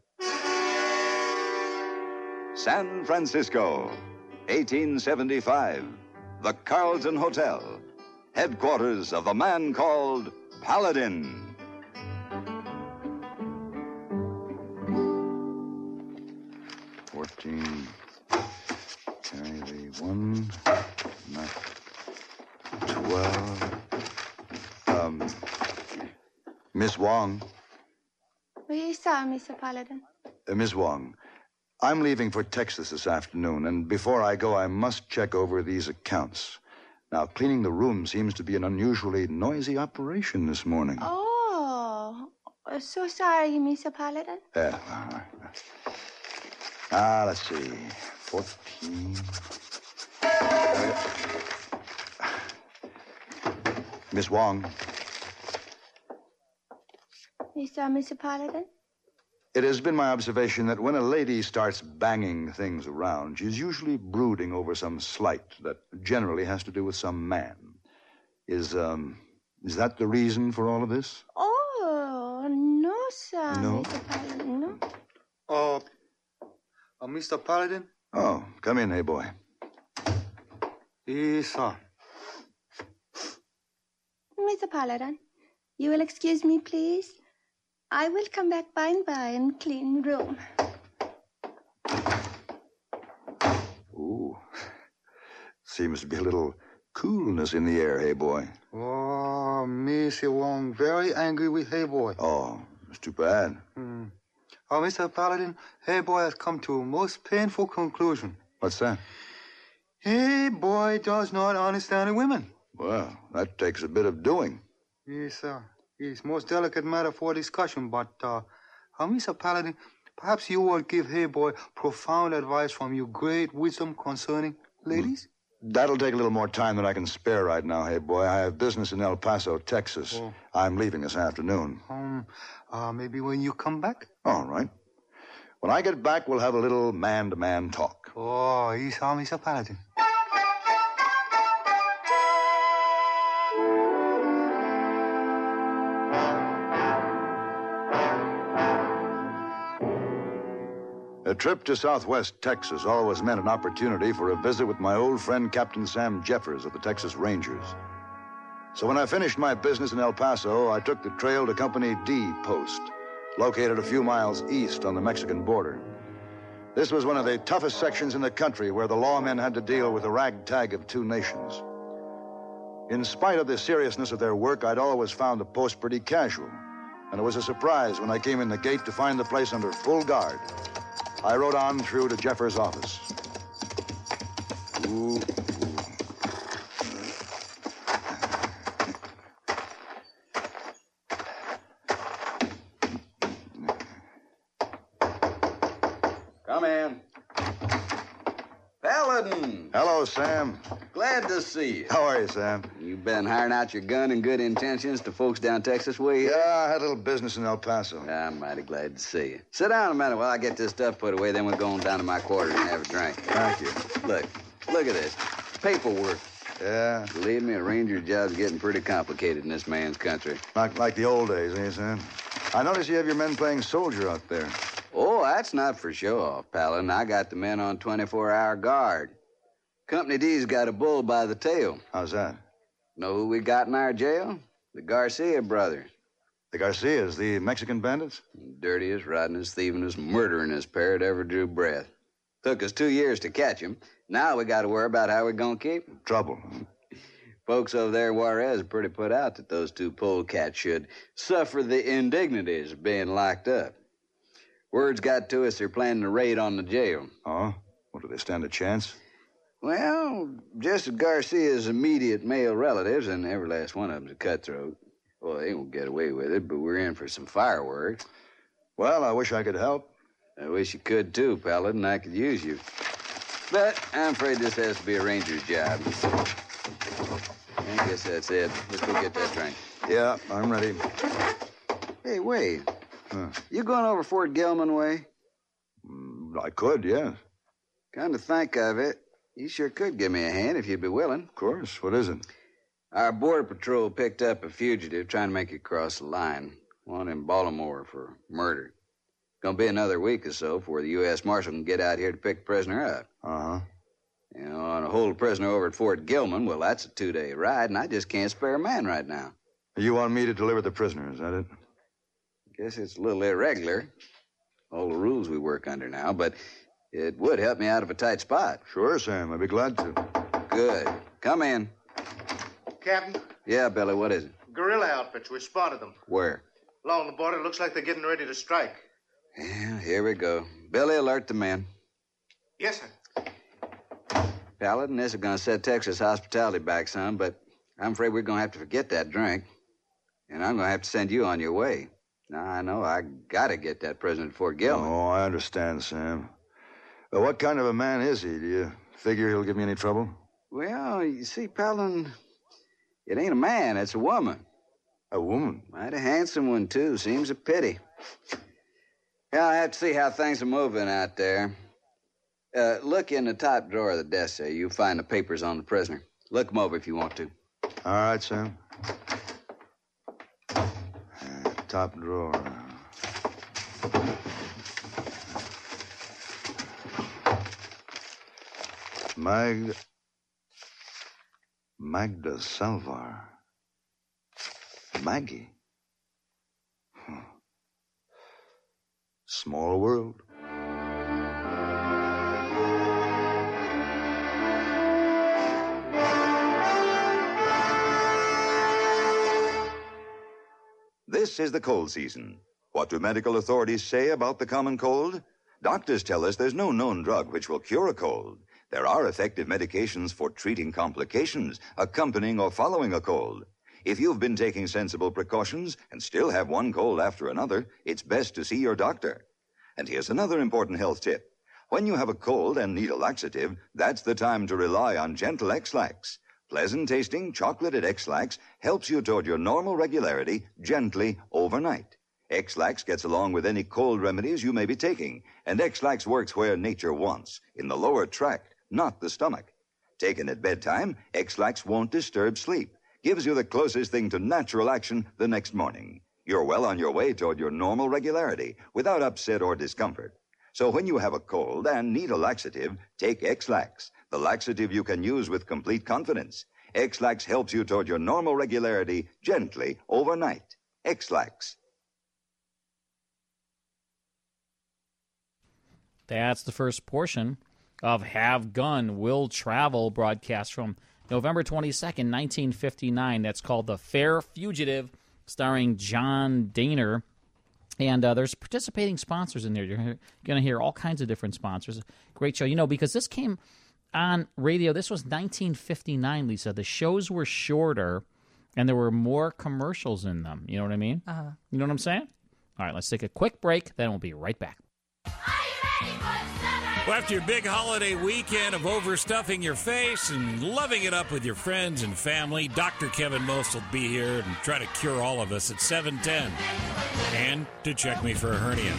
San Francisco, eighteen seventy-five. The Carlton Hotel, headquarters of the man called Paladin. Fourteen. Carry the one. Not twelve. Um, Miss Wong. Oui, sir, Mister Paladin. Uh, Miss Wong, I'm leaving for Texas this afternoon, and before I go, I must check over these accounts. Now, cleaning the room seems to be an unusually noisy operation this morning. Oh, so sorry, Mister Paladin. Yeah, all right. Ah, let's see. Fourteen. Uh, Miss Wong, Yes, sir, Mister Paladin. it has been my observation that when a lady starts banging things around, she's usually brooding over some slight that generally has to do with some man. Is, um, is that the reason for all of this? Oh, no, sir, No? Mister Paladin, no. Oh, uh, Mister Paladin? Oh, come in, hey boy. Yes, sir. Mister Paladin, you will excuse me, please? I will come back by and by and clean the room. Ooh. Seems to be a little coolness in the air, hey boy. Oh, Mister Wong, very angry with Hey Boy. Oh, it's too bad. Hmm. Oh, Mister Paladin, Hey Boy has come to a most painful conclusion. What's that? Hey Boy does not understand women. Well, that takes a bit of doing. Yes, sir. It's most delicate matter for discussion, but, uh, uh Mister Paladin, perhaps you will give Hey Boy profound advice from your great wisdom concerning ladies? That'll take a little more time than I can spare right now, hey boy. I have business in El Paso, Texas. Oh. I'm leaving this afternoon. Um, uh, maybe when you come back? All right. When I get back, we'll have a little man-to-man talk. Oh, he's on Mister Paladin. A trip to Southwest Texas always meant an opportunity for a visit with my old friend Captain Sam Jeffers of the Texas Rangers. So when I finished my business in El Paso, I took the trail to Company D Post, located a few miles east on the Mexican border. This was one of the toughest sections in the country where the lawmen had to deal with the ragtag of two nations. In spite of the seriousness of their work, I'd always found the post pretty casual, and it was a surprise when I came in the gate to find the place under full guard. I rode on through to Jeffers' office. Ooh, ooh. Come in. Paladin! Hello, Sam. Glad to see you. How are you, Sam? You been hiring out your gun and good intentions to folks down Texas way? Yeah, I had a little business in El Paso. I'm mighty glad to see you. Sit down a minute while I get this stuff put away, then we'll go on down to my quarters and have a drink. Thank you. Look, look at this. Paperwork. Yeah? Believe me, a ranger job's getting pretty complicated in this man's country. Like, like the old days, eh, Sam? I notice you have your men playing soldier out there. Oh, that's not for show-off, Paladin. I got the men on twenty-four hour guard. Company D's got a bull by the tail. How's that? Know who we got in our jail? The Garcia brothers. The Garcias, the Mexican bandits? Dirtiest, rottenest, thievingest, murderingest pair that ever drew breath. Took us two years to catch him. Now we got to worry about how we're going to keep him. Trouble. Folks over there in Juarez are pretty put out that those two polecats should suffer the indignities of being locked up. Word's got to us they're planning a raid on the jail. Oh? Well, do they stand a chance? Well, just as Garcia's immediate male relatives, and every last one of them's a cutthroat. Well, they won't get away with it, but we're in for some fireworks. Well, I wish I could help. I wish you could, too, Paladin. I could use you. But I'm afraid this has to be a ranger's job. I guess that's it. Let's go get that drink. Yeah, I'm ready. Hey, wait. Huh. You going over Fort Gilman way? Mm, I could, yes. Come to think of it, you sure could give me a hand if you'd be willing. Of course. What is it? Our border patrol picked up a fugitive trying to make it cross the line. One in Baltimore for murder. Gonna be another week or so before the U S Marshal can get out here to pick the prisoner up. Uh-huh. You know, on a hold prisoner over at Fort Gilman, well, that's a two-day ride, and I just can't spare a man right now. You want me to deliver the prisoner, is that it? Guess it's a little irregular. All the rules we work under now, but it would help me out of a tight spot. Sure, Sam. I'd be glad to. Good. Come in. Captain? Yeah, Billy, what is it? Guerrilla outfits. We spotted them. Where? Along the border. Looks like they're getting ready to strike. Yeah, here we go. Billy, alert the men. Yes, sir. Paladin, this is going to set Texas hospitality back some, but I'm afraid we're going to have to forget that drink. And I'm going to have to send you on your way. Now, I know I got to get that prisoner to Fort Gilman. Oh, I understand, Sam. Well, what kind of a man is he? Do you figure he'll give me any trouble? Well, you see, Paladin, it ain't a man, it's a woman. A woman? Mighty handsome one, too. Seems a pity. Yeah, I have to see how things are moving out there. Uh, look in the top drawer of the desk there. You'll find the papers on the prisoner. Look them over if you want to. All right, Sam. Uh, top drawer. Magda... Magda Salvar. Maggie. Huh. Small world. This is the cold season. What do medical authorities say about the common cold? Doctors tell us there's no known drug which will cure a cold. There are effective medications for treating complications accompanying or following a cold. If you've been taking sensible precautions and still have one cold after another, it's best to see your doctor. And here's another important health tip. When you have a cold and need a laxative, that's the time to rely on Gentle X-Lax. Pleasant-tasting chocolated X-Lax helps you toward your normal regularity gently overnight. X-Lax gets along with any cold remedies you may be taking, and X-Lax works where nature wants, in the lower tract, not the stomach. Taken at bedtime, X-Lax won't disturb sleep. Gives you the closest thing to natural action the next morning. You're well on your way toward your normal regularity without upset or discomfort. So when you have a cold and need a laxative, take X-Lax, the laxative you can use with complete confidence. X-Lax helps you toward your normal regularity gently overnight. X-Lax. That's the first portion of Have Gun, Will Travel, broadcast from November twenty-second, nineteen fifty-nine. That's called The Fair Fugitive, starring John Dehner. And uh, there's participating sponsors in there. You're going to hear all kinds of different sponsors. Great show. You know, because this came on radio, this was nineteen fifty-nine, Lisa. The shows were shorter, and there were more commercials in them. You know what I mean? Uh-huh. You know what I'm saying? All right, let's take a quick break, then we'll be right back. Well, after your big holiday weekend of overstuffing your face and loving it up with your friends and family, Doctor Kevin Most will be here and try to cure all of us at seven ten. And to check me for a hernia.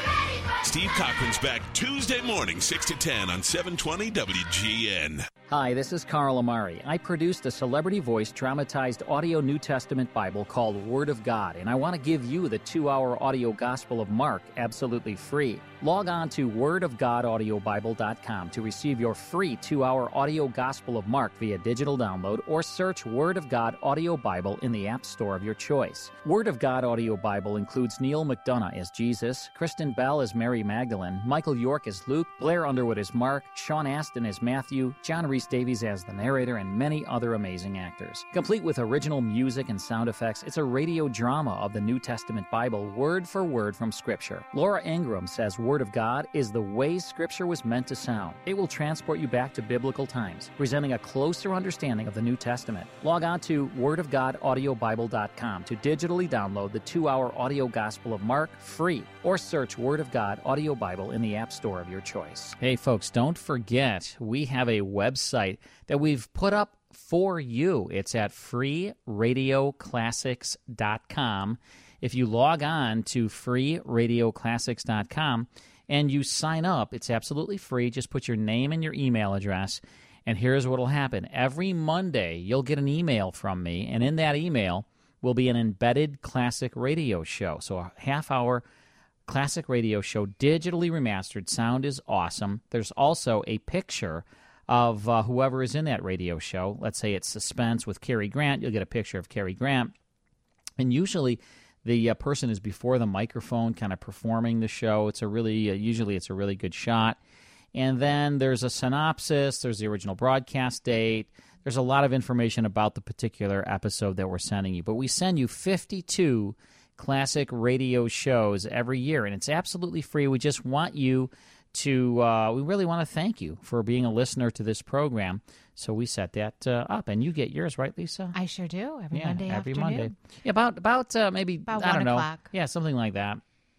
Steve Cochran's back Tuesday morning, six to ten on seven twenty W G N. Hi, this is Carl Amari. I produced a celebrity voice dramatized audio New Testament Bible called Word of God, and I want to give you the two-hour audio Gospel of Mark absolutely free. Log on to word of god audio bible dot com to receive your free two-hour audio Gospel of Mark via digital download, or search Word of God Audio Bible in the App Store of your choice. Word of God Audio Bible includes Neil McDonough as Jesus, Kristen Bell as Mary Magdalene, Michael York as Luke, Blair Underwood as Mark, Sean Astin as Matthew, John Rhys Davies as the narrator, and many other amazing actors. Complete with original music and sound effects, it's a radio drama of the New Testament Bible, word for word from Scripture. Laura Ingram says Word of God is the way Scripture was meant to sound. It will transport you back to biblical times, presenting a closer understanding of the New Testament. Log on to word of god audio bible dot com to digitally download the two-hour audio Gospel of Mark free, or search Word of God Audio Bible in the App Store of your choice. Hey folks, don't forget, we have a website that we've put up for you. It's at free radio classics dot com. If you log on to free radio classics dot com and you sign up, it's absolutely free. Just put your name and your email address, and here's what will happen. Every Monday, you'll get an email from me, and in that email will be an embedded classic radio show. So a half-hour classic radio show, digitally remastered. Sound is awesome. There's also a picture of uh, whoever is in that radio show. Let's say it's Suspense with Cary Grant. You'll get a picture of Cary Grant. And usually the uh, person is before the microphone kind of performing the show. It's a really, uh, usually it's a really good shot. And then there's a synopsis. There's the original broadcast date. There's a lot of information about the particular episode that we're sending you. But we send you fifty-two classic radio shows every year, and it's absolutely free. We just want you to, uh, we really want to thank you for being a listener to this program. So we set that uh, up, and you get yours, right, Lisa? I sure do, every yeah, Monday every afternoon. Monday. Yeah, about, about uh, maybe, About I don't one know. o'clock. Yeah, something like that.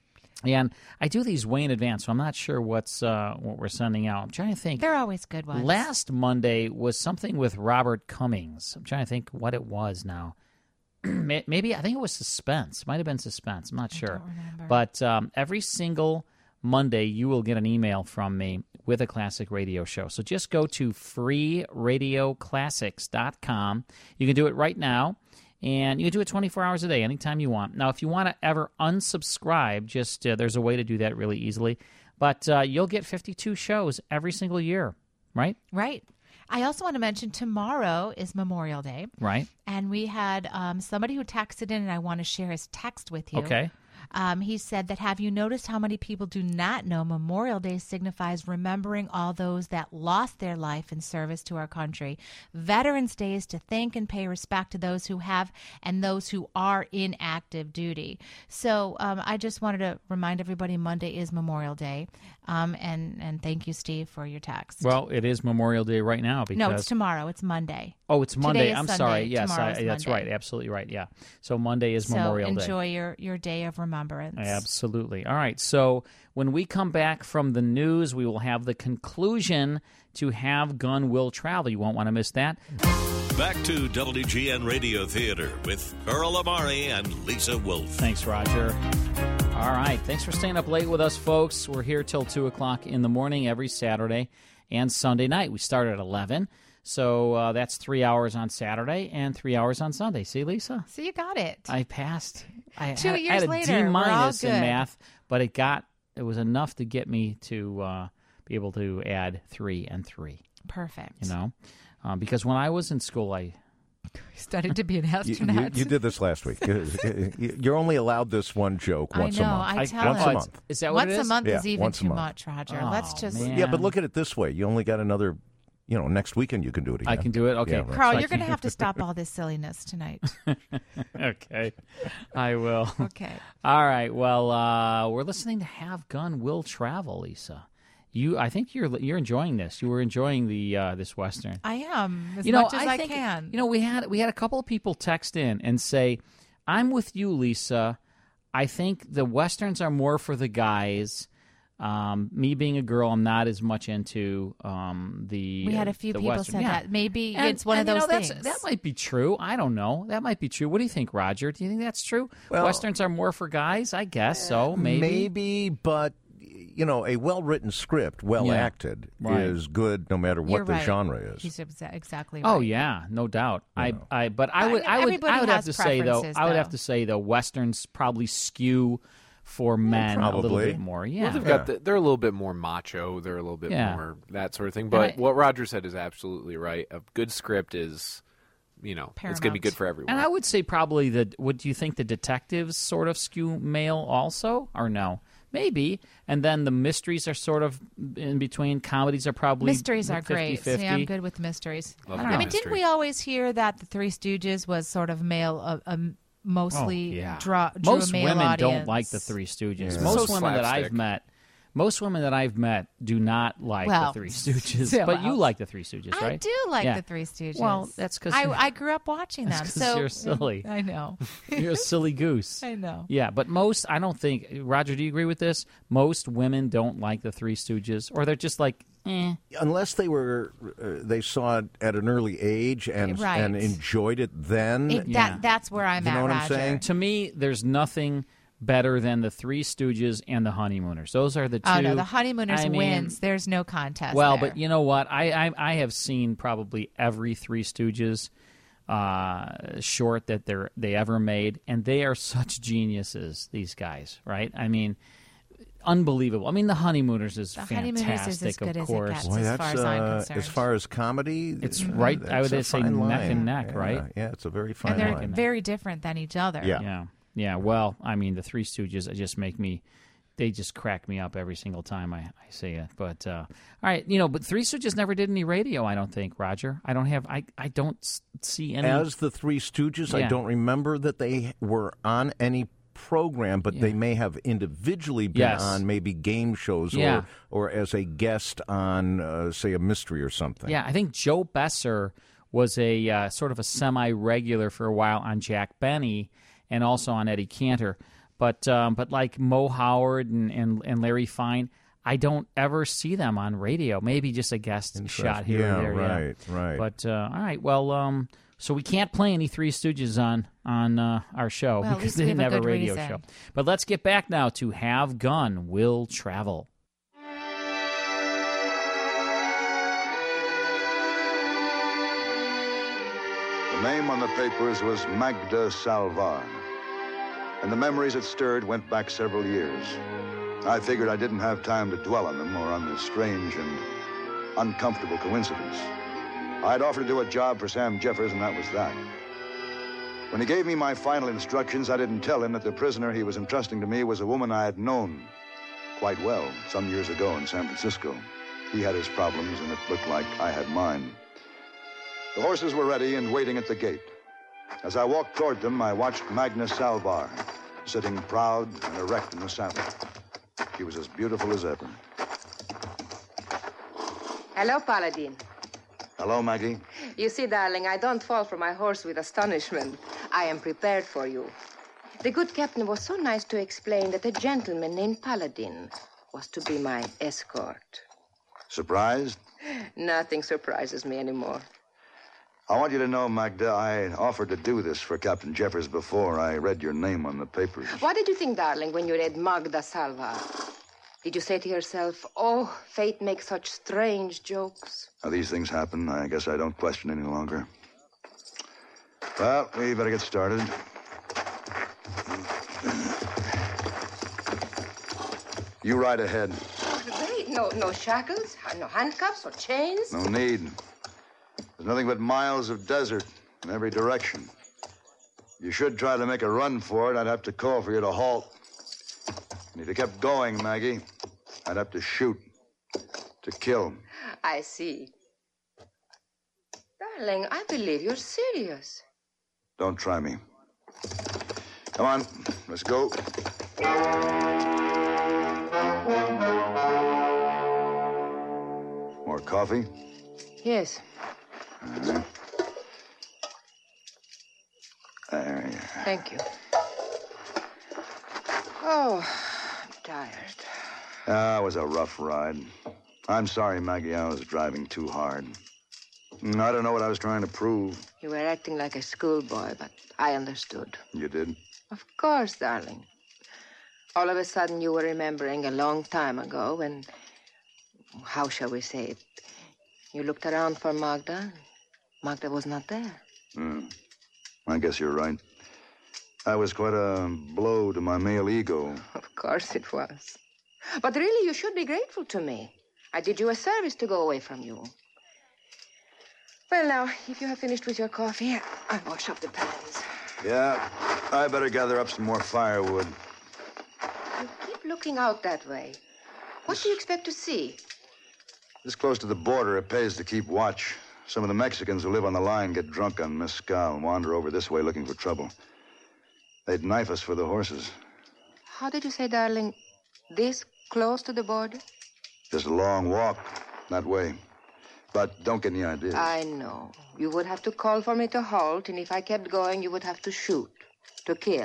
And I do these way in advance, so I'm not sure what's uh, what we're sending out. I'm trying to think. They're always good ones. Last Monday was something with Robert Cummings. I'm trying to think what it was now. Maybe, I think it was Suspense. It might have been Suspense. I'm not sure. But um, every single Monday, you will get an email from me with a classic radio show. So just go to free radio classics dot com. You can do it right now. And you can do it twenty-four hours a day, anytime you want. Now, if you want to ever unsubscribe, just uh, there's a way to do that really easily. But uh, you'll get fifty-two shows every single year, right? Right. I also want to mention tomorrow is Memorial Day. Right. And we had um, somebody who texted in, and I want to share his text with you. Okay. Um, he said that, have you noticed how many people do not know Memorial Day signifies remembering all those that lost their life in service to our country? Veterans Day is to thank and pay respect to those who have and those who are in active duty. So um, I just wanted to remind everybody Monday is Memorial Day. Um, and, and thank you, Steve, for your text. Well, it is Memorial Day right now. Because... No, it's tomorrow. It's Monday. Oh, it's Monday. Today is I'm Sunday. sorry. Yes, Tomorrow's I, that's Monday. right. Absolutely right. Yeah. So Monday is so Memorial Day. enjoy your, your day of remembrance. Absolutely. All right. So when we come back from the news, we will have the conclusion to Have Gun Will Travel. You won't want to miss that. Back to W G N Radio Theater with Earl Amari and Lisa Wolf. Thanks, Roger. All right. Thanks for staying up late with us, folks. We're here till two o'clock in the morning every Saturday and Sunday night. We start at eleven. So uh, that's three hours on Saturday and three hours on Sunday. See, Lisa? So you got it. I passed. I Two had, years I had a later, D we're all minus in good. math, but it got it was enough to get me to uh, be able to add three and three. Perfect. You know, um, because when I was in school, I studied to be an You, astronaut. you, you did this last week. You're only allowed this one joke I once know, a month. I tell once him. a month. Is that what Once it a is? month Yeah, is even once a too month. much, Roger. Oh, Let's just... man. Yeah, but look at it this way. You only got another, you know, next weekend you can do it again. I can do it? Okay. Yeah, right. Carl, So I you're going to can- have to stop all this silliness tonight. Okay, I will. Okay. All right. Well, uh, we're listening to Have Gun Will Travel, Lisa. You, I think you're you're enjoying this. You were enjoying the uh, this Western. I am, as you know, much as I, think, can. You know, we had we had a couple of people text in and say, "I'm with you, Lisa. I think the Westerns are more for the guys. Um, me being a girl, I'm not as much into um, the. We had uh, a few the people Western. said Yeah. that. Maybe And- it's one and, of you those know, that's- things. That might be true. I don't know. That might be true. What do you think, Roger? Do you think that's true? Well, Westerns are more for guys? I guess so. Maybe. Maybe, but you know, a well-written script, well Yeah. acted, Right. is good no matter what You're the right. genre is. He's exa- exactly right. Oh yeah, no doubt. I, I, but I I would, mean, I would, everybody I would have has to say though, preferences, I would have though. to say though, westerns probably skew for men a little probably. bit more. Yeah, Well, they've got the, they're a little bit more macho. They're a little bit Yeah. more that sort of thing. And But I- what Roger said is absolutely right. A good script is, you know, it's going to be good for everyone. And I would say probably the. Would do you think the detectives sort of skew male also, or no? Maybe. And then the mysteries are sort of in between. Comedies are probably Mysteries are fifty great. fifty. Yeah, I'm good with mysteries. Love a I good mean, didn't mystery. we always hear that the Three Stooges was sort of male, uh, um, mostly Oh, yeah. draw, drew Most a male women audience? don't like the Three Stooges. Yeah. Most So women that I've slapstick. met, most women that I've met do not like Well, the Three Stooges. so but you else. like the Three Stooges, right? I do like Yeah. the Three Stooges. Well, that's because I, I grew up watching them. That's 'cause so you're silly. I know. You're a silly goose. I know. Yeah, but most, I don't think, Roger, do you agree with this? Most women don't like the Three Stooges, or they're just like, eh. Unless they were, uh, they saw it at an early age and Right. and enjoyed it then. It, Yeah. that, that's where I'm You at, know what I'm Roger. saying? To me, there's nothing better than the Three Stooges and the Honeymooners. Those are the two. Oh, no, the Honeymooners I mean, wins. There's no contest Well, there. but you know what? I, I I have seen probably every Three Stooges uh, short that they they ever made, and they are such geniuses. These guys, right? I mean, unbelievable. I mean, the Honeymooners is The fantastic, Honeymooners is as of good as it course. gets. Boy, as that's, far as I'm uh, concerned. as far as comedy, It's uh, right- I that's would a say fine neck line. and neck, Yeah, right? Yeah, it's a very fine and they're line. very different than each other. Yeah. Yeah. Yeah. Well, I mean, the Three Stooges just make me, they just crack me up every single time I, I say it. But, uh, all right, you know, but Three Stooges never did any radio, I don't think, Roger. I don't have, I, I don't s- see any. As the Three Stooges, I Yeah. don't remember that they were on any program, but they may have individually been Yes. on maybe game shows Yeah. or, or as a guest on, uh, say, a mystery or something. Yeah, I think Joe Besser was a uh, sort of a semi-regular for a while on Jack Benny and also on Eddie Cantor. But um, but like Mo Howard and, and, and Larry Fine, I don't ever see them on radio. Maybe just a guest shot here Yeah, or there. right, yeah. right. But uh, all right, well, um, so we can't play any Three Stooges on on uh, our show Well, at because least they we didn't have have a a good radio reason. show. But let's get back now to Have Gun Will Travel. The name on the papers was Magda Salvar. And the memories it stirred went back several years. I figured I didn't have time to dwell on them or on the strange and uncomfortable coincidence. I'd offered to do a job for Sam Jeffers, and that was that. When he gave me my final instructions, I didn't tell him that the prisoner he was entrusting to me was a woman I had known quite well some years ago in San Francisco. He had his problems, and it looked like I had mine. The horses were ready and waiting at the gate. As I walked toward them, I watched Magna Salvar, sitting proud and erect in the saddle. She was as beautiful as ever. Hello, Paladin. Hello, Maggie. You see, darling, I don't fall from my horse with astonishment. I am prepared for you. The good captain was so nice to explain that a gentleman named Paladin was to be my escort. Surprised? Nothing surprises me anymore. I want you to know, Magda, I offered to do this for Captain Jeffers before I read your name on the papers. What did you think, darling, when you read Magda Salva? Did you say to yourself, oh, fate makes such strange jokes? Now, these things happen. I guess I don't question any longer. Well, we better get started. You ride ahead. Wait, no, no shackles, no handcuffs or chains? No need. There's nothing but miles of desert in every direction. You should try to make a run for it. I'd have to call for you to halt. And if you kept going, Maggie, I'd have to shoot, to kill. I see. Darling, I believe you're serious. Don't try me. Come on, let's go. More coffee? Yes. Uh-huh. There you are. Thank you. Oh, I'm tired. Ah, it was a rough ride. I'm sorry, Maggie, I was driving too hard. I don't know what I was trying to prove. You were acting like a schoolboy, but I understood. You did? Of course, darling. All of a sudden, you were remembering a long time ago when, how shall we say it, you looked around for Magda. Magda was not there. Hmm. I guess you're right. That was quite a blow to my male ego. Of course it was. But really, you should be grateful to me. I did you a service to go away from you. Well, now, if you have finished with your coffee, I'll wash up the pans. Yeah, I better gather up some more firewood. You keep looking out that way. What do you expect to see? This close to the border, it pays to keep watch. Some of the Mexicans who live on the line get drunk on mezcal and wander over this way looking for trouble. They'd knife us for the horses. How did you say, darling, this close to the border? Just a long walk that way. But don't get any ideas. I know. You would have to call for me to halt, and if I kept going, you would have to shoot, to kill.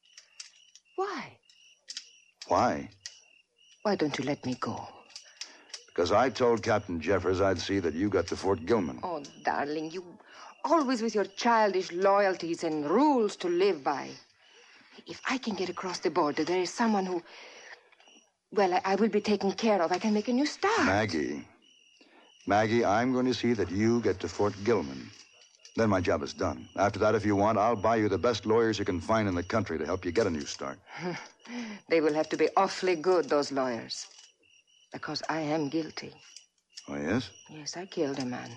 Why? Why? Why don't you let me go? Because I told Captain Jeffers I'd see that you got to Fort Gilman. Oh, darling, you always with your childish loyalties and rules to live by. If I can get across the border, there is someone who, well, I, I will be taken care of. I can make a new start. Maggie. Maggie, I'm going to see that you get to Fort Gilman. Then my job is done. After that, if you want, I'll buy you the best lawyers you can find in the country to help you get a new start. They will have to be awfully good, those lawyers. Because I am guilty. Oh, yes? Yes, I killed a man.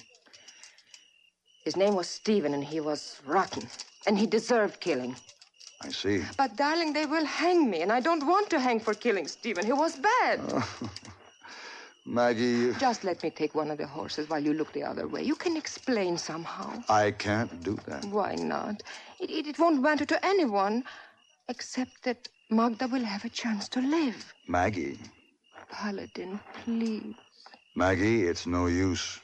His name was Stephen, and he was rotten. And he deserved killing. I see. But, darling, they will hang me, and I don't want to hang for killing Stephen. He was bad. Oh. Maggie... You... Just let me take one of the horses while you look the other way. You can explain somehow. I can't do that. Why not? It, it, it won't matter to anyone, except that Magda will have a chance to live. Maggie... Paladin, please. Maggie, it's no use.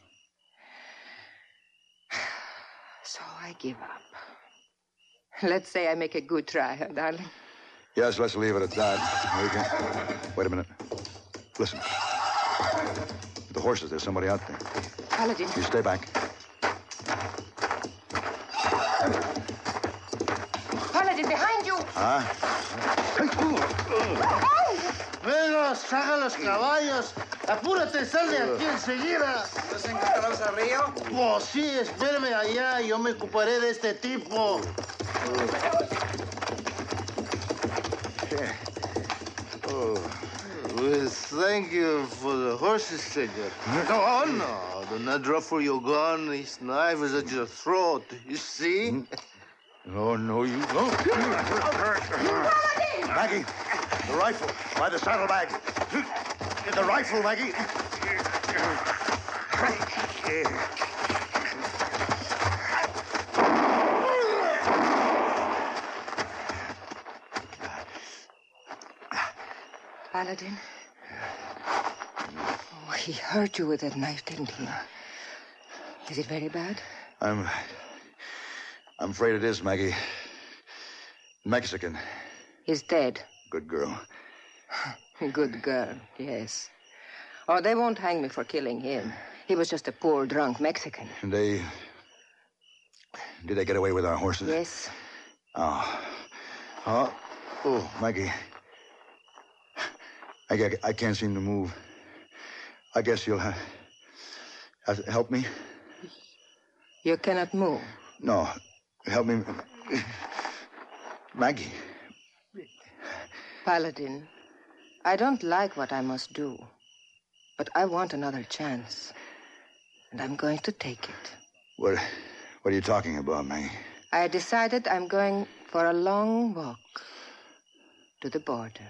So I give up. Let's say I make a good try, huh, darling? Yes, let's leave it at that. We can... Wait a minute. Listen. The horses, there's somebody out there. Paladin. You stay back. Paladin, behind you! Huh? Venga, saca los caballos. Apúrate, sal de aquí enseguida. ¿Nos encontramos al río? Pues sí, espérame allá. Yo me ocuparé de este tipo. Oh. Well, thank you for the horses, senor. Oh, no. Do not draw for your gun. This knife is at your throat. You see? Oh, no, you don't. Maggie, the rifle by the saddlebag. The rifle, Maggie. Paladin. Oh, he hurt you with that knife, didn't he? Is it very bad? I'm... I'm afraid it is, Maggie. Mexican. He's dead. Good girl. Good girl, yes. Oh, they won't hang me for killing him. He was just a poor, drunk Mexican. And they... Did they get away with our horses? Yes. Oh. Oh. Oh, Maggie. I, I can't seem to move. I guess you'll have, have to help me. You cannot move. No. Help me. Maggie. Paladin, I don't like what I must do, but I want another chance, and I'm going to take it. What, what are you talking about, Maggie? I decided I'm going for a long walk to the border.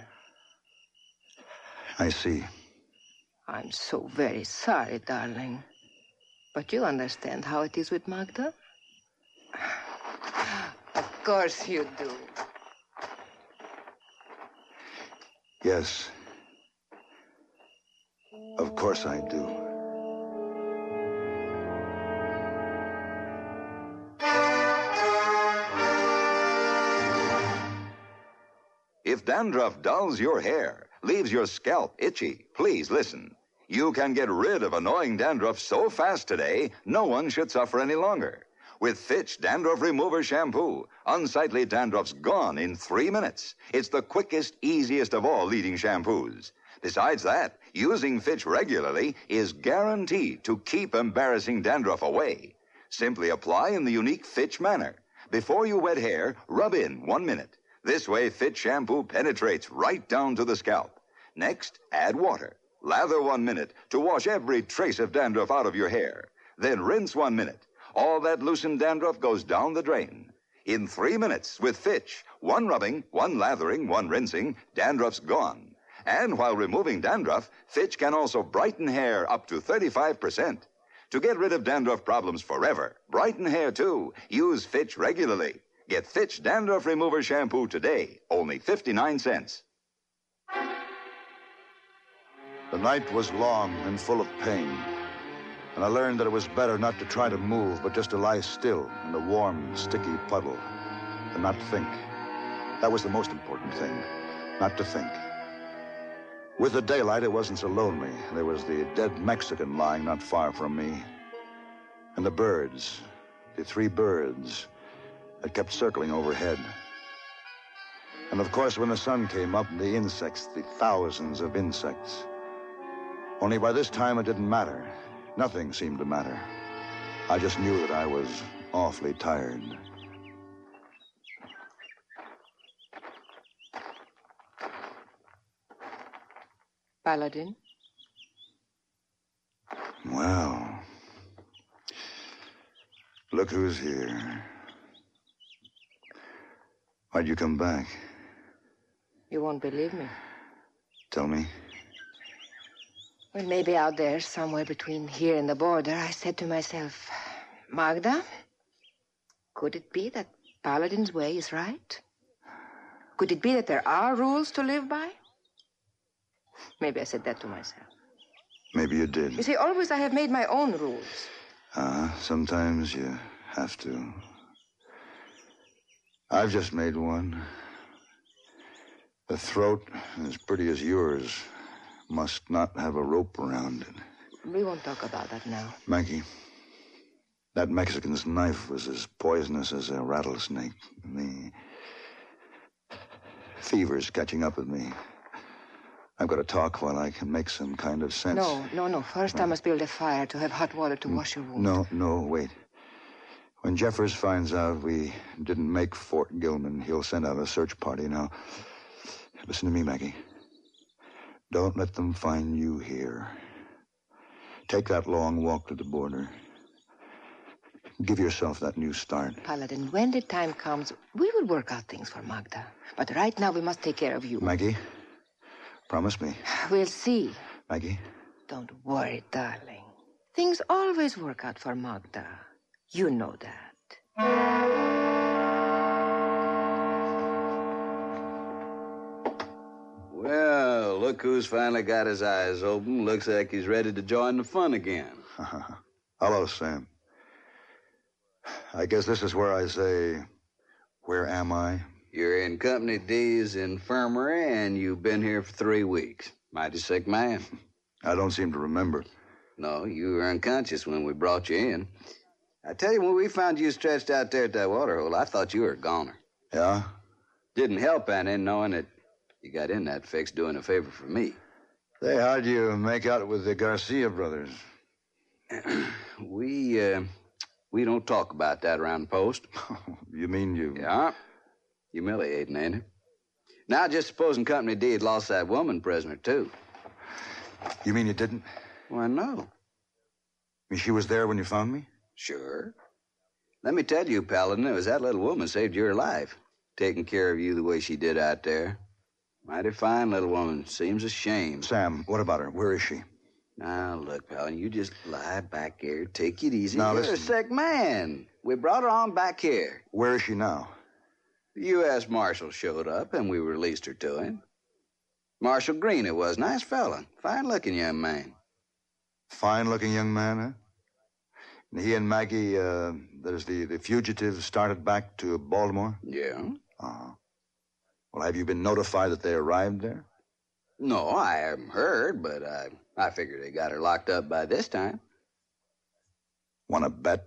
I see. I'm so very sorry, darling. But you understand how it is with Magda? Of course you do. Yes. Of course I do. If dandruff dulls your hair, leaves your scalp itchy, please listen. You can get rid of annoying dandruff so fast today, no one should suffer any longer. With Fitch Dandruff Remover Shampoo, unsightly dandruff's gone in three minutes. It's the quickest, easiest of all leading shampoos. Besides that, using Fitch regularly is guaranteed to keep embarrassing dandruff away. Simply apply in the unique Fitch manner. Before you wet hair, rub in one minute. This way, Fitch shampoo penetrates right down to the scalp. Next, add water. Lather one minute to wash every trace of dandruff out of your hair. Then rinse one minute. All that loosened dandruff goes down the drain. In three minutes, with Fitch, one rubbing, one lathering, one rinsing, dandruff's gone. And while removing dandruff, Fitch can also brighten hair up to thirty-five percent. To get rid of dandruff problems forever, brighten hair too, use Fitch regularly. Get Fitch Dandruff Remover Shampoo today, only fifty-nine cents. The night was long and full of pain, and I learned that it was better not to try to move, but just to lie still in the warm, sticky puddle and not think. That was the most important thing, not to think. With the daylight, it wasn't so lonely. There was the dead Mexican lying not far from me, and the birds, the three birds that kept circling overhead. And of course, when the sun came up, the insects, the thousands of insects. Only by this time, it didn't matter. Nothing seemed to matter. I just knew that I was awfully tired. Paladin? Well, look who's here. Why'd you come back? You won't believe me. Tell me. Well, maybe out there, somewhere between here and the border, I said to myself, Magda, could it be that Paladin's way is right? Could it be that there are rules to live by? Maybe I said that to myself. Maybe you did. You see, always I have made my own rules. Ah, uh, sometimes you have to. I've just made one. A throat as pretty as yours must not have a rope around it. We won't talk about that now. Maggie, that Mexican's knife was as poisonous as a rattlesnake. The fever's catching up with me. I've got to talk while I can make some kind of sense. No, no, no. First right. I must build a fire to have hot water to wash your wound. No, no, wait. When Jeffers finds out we didn't make Fort Gilman, he'll send out a search party. Now, listen to me, Maggie. Don't let them find you here. Take that long walk to the border. Give yourself that new start. Paladin, when the time comes, we will work out things for Magda. But right now, we must take care of you. Maggie, promise me. We'll see. Maggie? Don't worry, darling. Things always work out for Magda. You know that. Well, look who's finally got his eyes open. Looks like he's ready to join the fun again. Hello, Sam. I guess this is where I say, where am I? You're in Company D's infirmary, and you've been here for three weeks. Mighty sick man. I don't seem to remember. No, you were unconscious when we brought you in. I tell you, when we found you stretched out there at that waterhole, I thought you were a goner. Yeah? Didn't help any knowing that you got in that fix doing a favor for me. Say, how'd you make out with the Garcia brothers? we, uh, we don't talk about that around the post. You mean you... Yeah. Humiliating, ain't it? Now, just supposing Company D had lost that woman prisoner, too. You mean you didn't? Why, no. You mean she was there when you found me? Sure. Let me tell you, Paladin, it was that little woman saved your life. Taking care of you the way she did out there. Mighty fine little woman. Seems a shame. Sam, what about her? Where is she? Now, look, Paladin, you just lie back here. Take it easy. Now, You're listen. a sick man. We brought her on back here. Where is she now? The U S Marshal showed up, and we released her to him. Marshal Green it was. Nice fella. Fine-looking young man. Fine-looking young man, huh? And he and Maggie, uh, there's the, the fugitives started back to Baltimore? Yeah. Uh-huh. Well, have you been notified that they arrived there? No, I haven't heard, but I, I figure they got her locked up by this time. Want to bet?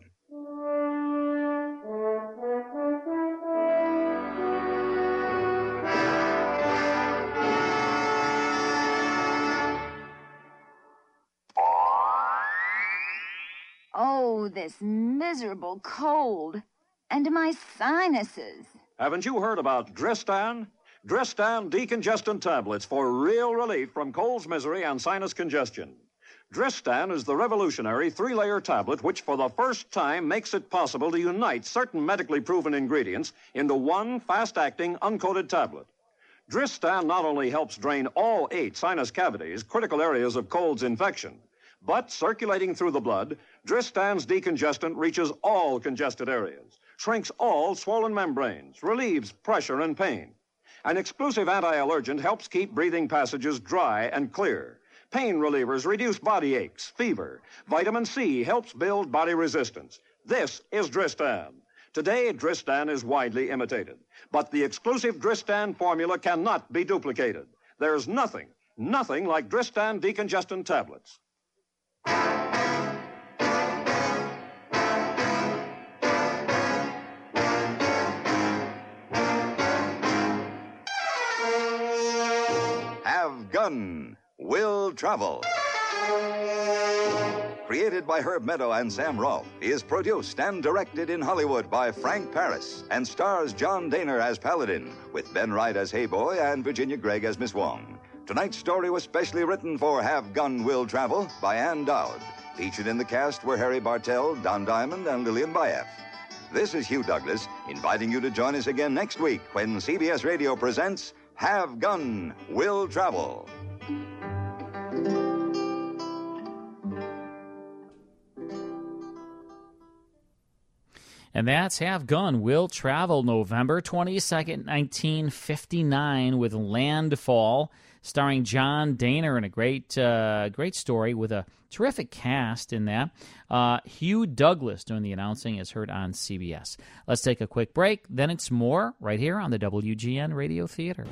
Oh, this miserable cold. And my sinuses. Haven't you heard about Dristan? Dristan decongestant tablets for real relief from cold's misery and sinus congestion. Dristan is the revolutionary three-layer tablet which for the first time makes it possible to unite certain medically proven ingredients into one fast-acting, uncoated tablet. Dristan not only helps drain all eight sinus cavities, critical areas of cold's infection, but circulating through the blood, Dristan's decongestant reaches all congested areas, shrinks all swollen membranes, relieves pressure and pain. An exclusive anti-allergent helps keep breathing passages dry and clear. Pain relievers reduce body aches, fever. Vitamin C helps build body resistance. This is Dristan. Today, Dristan is widely imitated, but the exclusive Dristan formula cannot be duplicated. There's nothing, nothing like Dristan decongestant tablets. Have Gun Will Travel. Created by Herb Meadow and Sam Rolfe, he is produced and directed in Hollywood by Frank Paris and stars John Daner as Paladin, with Ben Wright as Hey Boy and Virginia Gregg as Miss Wong. Tonight's story was specially written for Have Gun Will Travel by Ann Dowd. Featured in the cast were Harry Bartell, Don Diamond, and Lillian Bayef. This is Hugh Douglas, inviting you to join us again next week when C B S Radio presents Have Gun Will Travel. And that's Have Gun Will Travel, November twenty-second, nineteen fifty-nine, with Landfall, starring John Daner, and a great, uh, great story with a terrific cast in that. Uh, Hugh Douglas doing the announcing is heard on C B S. Let's take a quick break. Then it's more right here on the W G N Radio Theater.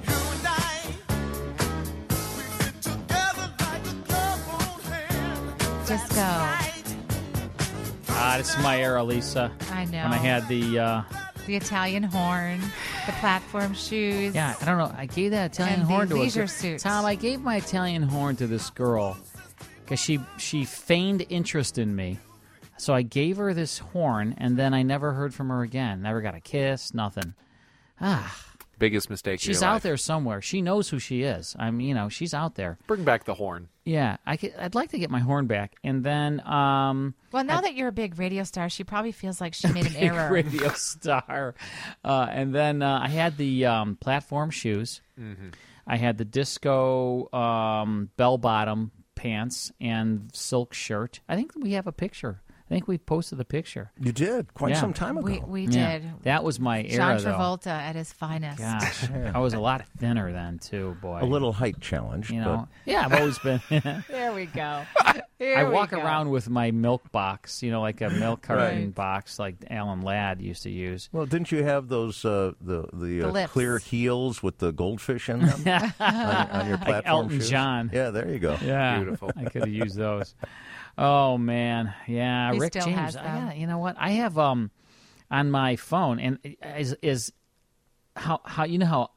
Disco. Ah, this is my era, Lisa. I know. When I had the... Uh, the Italian horn, the platform shoes. Yeah, I don't know. I gave that Italian and horn the to leisure her. suits. Tom, I gave my Italian horn to this girl because she, she feigned interest in me. So I gave her this horn, and then I never heard from her again. Never got a kiss, nothing. Ah. Biggest mistake. She's of your out life. there somewhere. She knows who she is. I'm, you know, she's out there. Bring back the horn. Yeah, I could, I'd like to get my horn back, and then. Um, Well, now I- that you're a big radio star, she probably feels like she made an big error. radio star, uh, and then uh, I had the um, platform shoes. Mhm. I had the disco um, bell bottom pants and silk shirt. I think we have a picture. I think we posted the picture. You did quite Yeah. some time ago. We, we Yeah. did. That was my John era, though. Travolta at his finest. Gosh, I was a lot thinner then too, boy. A little height challenge, you know. but- Yeah, I've always been. There we go. Here I we walk go. around with my milk box, you know, like a milk carton Right. box, like Alan Ladd used to use. Well, didn't you have those uh, the the, The uh, lips. clear heels with the goldfish in them on, on your Like platform Elton shoes? John. Yeah, there you go. Yeah, Beautiful. I could have used those. Oh man, yeah, He Rick still James. has I them. got, you know what? I have um on my phone, and is is how how you know how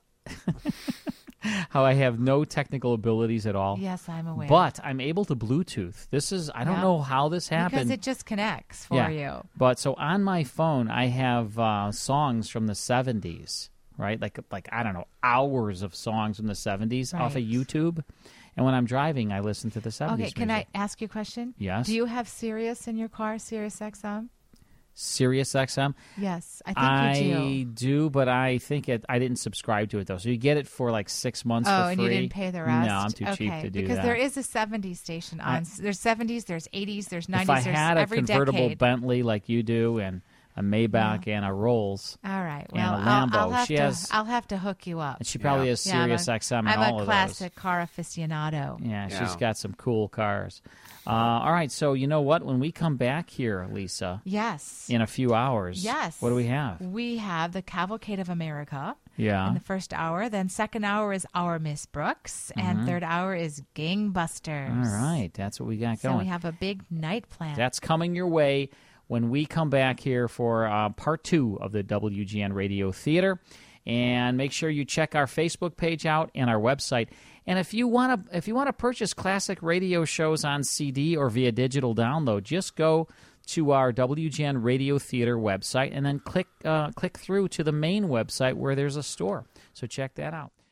how I have no technical abilities at all. Yes, I'm aware. But I'm able to Bluetooth. This is I don't Yeah. know how this happened. Because it just connects for yeah. you. But so on my phone, I have uh, songs from the seventies, right? Like like I don't know, hours of songs from the seventies off of Right. YouTube. And when I'm driving, I listen to the seventies. Okay, can music. I ask you a question? Yes. Do you have Sirius in your car, Sirius X M? Sirius X M? Yes, I think you I do, but I think it. I didn't subscribe to it though, so you get it for like six months Oh, for and free. you didn't pay the rest? No, I'm too okay, cheap to do because that. there is a seventies station on. I- there's seventies, there's eighties, there's nineties, if I there's had a every convertible decade. Bentley like you do, and a Maybach and a Rolls, All right. and Well, a I'll, Lambo, I'll have she to. has. I'll have to hook you up. And she probably has Yeah, I'm Sirius a- X M and I'm all a of classic car aficionado. Yeah, she's Yeah. got some cool cars. Uh, all right, so you know what? When we come back here, Lisa, Yes. in a few hours, Yes. what do we have? We have the Cavalcade of America. Yeah. In the first hour. Then second hour is Our Miss Brooks. Mhm. And third hour is Gangbusters. All right, that's what we got So going. we have a big night plan. That's coming your way when we come back here for uh, part two of the W G N Radio Theater. And make sure you check our Facebook page out and our website. And if you want to, if you want to purchase classic radio shows on C D or via digital download, just go to our W G N Radio Theater website and then click uh, click through to the main website where there's a store. So check that out.